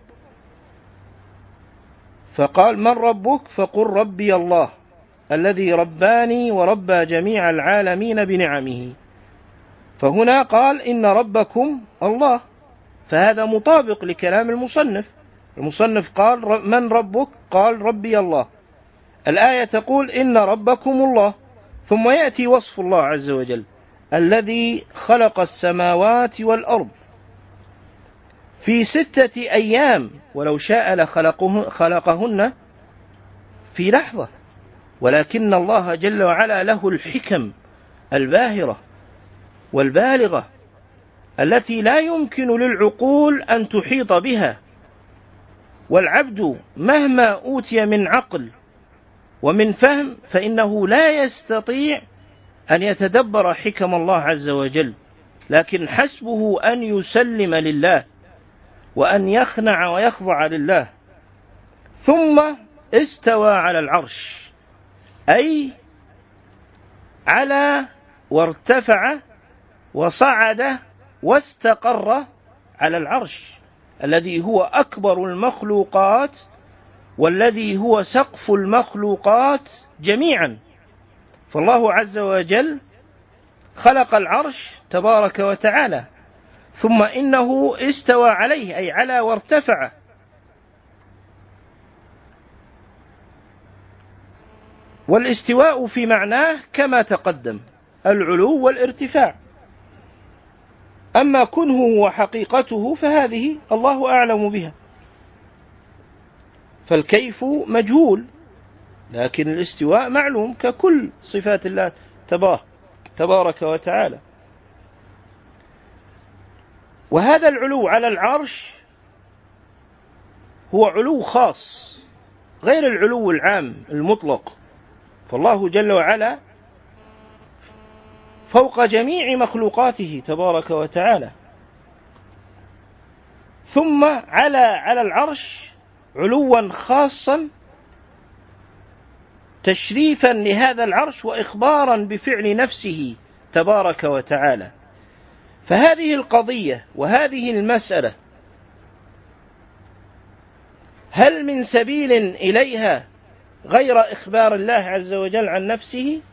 فقال من ربك؟ فقل ربي الله الذي رباني وربى جميع العالمين بنعمه. فهنا قال إن ربكم الله، فهذا مطابق لكلام المصنف. المصنف قال من ربك؟ قال ربي الله. الآية تقول إن ربكم الله، ثم يأتي وصف الله عز وجل الذي خلق السماوات والأرض في 6 أيام ولو شاء لخلقهن في لحظة، ولكن الله جل وعلا له الحكم الباهرة والبالغة التي لا يمكن للعقول أن تحيط بها. والعبد مهما أوتي من عقل ومن فهم فإنه لا يستطيع أن يتدبر حكم الله عز وجل، لكن حسبه أن يسلم لله وأن يخنع ويخضع لله. ثم استوى على العرش، أي على وارتفع وصعد واستقر على العرش الذي هو أكبر المخلوقات والذي هو سقف المخلوقات جميعا. فالله عز وجل خلق العرش تبارك وتعالى، ثم إنه استوى عليه أي على وارتفع. والاستواء في معناه كما تقدم العلو والارتفاع، أما كنه وحقيقته فهذه الله أعلم بها، فالكيف مجهول، لكن الاستواء معلوم ككل صفات الله تبارك وتعالى. وهذا العلو على العرش هو علو خاص غير العلو العام المطلق، فالله جل وعلا فوق جميع مخلوقاته تبارك وتعالى. ثم على العرش علوا خاصا تشريفا لهذا العرش وإخبارا بفعل نفسه تبارك وتعالى. فهذه القضية وهذه المسألة هل من سبيل إليها غير إخبار الله عز وجل عن نفسه؟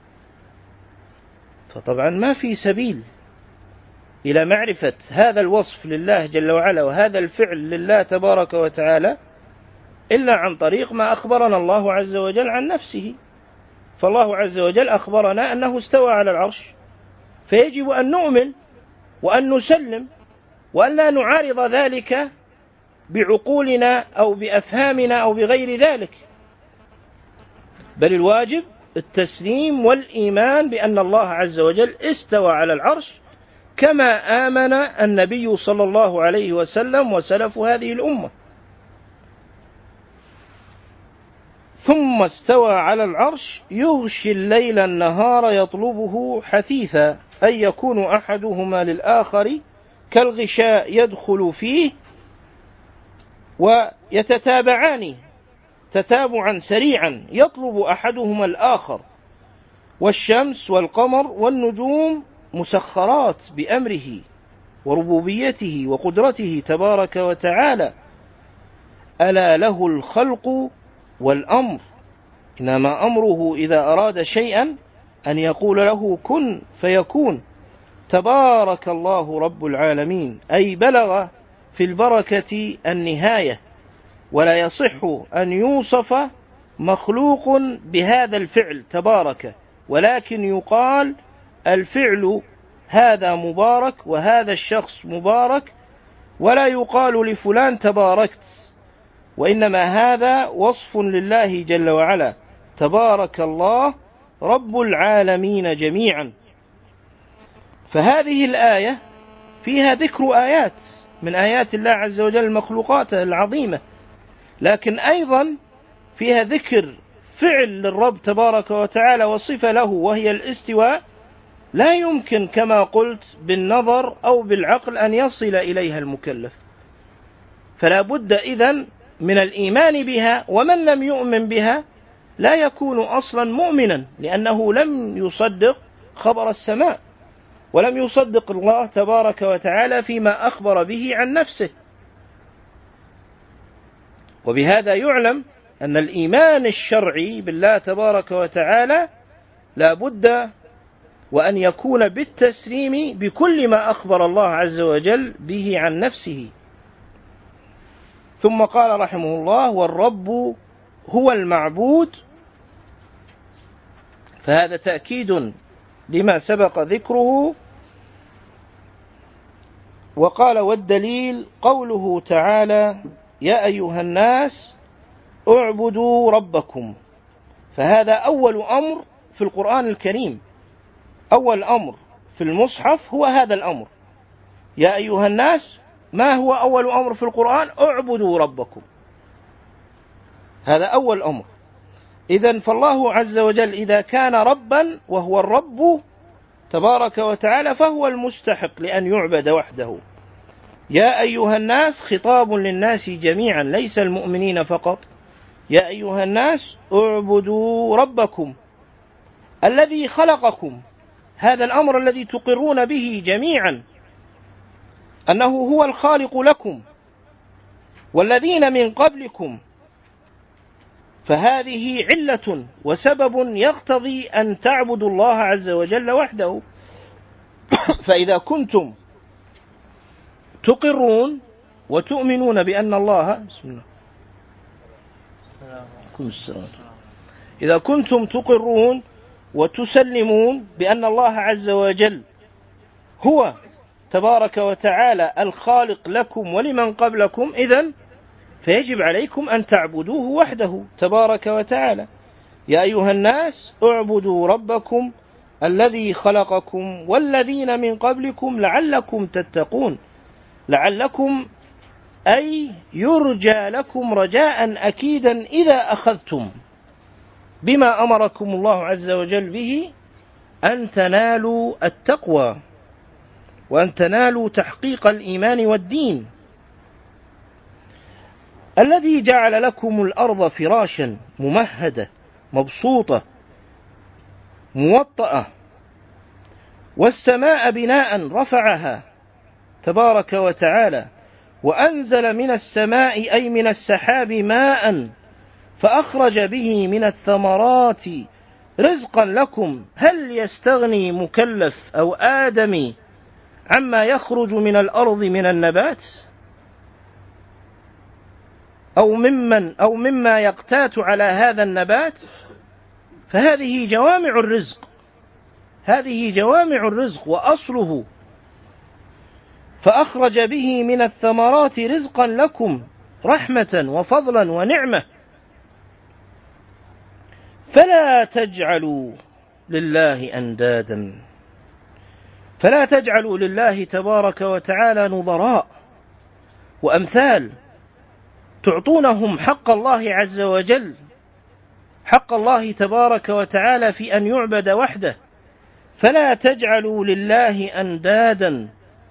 فطبعا ما في سبيل إلى معرفة هذا الوصف لله جل وعلا وهذا الفعل لله تبارك وتعالى إلا عن طريق ما أخبرنا الله عز وجل عن نفسه. فالله عز وجل أخبرنا أنه استوى على العرش، فيجب أن نؤمن وأن نسلم وأن لا نعارض ذلك بعقولنا أو بأفهامنا أو بغير ذلك، بل الواجب التسليم والإيمان بأن الله عز وجل استوى على العرش كما آمن النبي صلى الله عليه وسلم وسلف هذه الأمة. ثم استوى على العرش يغشي الليل النهار يطلبه حثيثا، أي يكون أحدهما للآخر كالغشاء يدخل فيه ويتتابعان تتابعا سريعا يطلب أحدهما الآخر. والشمس والقمر والنجوم مسخرات بأمره وربوبيته وقدرته تبارك وتعالى. ألا له الخلق والأمر، إنما أمره إذا أراد شيئا أن يقول له كن فيكون. تبارك الله رب العالمين، أي بلغ في البركة النهاية، ولا يصح أن يوصف مخلوق بهذا الفعل تبارك، ولكن يقال الفعل هذا مبارك وهذا الشخص مبارك، ولا يقال لفلان تباركت، وإنما هذا وصف لله جل وعلا. تبارك الله رب العالمين جميعا. فهذه الآية فيها ذكر آيات من آيات الله عز وجل المخلوقات العظيمة، لكن أيضا فيها ذكر فعل للرب تبارك وتعالى وصفة له وهي الاستواء، لا يمكن كما قلت بالنظر أو بالعقل أن يصل إليها المكلف، فلا بد إذن من الإيمان بها، ومن لم يؤمن بها لا يكون أصلا مؤمنا، لأنه لم يصدق خبر السماء ولم يصدق الله تبارك وتعالى فيما أخبر به عن نفسه. وبهذا يعلم أن الإيمان الشرعي بالله تبارك وتعالى لا بد وأن يكون بالتسليم بكل ما أخبر الله عز وجل به عن نفسه. ثم قال رحمه الله: والرب هو المعبود، فهذا تأكيد لما سبق ذكره. وقال: والدليل قوله تعالى: يا أيها الناس اعبدوا ربكم. فهذا أول أمر في القرآن الكريم، أول أمر في المصحف هو هذا الأمر. يا أيها الناس، ما هو أول أمر في القرآن؟ اعبدوا ربكم، هذا أول أمر. إذن فالله عز وجل إذا كان ربا وهو الرب تبارك وتعالى فهو المستحق لأن يعبد وحده. يا أيها الناس خطاب للناس جميعا ليس المؤمنين فقط. يا أيها الناس اعبدوا ربكم. الذي خلقكم، هذا الأمر الذي تقرون به جميعا أنه هو الخالق لكم والذين من قبلكم، فهذه علة وسبب يقتضي أن تعبدوا الله عز وجل وحده. فإذا كنتم تقرون وتؤمنون بأن الله بسم الله إذا كنتم تقرون وتسلمون بأن الله عز وجل هو تبارك وتعالى الخالق لكم ولمن قبلكم، إذن فيجب عليكم أن تعبدوه وحده تبارك وتعالى. يا أيها الناس اعبدوا ربكم الذي خلقكم والذين من قبلكم لعلكم تتقون. لعلكم أي يرجى لكم رجاء أكيدا إذا أخذتم بما أمركم الله عز وجل به أن تنالوا التقوى وأن تنالوا تحقيق الإيمان والدين. الذي جعل لكم الأرض فراشا ممهدة مبسوطة موطأة والسماء بناء رفعها تبارك وتعالى وأنزل من السماء أي من السحاب ماء فأخرج به من الثمرات رزقا لكم. هل يستغني مكلف أو آدمي عما يخرج من الأرض من النبات أو مما يقتات على هذا النبات؟ فهذه جوامع الرزق، هذه جوامع الرزق وأصله فأخرج به من الثمرات رزقا لكم رحمة وفضلا ونعمة. فلا تجعلوا لله أندادا، فلا تجعلوا لله تبارك وتعالى نظراء وأمثال تعطونهم حق الله عز وجل، حق الله تبارك وتعالى في أن يعبد وحده. فلا تجعلوا لله أندادا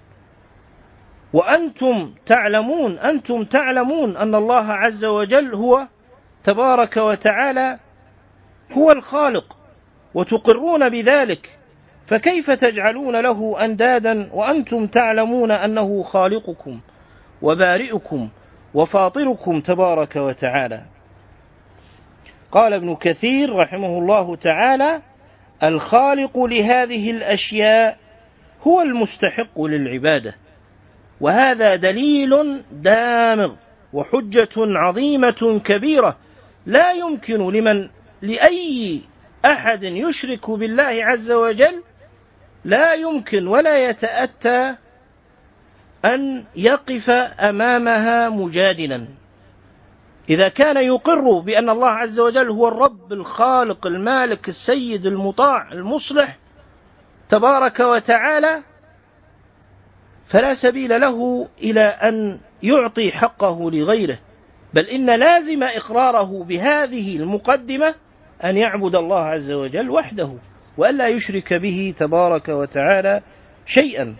وأنتم تعلمون أن الله عز وجل هو تبارك وتعالى هو الخالق وتقرون بذلك، فكيف تجعلون له أندادا وأنتم تعلمون أنه خالقكم وبارئكم وفاطركم تبارك وتعالى؟ قال ابن كثير رحمه الله تعالى: الخالق لهذه الأشياء هو المستحق للعبادة. وهذا دليل دامغ وحجة عظيمة كبيرة لا يمكن لأي أحد يشرك بالله عز وجل، لا يمكن ولا يتأتى أن يقف أمامها مجادلا. إذا كان يقر بأن الله عز وجل هو الرب الخالق المالك السيد المطاع المصلح تبارك وتعالى، فلا سبيل له إلى أن يعطي حقه لغيره، بل إن لازم إقراره بهذه المقدمة أن يعبد الله عز وجل وحده وألا يشرك به تبارك وتعالى شيئا.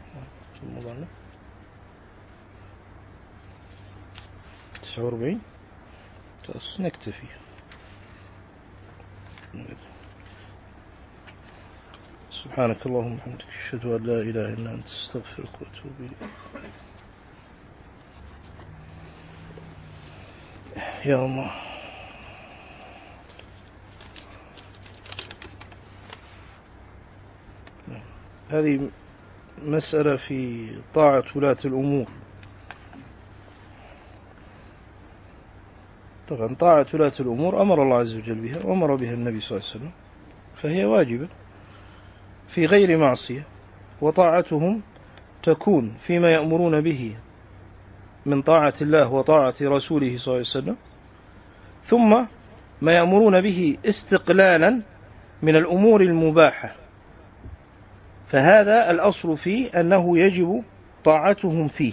نكتفي. سبحانك اللهم وبحمدك أشهد أن لا إله إلا أنت أستغفرك وأتوب إليك. يا الله. هذه مسألة في طاعة ولاة الأمور. طبعا طاعة ولاة الأمور أمر الله عز وجل بها وأمر بها النبي صلى الله عليه وسلم، فهي واجبة في غير معصية، وطاعتهم تكون فيما يأمرون به من طاعة الله وطاعة رسوله صلى الله عليه وسلم، ثم ما يأمرون به استقلالا من الأمور المباحة، فهذا الأصل فيه أنه يجب طاعتهم فيه.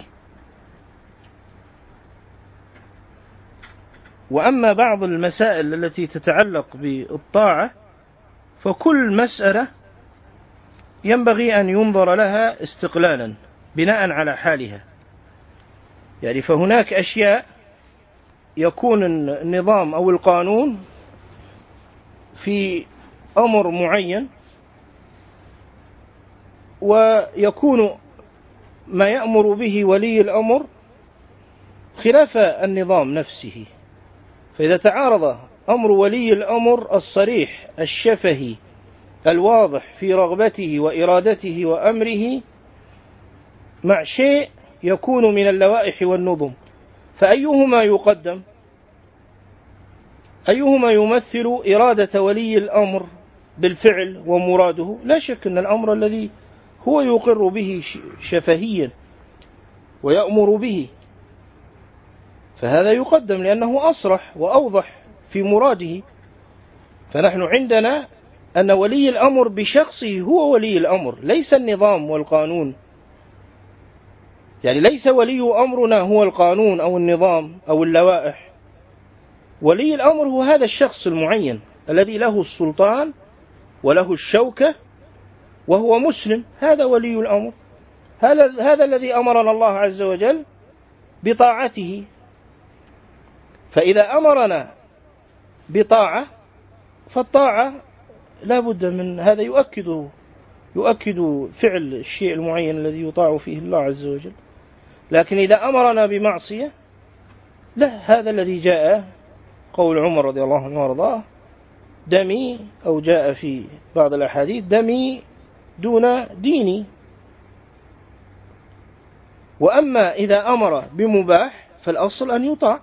وأما بعض المسائل التي تتعلق بالطاعة فكل مسألة ينبغي أن ينظر لها استقلالا بناء على حالها. يعني فهناك أشياء يكون النظام أو القانون في أمر معين، ويكون ما يأمر به ولي الأمر خلاف النظام نفسه. فإذا تعارض أمر ولي الأمر الصريح الشفهي الواضح في رغبته وإرادته وأمره مع شيء يكون من اللوائح والنظم، فأيهما يقدم؟ أيهما يمثل إرادة ولي الأمر بالفعل ومراده؟ لا شك أن الأمر الذي هو يقر به شفهيا ويأمر به، فهذا يقدم لأنه أصرح وأوضح في مراده. فنحن عندنا أن ولي الأمر بشخصه هو ولي الأمر، ليس النظام والقانون. يعني ليس ولي أمرنا هو القانون أو النظام أو اللوائح، ولي الأمر هو هذا الشخص المعين الذي له السلطان وله الشوكة وهو مسلم، هذا ولي الأمر. هذا الذي أمرنا الله عز وجل بطاعته. فإذا أمرنا بطاعة فالطاعة لا بد من هذا، يؤكد فعل الشيء المعين الذي يطاع فيه الله عز وجل. لكن إذا أمرنا بمعصية لا، هذا الذي جاء قول عمر رضي الله عنه وارضاه: دمي، أو جاء في بعض الأحاديث: دمي دون ديني. وأما إذا أمر بمباح فالأصل أن يطاع.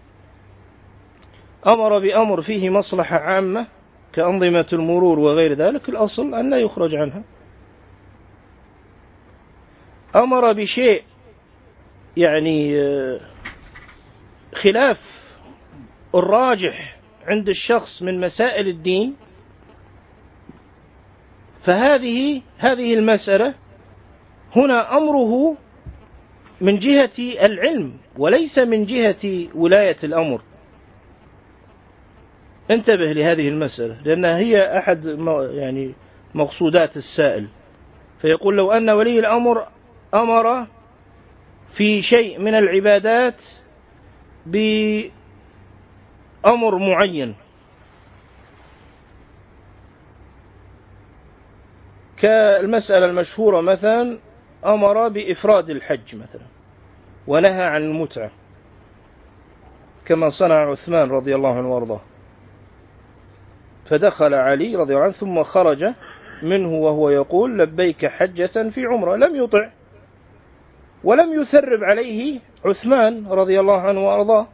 أمر بأمر فيه مصلحة عامة كأنظمة المرور وغير ذلك، الأصل أن لا يخرج عنها. أمر بشيء يعني خلاف الراجح عند الشخص من مسائل الدين، فهذه المسألة هنا أمره من جهة العلم وليس من جهة ولاية الأمر. انتبه لهذه المسألة لأنها هي أحد يعني مقصودات السائل. فيقول: لو أن ولي الأمر أمر في شيء من العبادات بأمر معين، كالمسألة المشهورة مثلا أمر بإفراد الحج مثلا ونهى عن المتعة كما صنع عثمان رضي الله عنه وارضاه، فدخل علي رضي الله عنه ثم خرج منه وهو يقول: لبيك حجة في عمرة، لم يطع ولم يثرب عليه عثمان رضي الله عنه وارضاه.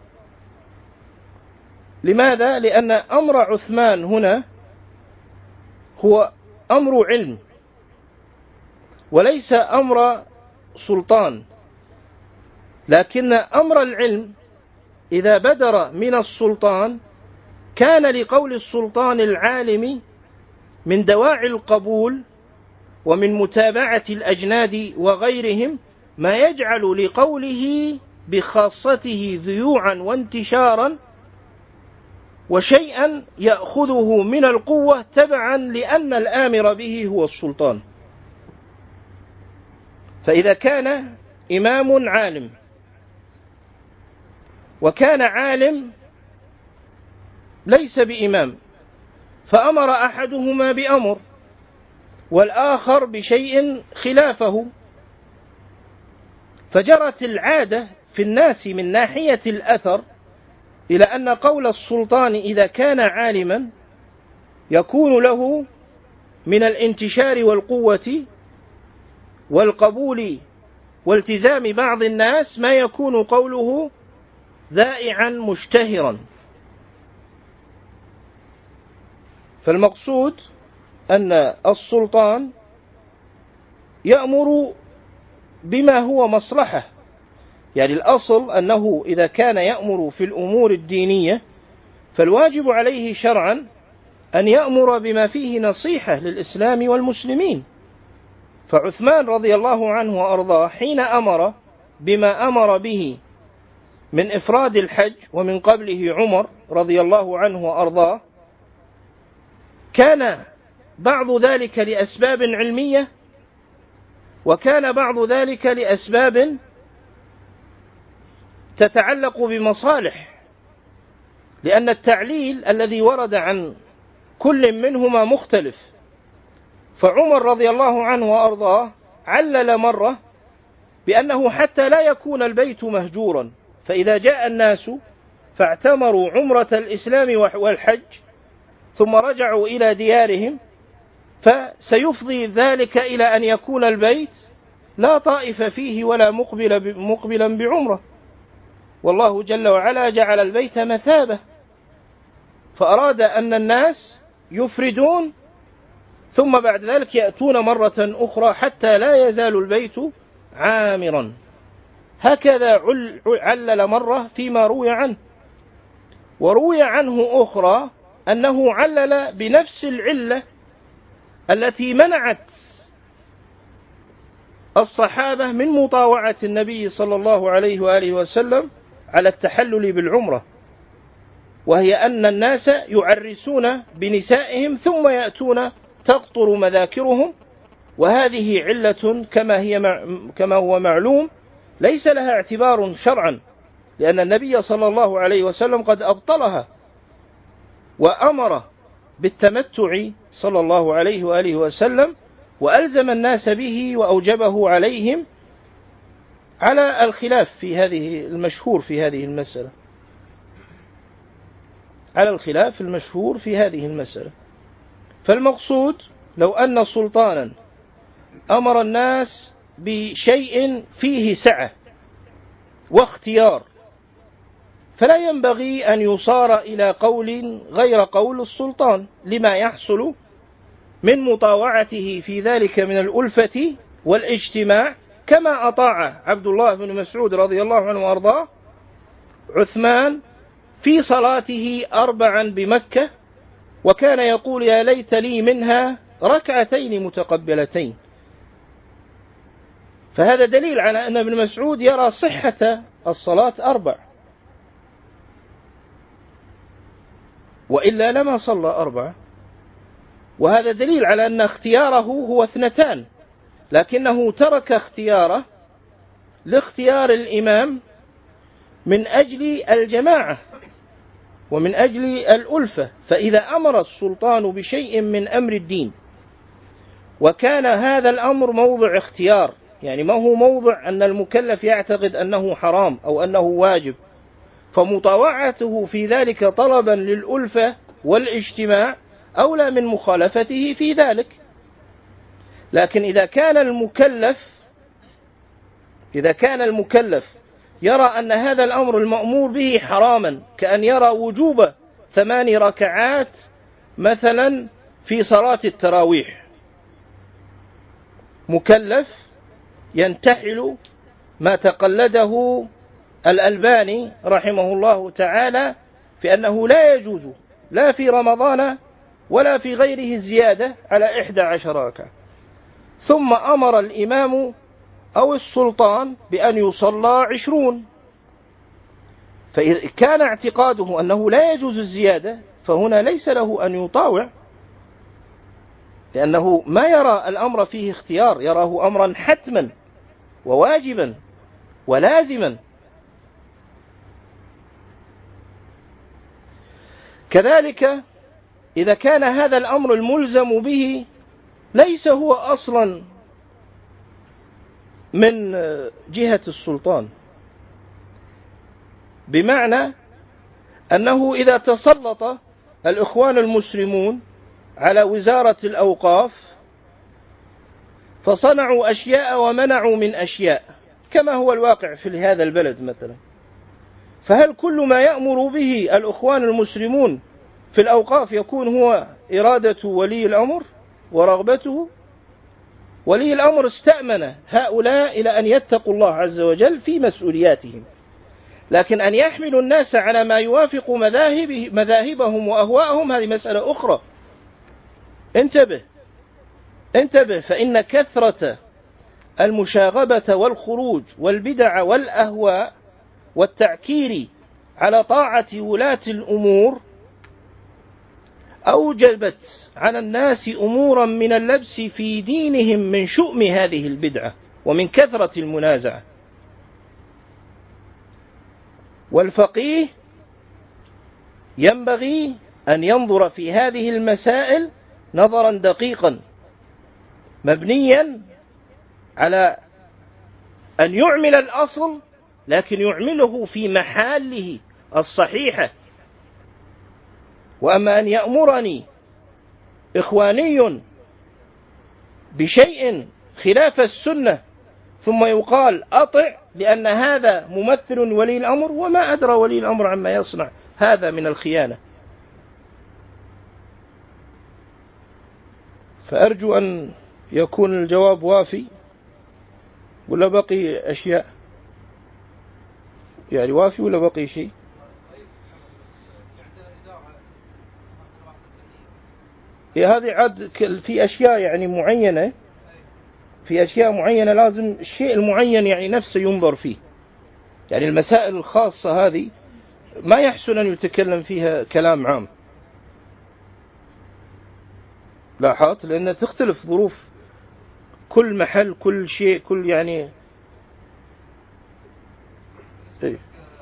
لماذا؟ لأن أمر عثمان هنا هو أمر علم وليس أمر سلطان، لكن أمر العلم إذا بدر من السلطان كان لقول السلطان العالم من دواعي القبول ومن متابعة الأجناد وغيرهم ما يجعل لقوله بخاصته ذيوعا وانتشارا، وشيئا يأخذه من القوة تبعا لأن الآمر به هو السلطان. فإذا كان إمام عالم وكان عالم ليس بإمام، فأمر أحدهما بأمر والآخر بشيء خلافه، فجرت العادة في الناس من ناحية الأثر إلى أن قول السلطان إذا كان عالما يكون له من الانتشار والقوة والقبول والتزام بعض الناس ما يكون قوله ذائعا مشتهرا. فالمقصود أن السلطان يأمر بما هو مصلحة، يعني الأصل أنه إذا كان يأمر في الأمور الدينية فالواجب عليه شرعا أن يأمر بما فيه نصيحة للإسلام والمسلمين. فعثمان رضي الله عنه وأرضاه حين أمر بما أمر به من إفراد الحج، ومن قبله عمر رضي الله عنه وأرضاه، كان بعض ذلك لأسباب علمية وكان بعض ذلك لأسباب تتعلق بمصالح، لأن التعليل الذي ورد عن كل منهما مختلف. فعمر رضي الله عنه وأرضاه علل مرة بأنه حتى لا يكون البيت مهجورا، فإذا جاء الناس فاعتمروا عمرة الإسلام والحج ثم رجعوا إلى ديارهم فسيفضي ذلك إلى أن يكون البيت لا طائف فيه ولا مقبلا بعمرة، والله جل وعلا جعل البيت مثابة، فأراد أن الناس يفردون ثم بعد ذلك يأتون مرة أخرى حتى لا يزال البيت عامرا. هكذا علل مرة فيما روي عنه. وروي عنه أخرى أنه علل بنفس العلة التي منعت الصحابة من مطاوعة النبي صلى الله عليه وآله وسلم على التحلل بالعمرة، وهي أن الناس يعرسون بنسائهم ثم يأتون تقطر مذاكرهم، وهذه علة كما هو معلوم ليس لها اعتبار شرعا، لأن النبي صلى الله عليه وسلم قد أبطلها وأمر بالتمتع صلى الله عليه وآله وسلم، وألزم الناس به وأوجبه عليهم على الخلاف في هذه المشهور في هذه المسألة، على الخلاف المشهور في هذه المسألة. فالمقصود لو أن سلطانا أمر الناس بشيء فيه سعة واختيار فلا ينبغي أن يصار إلى قول غير قول السلطان لما يحصل من مطاوعته في ذلك من الألفة والاجتماع، كما أطاع عبد الله بن مسعود رضي الله عنه وأرضاه عثمان في صلاته 4 بمكة، وكان يقول يا ليت لي منها 2 متقبلتين. فهذا دليل على أن ابن مسعود يرى صحة الصلاة 4، وإلا لما صلى 4. وهذا دليل على أن اختياره هو 2، لكنه ترك اختياره لاختيار الإمام من أجل الجماعة ومن أجل الألفة. فإذا أمر السلطان بشيء من أمر الدين وكان هذا الأمر موضع اختيار، يعني ما هو موضع أن المكلف يعتقد أنه حرام أو أنه واجب، فمطاوعته في ذلك طلبا للألفة والاجتماع أولى من مخالفته في ذلك. لكن إذا كان المكلف يرى أن هذا الأمر المأمور به حراما، كأن يرى وجوب 8 ركعات مثلا في صلاة التراويح، مكلف ينتحل ما تقلده الألباني رحمه الله تعالى في أنه لا يجوز لا في رمضان ولا في غيره الزيادة على 11 ركعة، ثم أمر الإمام أو السلطان بأن يصلى 20، فإذا كان اعتقاده أنه لا يجوز الزيادة فهنا ليس له أن يطاوع، لأنه ما يرى الأمر فيه اختيار، يراه أمرا حتما وواجبا ولازما. كذلك إذا كان هذا الأمر الملزم به ليس هو أصلا من جهة السلطان، بمعنى أنه إذا تسلط الإخوان المسلمون على وزارة الأوقاف فصنعوا أشياء ومنعوا من أشياء كما هو الواقع في هذا البلد مثلا، فهل كل ما يأمر به الإخوان المسلمون في الأوقاف يكون هو إرادة ولي الأمر ورغبته؟ ولي الأمر استأمن هؤلاء إلى أن يتقوا الله عز وجل في مسؤولياتهم، لكن أن يحملوا الناس على ما يوافق مذاهبهم وأهواءهم هذه مسألة أخرى. انتبه، فإن كثرة المشاغبة والخروج والبدع والأهواء والتعكير على طاعة ولاة الأمور أوجبت على الناس أمورا من اللبس في دينهم من شؤم هذه البدعة ومن كثرة المنازعة. والفقيه ينبغي أن ينظر في هذه المسائل نظرا دقيقا مبنيا على أن يعمل الأصل، لكن يعمله في محله الصحيحة. وأما أن يأمرني إخواني بشيء خلاف السنة ثم يقال أطع لأن هذا ممثل ولي الأمر، وما أدرى ولي الأمر عما يصنع، هذا من الخيانة. فأرجو أن يكون الجواب وافي، ولا بقي أشياء؟ يعني وافي ولا بقي شيء؟ هذه عاد في أشياء يعني معينة، في أشياء معينة لازم الشيء المعين يعني نفسه ينظر فيه. يعني المسائل الخاصة هذه ما يحسن أن يتكلم فيها كلام عام، لاحظت، لأن تختلف ظروف كل محل، كل شيء، كل يعني إيه.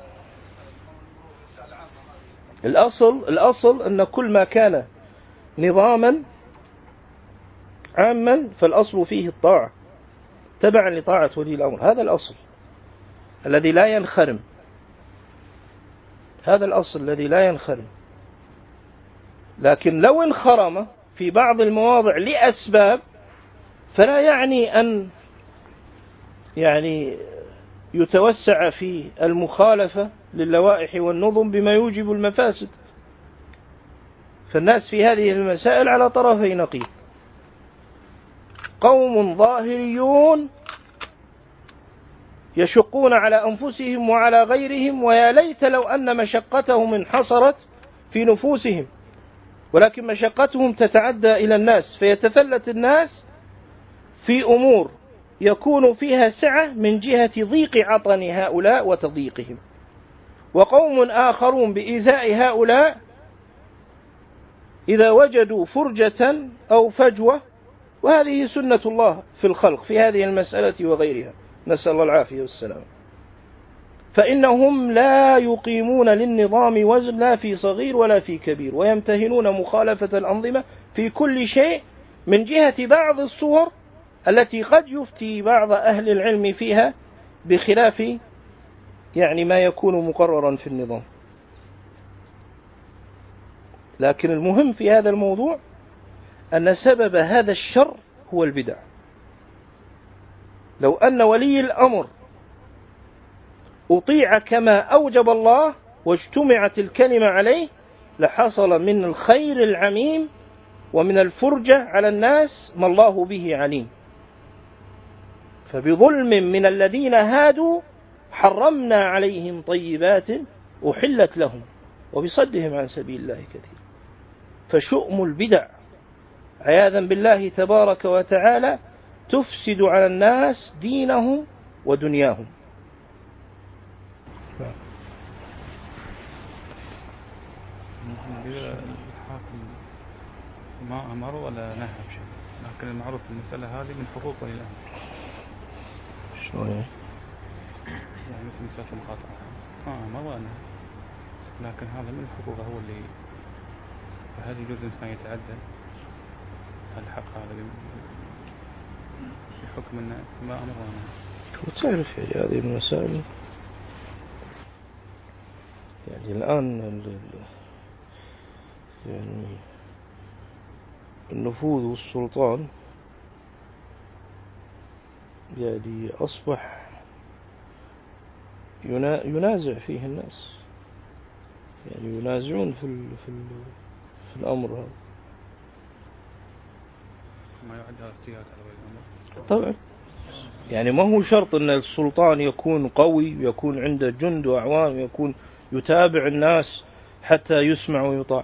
الأصل أن كل ما كان نظاما عاما فالأصل فيه الطاعة تبعا لطاعة ولي الأمر. هذا الأصل الذي لا ينخرم، هذا الأصل الذي لا ينخرم. لكن لو انخرم في بعض المواضع لأسباب فلا يعني أن يعني يتوسع في المخالفة للوائح والنظم بما يوجب المفاسد. فالناس في هذه المسائل على طرفي نقيض، قوم ظاهريون يشقون على أنفسهم وعلى غيرهم، ويا ليت لو أن مشقتهم انحصرت في نفوسهم، ولكن مشقتهم تتعدى إلى الناس، فيتفلت الناس في أمور يكون فيها سعة من جهة ضيق عطن هؤلاء وتضييقهم، وقوم آخرون بإزاء هؤلاء إذا وجدوا فرجة أو فجوة، وهذه سنة الله في الخلق في هذه المسألة وغيرها، نسأل الله العافية والسلام، فإنهم لا يقيمون للنظام وزن لا في صغير ولا في كبير، ويمتهنون مخالفة الأنظمة في كل شيء من جهة بعض الصور التي قد يفتي بعض أهل العلم فيها بخلاف يعني ما يكون مقررا في النظام. لكن المهم في هذا الموضوع أن سبب هذا الشر هو البدع. لو أن ولي الأمر أطيع كما أوجب الله واجتمعت الكلمة عليه لحصل من الخير العميم ومن الفرجة على الناس ما الله به عليم. فبظلم من الذين هادوا حرمنا عليهم طيبات أحلت لهم وبصدهم عن سبيل الله كثير. فشؤم البدع عياذا بالله تبارك وتعالى تفسد على الناس دينهم ودنياهم. الحاكم ما أمر ولا نهى بشيء، لكن المعروف في المسألة هذه من حقوق ولي الأمر. شلون يعني مثل مسألة المقاطعة ما أمر ولا نهى، لكن هذا من حقوقه هو اللي، فهل يجوز الإنسان يتعدى الحق هذا بحكم أنه ما أمر ولا نهى؟ وتعرف يعني هذه المسائل يعني الآن يعني النفوذ والسلطان يعني أصبح ينازع فيه الناس، يعني ينازعون في الأمر هذا. ما يعد هذا اجتهاد على ولي الأمر طبعا، يعني ما هو شرط أن السلطان يكون قوي ويكون عنده جند وأعوان ويكون يتابع الناس حتى يسمع ويطاع.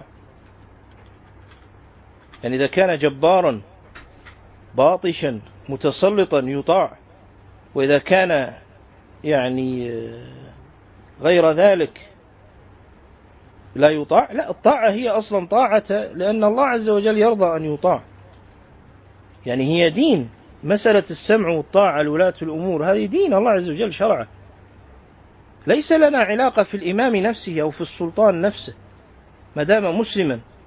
يعني إذا كان جبارا باطشا متسلطا يطاع، وإذا كان يعني غير ذلك لا يطاع. لا، الطاعة هي أصلا طاعة لأن الله عز وجل يرضى أن يطاع، يعني هي دين. مسألة السمع والطاعة لولاة الأمور هذه دين الله عز وجل شرعه، ليس لنا علاقة في الإمام نفسه أو في السلطان نفسه ما دام مسلما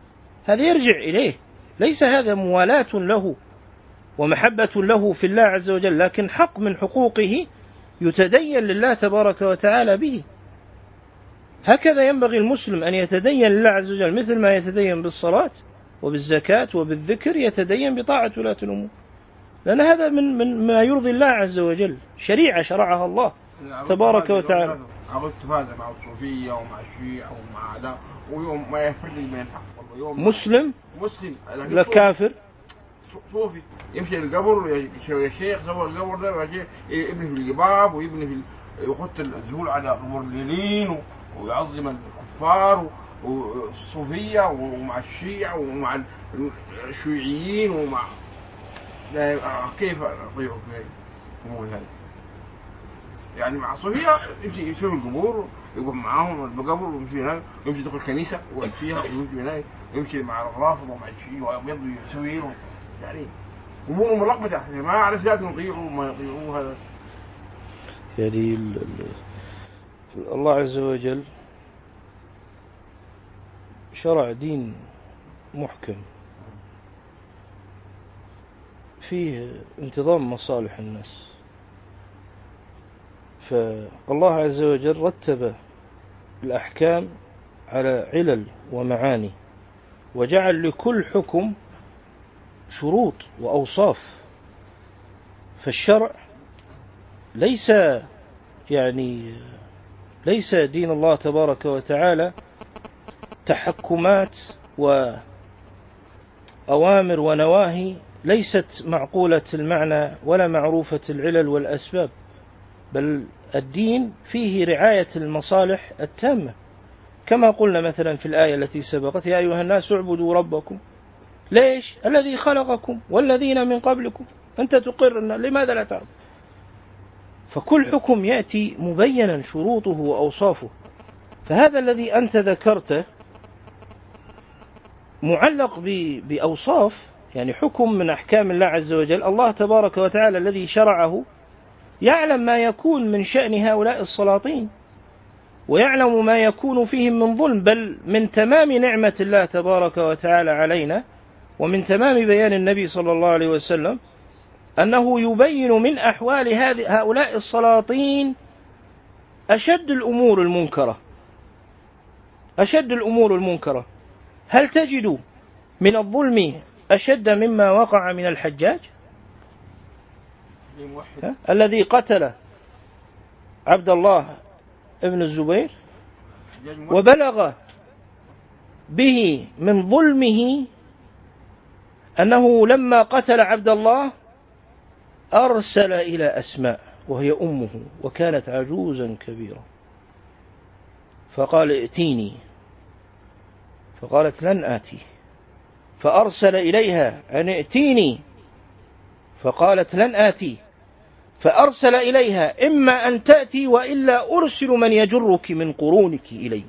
هذا يرجع إليه، ليس هذا موالاة له ومحبة له في الله عز وجل، لكن حق من حقوقه يتدين لله تبارك وتعالى به. هكذا ينبغي المسلم أن يتدين لله عز وجل، مثل ما يتدين بالصلاة وبالزكاة وبالذكر يتدين بطاعة ولاة الأمور، لأن هذا من ما يرضي الله عز وجل، شريعة شرعها الله تبارك وتعالى. عرفت هذا مع الصوفية ومع الشيعة ومع هذا، ويوم ما يفرق بين الحق والله، مسلم لا كافر، صوفي يمشي القبر يا شيخ سوى القبر ده يبني في الجباب ويبني في يحط الذهول على قبور الليلين ويعظم الكفار والصوفية ومع الشيعة ومع الشيوعيين ومع كيف أطيعوا في الأمور هذه؟ يعني مع الصوفية يمشي يسوي القبور يقف معاهم القبر ويمشي هناك، يمشي يدخل كنيسة ويقف فيها ويمشي هناك، يمشي مع الرافضة ومع الشيوعيين ويبدو يسوي يعني أمور ملخبطة ما أعرف ذات يطيعوا وما يطيعوا. هذا يعني الله عز وجل شرع دين محكم فيه انتظام مصالح الناس، فالله عز وجل رتب الأحكام على علل ومعاني، وجعل لكل حكم شروط وأوصاف. فالشرع ليس دين الله تبارك وتعالى تحكمات وأوامر ونواهي ليست معقولة المعنى ولا معروفة العلل والأسباب، بل الدين فيه رعاية المصالح التامة، كما قلنا مثلا في الآية التي سبقت: يا أيها الناس اعبدوا ربكم. ليش؟ الذي خلقكم والذين من قبلكم. أنت تقر لماذا لا تعرف؟ فكل حكم يأتي مبينا شروطه وأوصافه. فهذا الذي أنت ذكرته معلق بأوصاف، يعني حكم من أحكام الله عز وجل. الله تبارك وتعالى الذي شرعه يعلم ما يكون من شأن هؤلاء السلاطين، ويعلم ما يكون فيهم من ظلم، بل من تمام نعمة الله تبارك وتعالى علينا ومن تمام بيان النبي صلى الله عليه وسلم أنه يبين من أحوال هؤلاء السلاطين أشد الأمور المنكرة. هل تجد من الظلم أشد مما وقع من الحجاج الذي قتل عبد الله ابن الزبير، وبلغ به من ظلمه أنه لما قتل عبد الله أرسل إلى أسماء وهي أمه وكانت عجوزا كبيرة، فقال: ائتيني، فقالت: لن آتي، فأرسل إليها أن ائتيني، فقالت: لن آتي، فأرسل إليها: إما أن تأتي وإلا أرسل من يجرك من قرونك إلي.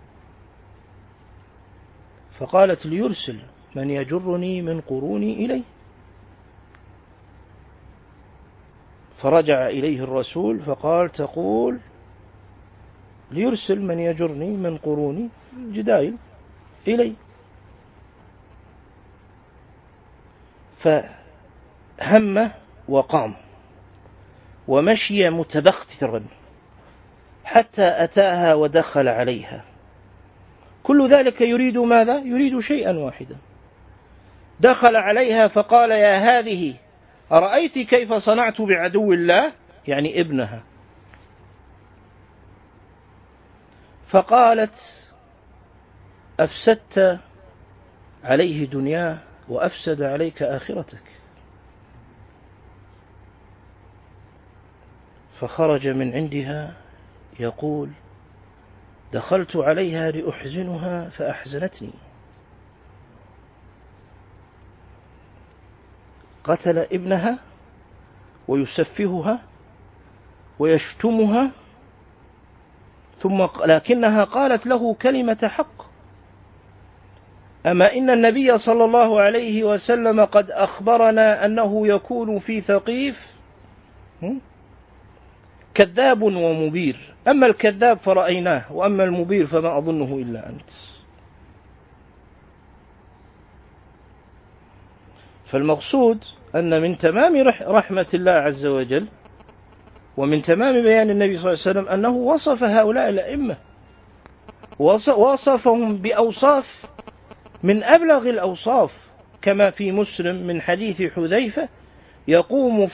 فقالت: ليرسل من يجرني من قروني إليه. فرجع إليه الرسول فقال: تقول ليرسل من يجرني من قروني الجدايل إلي. فهم وقام ومشي متبخترا حتى أتاها ودخل عليها. كل ذلك يريد ماذا؟ يريد شيئا واحدا. دخل عليها فقال: يا هذه أرأيت كيف صنعت بعدو الله، يعني ابنها. فقالت: أفسدت عليه دنياه وأفسد عليك آخرتك. فخرج من عندها يقول: دخلت عليها لأحزنها فأحزنتني. قتل ابنها ويسفهها ويشتمها، لكنها قالت له كلمة حق: أما إن النبي صلى الله عليه وسلم قد أخبرنا أنه يكون في ثقيف كذاب ومبير، أما الكذاب فرأيناه، وأما المبير فما أظنه إلا أنت. فالمقصود أن من تمام رحمة الله عز وجل ومن تمام بيان النبي صلى الله عليه وسلم أنه وصف هؤلاء الأئمة، وصفهم بأوصاف من أبلغ الأوصاف، كما في مسلم من حديث حذيفة: يقوم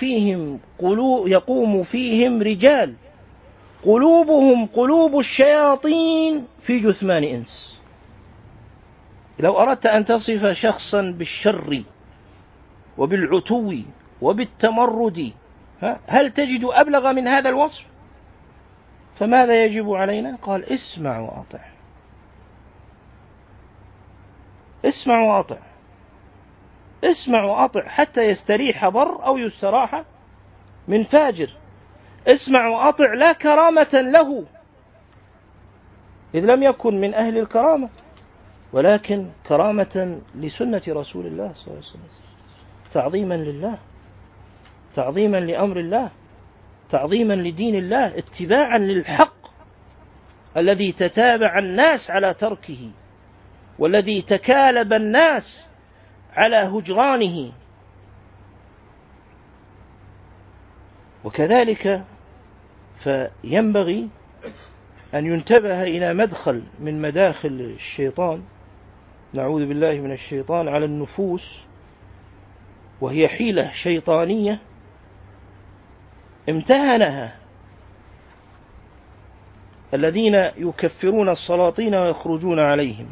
فيهم رجال قلوبهم قلوب الشياطين في جثمان إنس. لو أردت أن تصف شخصا بالشر وبالعتو وبالتمرد، هل تجد أبلغ من هذا الوصف؟ فماذا يجب علينا؟ قال: اسمع وأطع، اسمع وأطع، اسمع وأطع حتى يستريح بر أو يستراح من فاجر. اسمع وأطع لا كرامة له، إذ لم يكن من أهل الكرامة، ولكن كرامة لسنة رسول الله صلى الله عليه وسلم، تعظيما لله، تعظيما لأمر الله، تعظيما لدين الله، اتباعا للحق الذي تتابع الناس على تركه، والذي تكالب الناس على هجرانه. وكذلك فينبغي أن ينتبه إلى مدخل من مداخل الشيطان، نعوذ بالله من الشيطان، على النفوس، وهي حيلة شيطانية امتهنها الذين يكفرون السلاطين ويخرجون عليهم.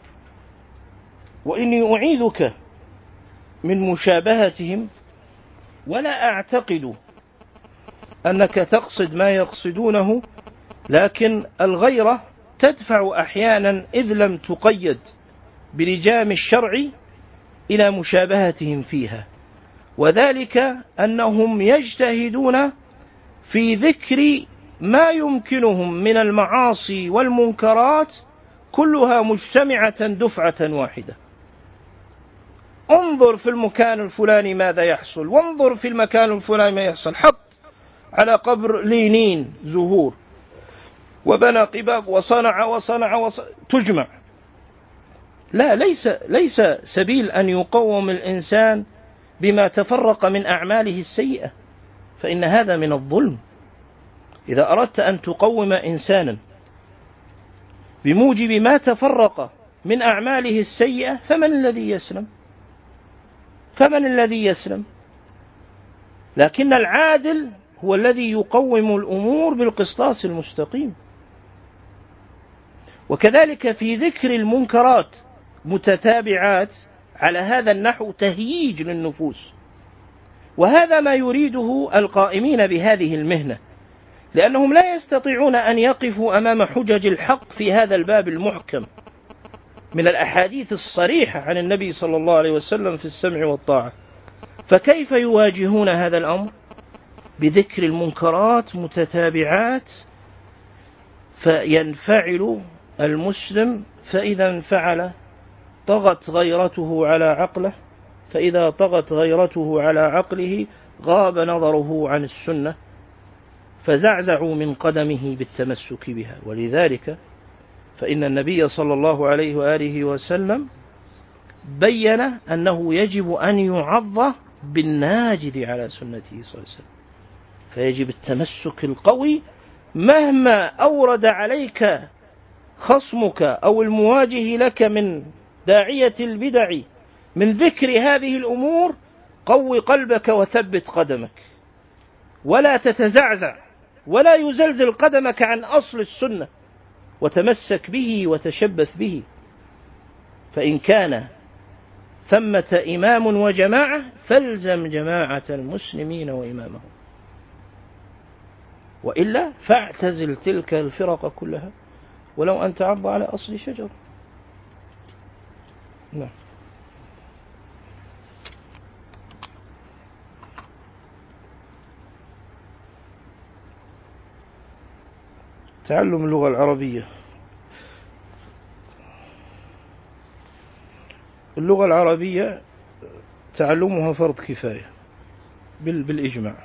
وإني أعيذك من مشابهتهم، ولا أعتقد أنك تقصد ما يقصدونه، لكن الغيرة تدفع أحيانا إذ لم تقيد بلجام الشرع إلى مشابهتهم فيها، وذلك أنهم يجتهدون في ذكر ما يمكنهم من المعاصي والمنكرات كلها مجتمعة دفعة واحدة. انظر في المكان الفلاني ماذا يحصل، وانظر في المكان الفلاني ما يحصل. حط على قبر لينين زهور، وبنى قباب، وصنع تجمع. لا، ليس سبيل أن يقوم الإنسان بما تفرق من أعماله السيئة، فإن هذا من الظلم. إذا أردت أن تقوم إنسانا بموجب ما تفرق من أعماله السيئة، فمن الذي يسلم؟ فمن الذي يسلم؟ لكن العادل هو الذي يقوم الأمور بالقسطاس المستقيم. وكذلك في ذكر المنكرات متتابعات على هذا النحو تهييج للنفوس، وهذا ما يريده القائمين بهذه المهنة، لأنهم لا يستطيعون أن يقفوا أمام حجج الحق في هذا الباب المحكم من الأحاديث الصريحة عن النبي صلى الله عليه وسلم في السمع والطاعة. فكيف يواجهون هذا الأمر؟ بذكر المنكرات متتابعات، فينفعل المسلم، فإذا انفعل طغت غيرته على عقله، فإذا طغت غيرته على عقله غاب نظره عن السنة، فزعزعوا من قدمه بالتمسك بها. ولذلك فإن النبي صلى الله عليه وآله وسلم بين أنه يجب أن يعض بالناجذ على سنته صلى الله عليه وسلم، فيجب التمسك القوي مهما أورد عليك خصمك أو المواجه لك من داعية البدع من ذكر هذه الأمور. قوي قلبك وثبت قدمك، ولا تتزعزع، ولا يزلزل قدمك عن أصل السنة، وتمسك به وتشبث به. فإن كان ثمة إمام وجماعة فالزم جماعة المسلمين وإمامهم، وإلا فاعتزل تلك الفرق كلها ولو أن تعض على أصل شجر. نعم. تعلم اللغة العربية. اللغة العربية تعلمها فرض كفاية بالإجماع،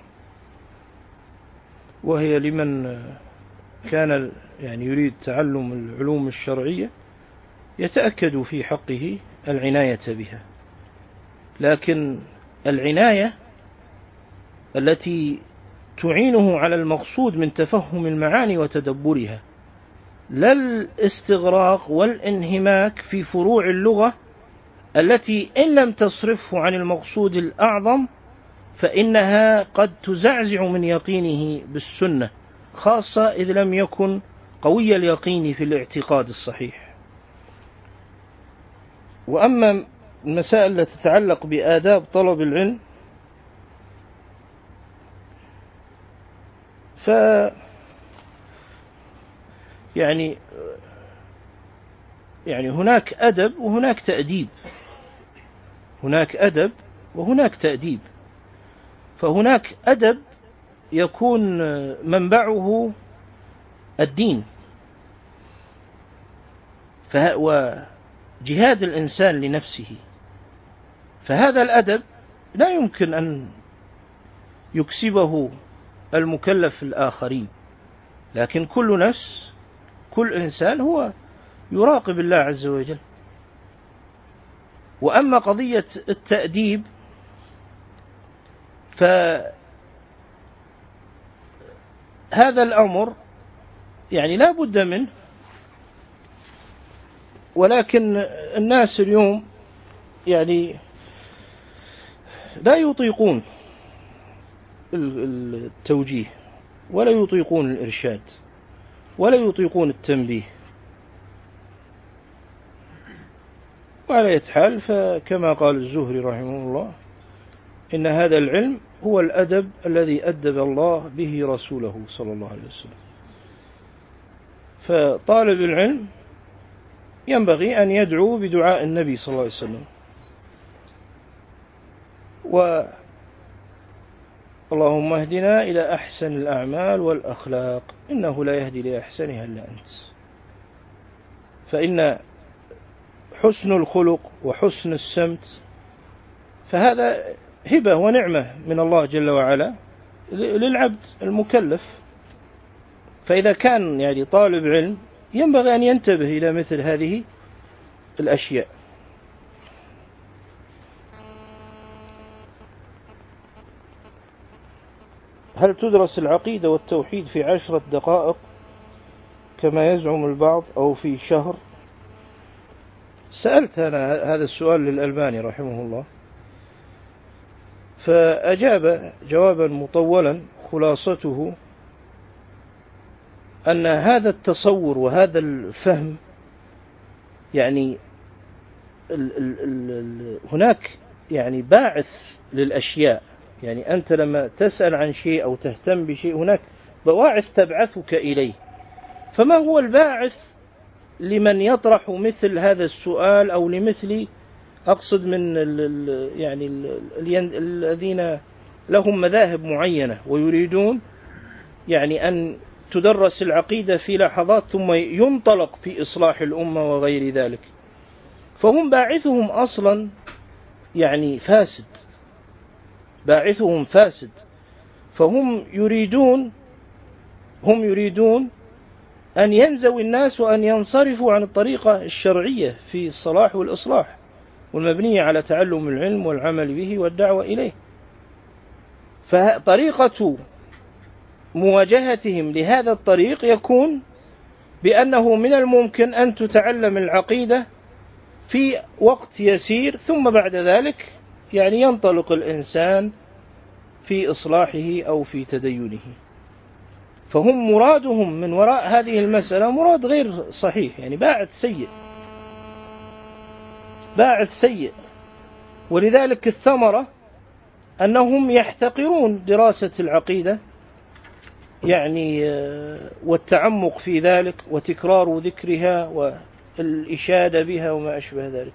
وهي لمن كان يريد تعلم العلوم الشرعية يتأكد في حقه العناية بها. لكن العناية التي تعينه على المقصود من تفهم المعاني وتدبرها، لا الاستغراق والانهماك في فروع اللغة التي إن لم تصرفه عن المقصود الأعظم فإنها قد تزعزع من يقينه بالسنة، خاصة إذ لم يكن قوي اليقين في الاعتقاد الصحيح. وأما المسائل التي تتعلق بآداب طلب العلم يعني هناك أدب وهناك تأديب، هناك أدب وهناك تأديب. فهناك أدب يكون منبعه الدين وجهاد الإنسان لنفسه، فهذا الأدب لا يمكن أن يكسبه المكلف الآخرين، لكن كل نفس كل إنسان هو يراقب الله عز وجل. وأما قضية التأديب فهذا الأمر يعني لا بد منه، ولكن الناس اليوم يعني لا يطيقون التوجيه ولا يطيقون الإرشاد ولا يطيقون التنبيه. وعلى أي حال فكما قال الزهري رحمه الله إن هذا العلم هو الأدب الذي أدب الله به رسوله صلى الله عليه وسلم. فطالب العلم ينبغي أن يدعو بدعاء النبي صلى الله عليه وسلم، اللهم اهدنا إلى أحسن الأعمال والأخلاق إنه لا يهدي لأحسنها إلا أنت. فإن حسن الخلق وحسن السمت فهذا هبة ونعمة من الله جل وعلا للعبد المكلف. فإذا كان يعني طالب علم ينبغي أن ينتبه إلى مثل هذه الأشياء. هل تدرس العقيدة والتوحيد في 10 دقائق كما يزعم البعض أو في شهر؟ سألت أنا هذا السؤال للألباني رحمه الله، فأجاب جوابا مطولا خلاصته أن هذا التصور وهذا الفهم يعني هناك يعني باعث للأشياء. يعني أنت لما تسأل عن شيء أو تهتم بشيء هناك بواعث تبعثك إليه. فما هو الباعث لمن يطرح مثل هذا السؤال أو لمثل أقصد من يعني الذين لهم مذاهب معينة ويريدون يعني أن تدرس العقيدة في لحظات ثم ينطلق في إصلاح الأمة وغير ذلك، فهم باعثهم أصلا يعني فاسد، باعثهم فاسد. فهم يريدون أن ينزوي الناس وأن ينصرفوا عن الطريقة الشرعية في الصلاح والإصلاح والمبنية على تعلم العلم والعمل به والدعوة إليه. فطريقة مواجهتهم لهذا الطريق يكون بأنه من الممكن أن تتعلم العقيدة في وقت يسير ثم بعد ذلك يعني ينطلق الإنسان في إصلاحه أو في تدينه. فهم مرادهم من وراء هذه المسألة مراد غير صحيح، يعني باعث سيء. ولذلك الثمرة أنهم يحتقرون دراسة العقيدة يعني والتعمق في ذلك وتكرار ذكرها والإشادة بها وما أشبه ذلك.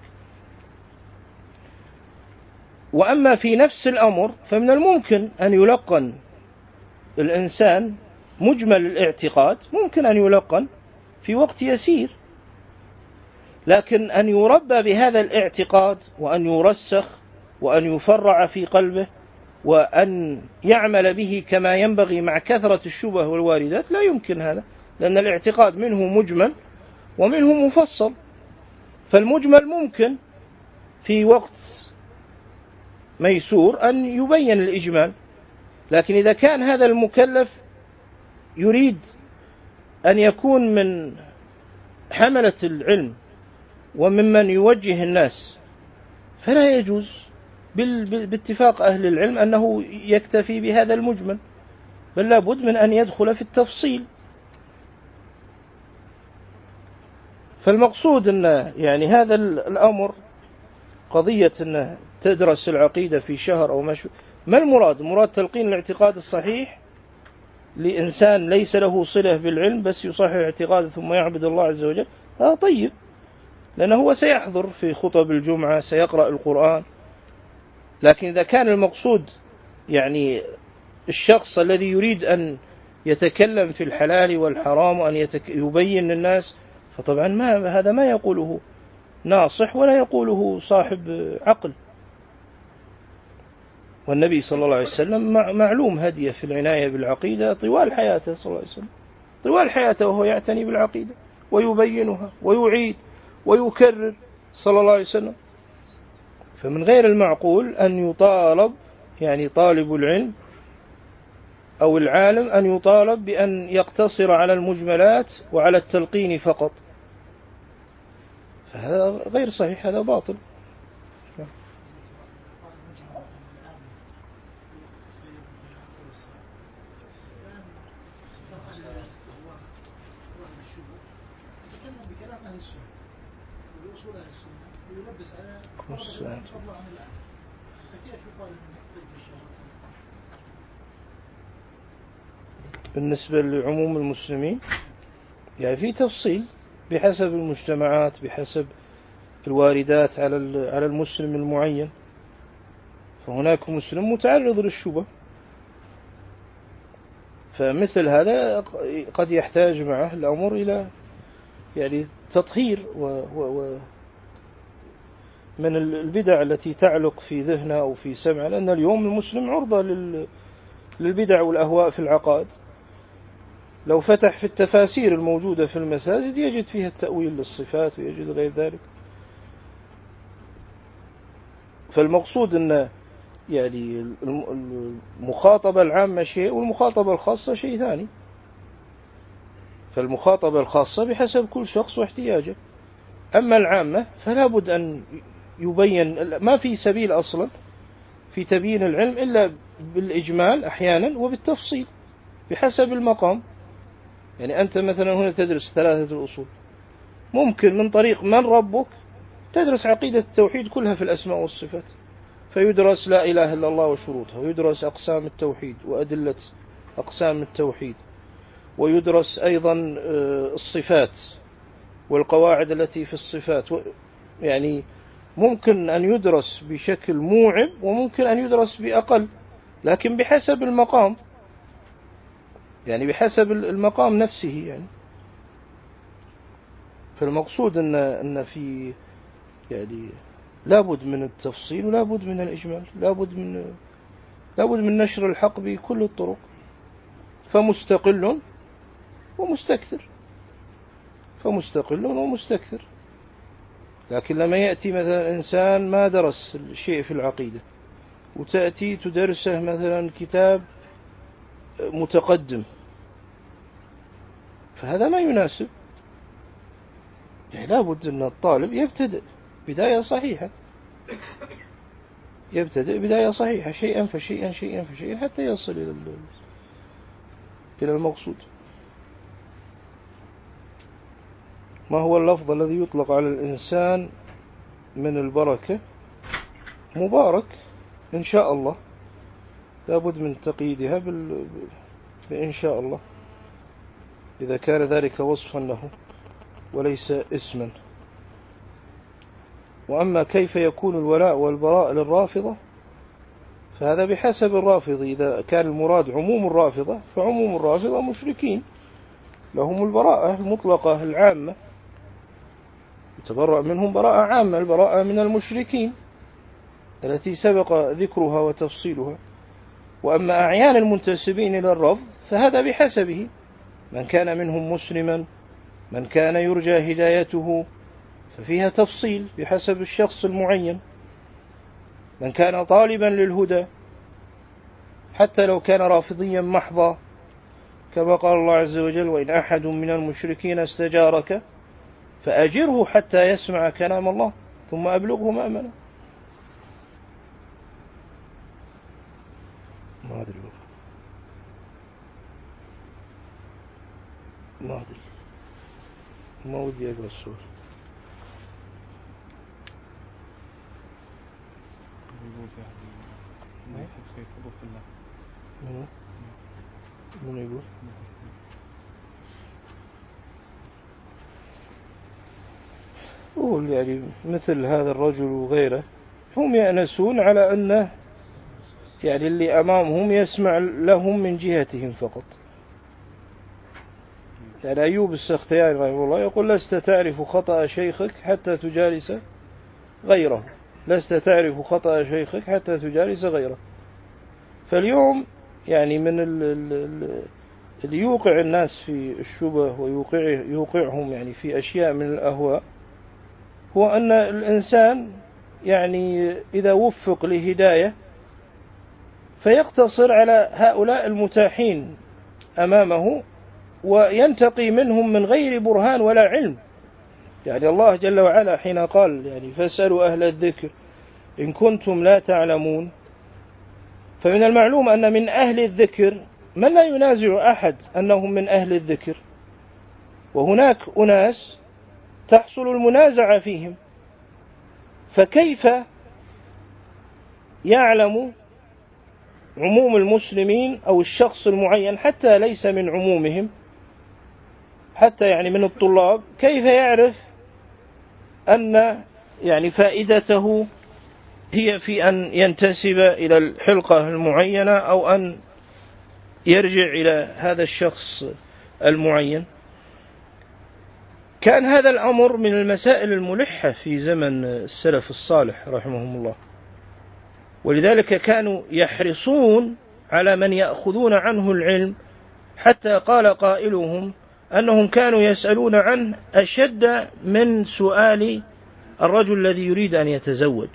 وأما في نفس الأمر فمن الممكن أن يلقن الإنسان مجمل الاعتقاد، ممكن أن يلقن في وقت يسير، لكن أن يربى بهذا الاعتقاد وأن يرسخ وأن يفرع في قلبه وأن يعمل به كما ينبغي مع كثرة الشبه والواردات لا يمكن هذا، لأن الاعتقاد منه مجمل ومنه مفصل. فالمجمل ممكن في وقت ميسور أن يبين الإجمال. لكن إذا كان هذا المكلف يريد أن يكون من حملة العلم وممن يوجه الناس فلا يجوز باتفاق أهل العلم أنه يكتفي بهذا المجمل، بل لابد من أن يدخل في التفصيل. فالمقصود أن يعني هذا الأمر قضية أن تدرس العقيدة في شهر أو ما المراد؟ مراد تلقين الاعتقاد الصحيح لإنسان ليس له صلة بالعلم بس يصحح اعتقاده ثم يعبد الله عز وجل، هذا طيب، لأنه هو سيحضر في خطب الجمعة، سيقرأ القرآن. لكن إذا كان المقصود يعني الشخص الذي يريد أن يتكلم في الحلال والحرام وأن يبين للناس، فطبعا هذا ما يقوله ناصح ولا يقوله صاحب عقل. والنبي صلى الله عليه وسلم معلوم هديه في العناية بالعقيدة طوال حياته صلى الله عليه وسلم، طوال حياته وهو يعتني بالعقيدة ويبينها ويعيد ويكرر صلى الله عليه وسلم. فمن غير المعقول أن يطالب يعني طالب العلم أو العالم أن يطالب بأن يقتصر على المجملات وعلى التلقين فقط، فهذا غير صحيح، هذا باطل. بالنسبة لعموم المسلمين يعني في تفصيل بحسب المجتمعات، بحسب الواردات على المسلم المعين. فهناك مسلم متعرض للشبه، فمثل هذا قد يحتاج معه الأمر إلى يعني تطهير من البدع التي تعلق في ذهنه أو في سمعه، لأن اليوم المسلم عرضة للبدع والأهواء في العقائد. لو فتح في التفاسير الموجودة في المساجد يجد فيها التأويل للصفات ويجد غير ذلك. فالمقصود أن يعني المخاطبة العامة شيء والمخاطبة الخاصة شيء ثاني. فالمخاطبة الخاصة بحسب كل شخص واحتياجه، أما العامة فلا بد أن يبين، ما في سبيل أصلا في تبيين العلم إلا بالإجمال أحيانا وبالتفصيل بحسب المقام. يعني أنت مثلا هنا تدرس 3 الأصول، ممكن من طريق من ربك تدرس عقيدة التوحيد كلها في الأسماء والصفات، فيدرس لا إله إلا الله وشروطها، ويدرس أقسام التوحيد وأدلة أقسام التوحيد، ويدرس أيضا الصفات والقواعد التي في الصفات. يعني ممكن أن يدرس بشكل موعب وممكن أن يدرس بأقل، لكن بحسب المقام، يعني بحسب المقام نفسه يعني. فالمقصود أن في يعني لابد من التفصيل ولابد من الإجمال، لابد من نشر الحق بكل الطرق، فمستقل ومستكثر. لكن لما يأتي مثلا إنسان ما درس شيء في العقيدة وتأتي تدرسه مثلا كتاب متقدم، فهذا ما يناسب. يعني لابد أن الطالب يبتدئ بداية صحيحة، شيئا فشيئا حتى يصل إلى المقصود. ما هو اللفظ الذي يطلق على الإنسان من البركة؟ مبارك إن شاء الله، لابد من تقييدها بإن شاء الله إذا كان ذلك وصفا له وليس اسما. وأما كيف يكون الولاء والبراء للرافضة فهذا بحسب الرافض. إذا كان المراد عموم الرافضة فعموم الرافضة مشركين، لهم البراءة المطلقة العامة، يتبرأ منهم براءة عامة، البراءة من المشركين التي سبق ذكرها وتفصيلها. وأما أعيان المنتسبين إلى الرفض فهذا بحسبه، من كان منهم مسلما، من كان يرجى هدايته، ففيها تفصيل بحسب الشخص المعين. من كان طالبا للهدى حتى لو كان رافضيا محضا، كما قال الله عز وجل: وإن أحد من المشركين استجارك فأجره حتى يسمع كلام الله ثم أبلغه مأمنه. ما أدري ما ودي أقرأ السؤال. من يقول؟ قول يعني مثل هذا الرجل وغيره هم يأنسون على أنه يعني اللي أمامهم يسمع لهم من جهتهم فقط. يعني أيوب السختياني رحمه الله يقول: لست تعرف خطأ شيخك حتى تجالس غيره، لست تعرف خطأ شيخك حتى تجالس غيره. فاليوم يعني من اللي يوقع الناس في الشبه ويوقعهم يعني في أشياء من الأهواء هو أن الإنسان يعني إذا وفق لهداية فيقتصر على هؤلاء المتاحين أمامه وينتقي منهم من غير برهان ولا علم. يعني الله جل وعلا حين قال يعني فاسألوا أهل الذكر إن كنتم لا تعلمون، فمن المعلوم أن من أهل الذكر من لا ينازع أحد أنهم من أهل الذكر، وهناك أناس تحصل المنازعة فيهم، فكيف يعلم عموم المسلمين أو الشخص المعين حتى ليس من عمومهم، حتى يعني من الطلاب، كيف يعرف أن يعني فائدته هي في أن ينتسب إلى الحلقة المعينة أو أن يرجع إلى هذا الشخص المعين؟ كان هذا الأمر من المسائل الملحة في زمن السلف الصالح رحمهم الله، ولذلك كانوا يحرصون على من يأخذون عنه العلم، حتى قال قائلهم أنهم كانوا يسألون عنه أشد من سؤال الرجل الذي يريد أن يتزوج،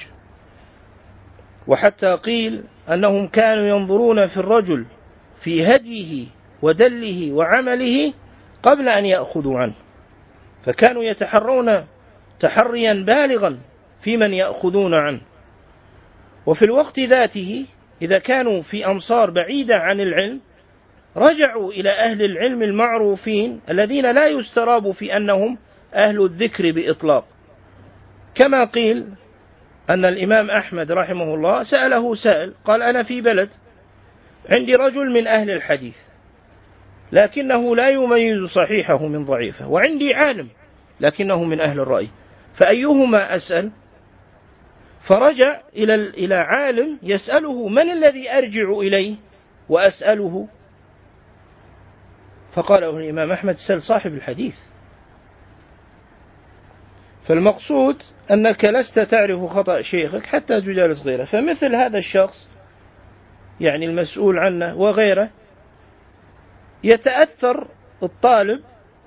وحتى قيل أنهم كانوا ينظرون في الرجل في هديه ودله وعمله قبل أن يأخذوا عنه، فكانوا يتحرون تحريا بالغا في من يأخذون عنه. وفي الوقت ذاته إذا كانوا في أمصار بعيدة عن العلم رجعوا إلى أهل العلم المعروفين الذين لا يستراب في أنهم أهل الذكر بإطلاق، كما قيل أن الإمام أحمد رحمه الله سأله سائل قال: أنا في بلد عندي رجل من أهل الحديث لكنه لا يميز صحيحه من ضعيفه، وعندي عالم لكنه من أهل الرأي، فأيهما أسأل؟ فرجع إلى عالم يسأله: من الذي أرجع إليه وأسأله؟ فقال له الإمام أحمد: سل صاحب الحديث. فالمقصود أنك لست تعرف خطأ شيخك حتى تجالس غيره. فمثل هذا الشخص يعني المسؤول عنه وغيره يتأثر الطالب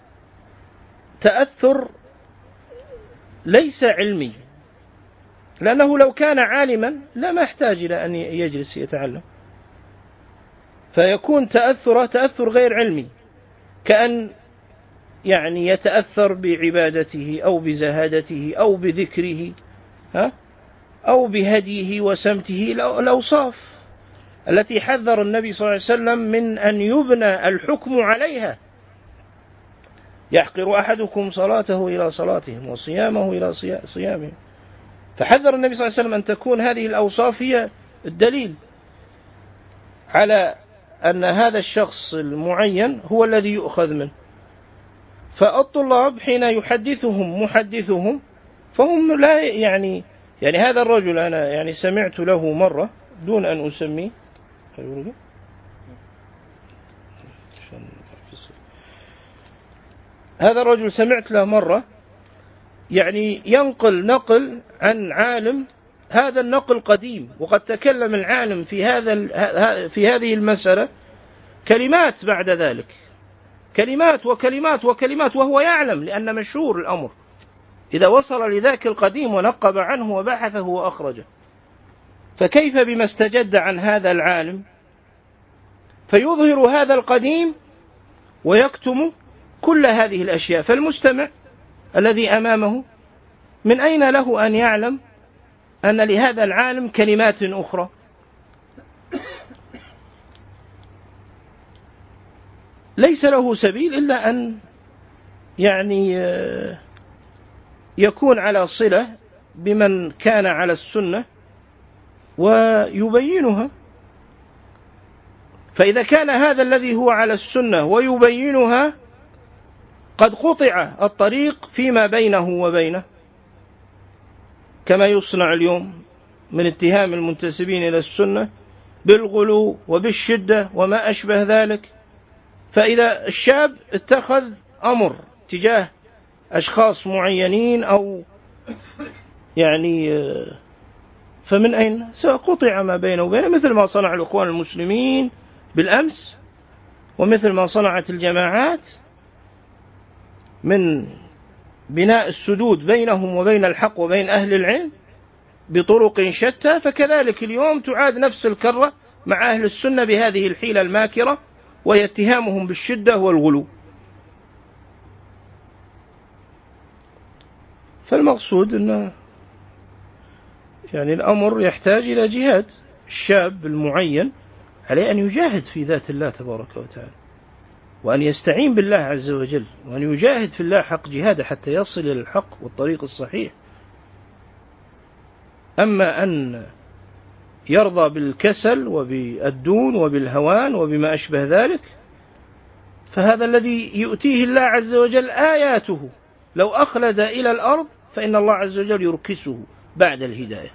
تأثر ليس علمي، لأنه لو كان عالما لما يحتاج إلى أن يجلس يتعلم، فيكون تأثر غير علمي، كأن يعني يتأثر بعبادته أو بزهادته أو بذكره أو بهديه وسمته الأوصاف التي حذر النبي صلى الله عليه وسلم من أن يبنى الحكم عليها. يحقر أحدكم صلاته إلى صلاتهم وصيامه إلى صيامهم، فحذر النبي صلى الله عليه وسلم أن تكون هذه الأوصاف هي الدليل على أن هذا الشخص المعين هو الذي يؤخذ منه. فالطلاب حين يحدثهم محدثهم فهم لا يعني هذا الرجل أنا يعني سمعت له مرة دون أن أسميه، هذا الرجل سمعت له مرة يعني ينقل نقل عن عالم، هذا النقل قديم، وقد تكلم العالم في هذه المسألة كلمات بعد ذلك، كلمات وكلمات وكلمات، وهو يعلم لأن مشهور الأمر إذا وصل لذاك القديم ونقب عنه وبحثه وأخرجه. فكيف بما استجد عن هذا العالم فيظهر هذا القديم ويكتم كل هذه الأشياء؟ فالمستمع الذي أمامه من أين له أن يعلم أن لهذا العالم كلمات أخرى؟ ليس له سبيل إلا أن يكون على صلة بمن كان على السنة ويبينها. فإذا كان هذا الذي هو على السنة ويبينها قد قطع الطريق فيما بينه وبينه، كما يصنع اليوم من اتهام المنتسبين إلى السنة بالغلو وبالشدة وما أشبه ذلك. فإذا الشاب اتخذ أمر تجاه أشخاص معينين أو فمن أين سيقطع ما بينه وبينه، مثل ما صنع الإخوان المسلمين بالأمس، ومثل ما صنعت الجماعات من بناء السدود بينهم وبين الحق وبين أهل العلم بطرق شتى. فكذلك اليوم تعاد نفس الكرة مع أهل السنة بهذه الحيلة الماكرة، وهي اتهامهم بالشدة والغلو. فالمقصود أن الأمر يحتاج إلى جهاد. الشاب المعين عليه أن يجاهد في ذات الله تبارك وتعالى، وأن يستعين بالله عز وجل، وأن يجاهد في الله حق جهاده حتى يصل إلى الحق والطريق الصحيح. أما أن يرضى بالكسل وبالدون وبالهوان وبما أشبه ذلك، فهذا الذي يؤتيه الله عز وجل آياته لو أخلد إلى الأرض فإن الله عز وجل يركسه بعد الهداية،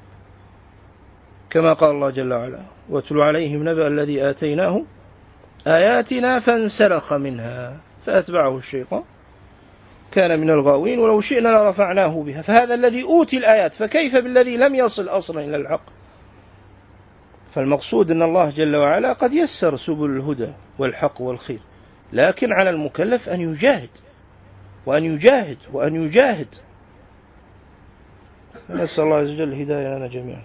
كما قال الله جل وعلا: واتل عليهم نبأ الذي آتيناه آياتنا فانسلخ منها فأتبعه الشيطان كان من الغاوين ولو شئنا لرفعناه بها. فهذا الذي أوتي الآيات، فكيف بالذي لم يصل أصلا إلى الحق؟ فالمقصود أن الله جل وعلا قد يسر سبل الهدى والحق والخير، لكن على المكلف أن يجاهد وأن يجاهد وأن يجاهد. نسأل الله عز وجل الهداية لنا جميعا.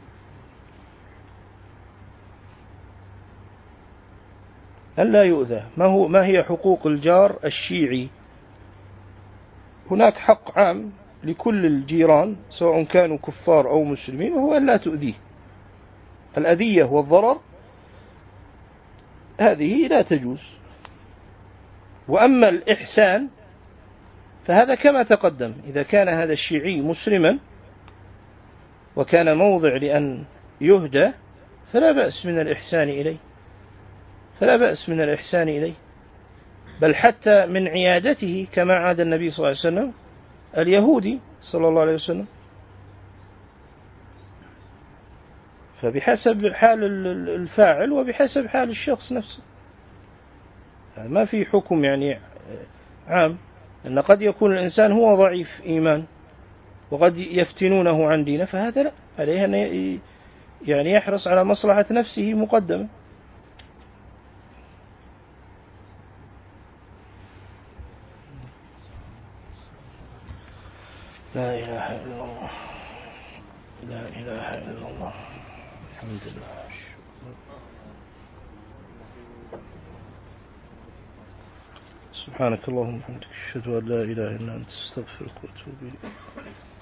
ألا يؤذى. ما هي حقوق الجار الشيعي؟ هناك حق عام لكل الجيران سواء كانوا كفار أو مسلمين، وهو أن لا تؤذيه. الأذية والضرر هذه لا تجوز. وأما الإحسان فهذا كما تقدم، إذا كان هذا الشيعي مسلما وكان موضع لأن يهدى فلا بأس من الإحسان إليه، فلا بأس من الإحسان إليه، بل حتى من عيادته كما عاد النبي صلى الله عليه وسلم اليهودي صلى الله عليه وسلم. فبحسب حال الفاعل وبحسب حال الشخص نفسه، ما في حكم عام، أن قد يكون الإنسان هو ضعيف إيمان وقد يفتنونه عن دينه، فهذا لا، عليه أن يحرص على مصلحة نفسه مقدمة. لا إله إلا الله، لا إله إلا الله، الحمد لله. سبحانك اللهم وبحمدك، أشهد أن لا إله إلا أنت، أستغفرك وأتوب إليك.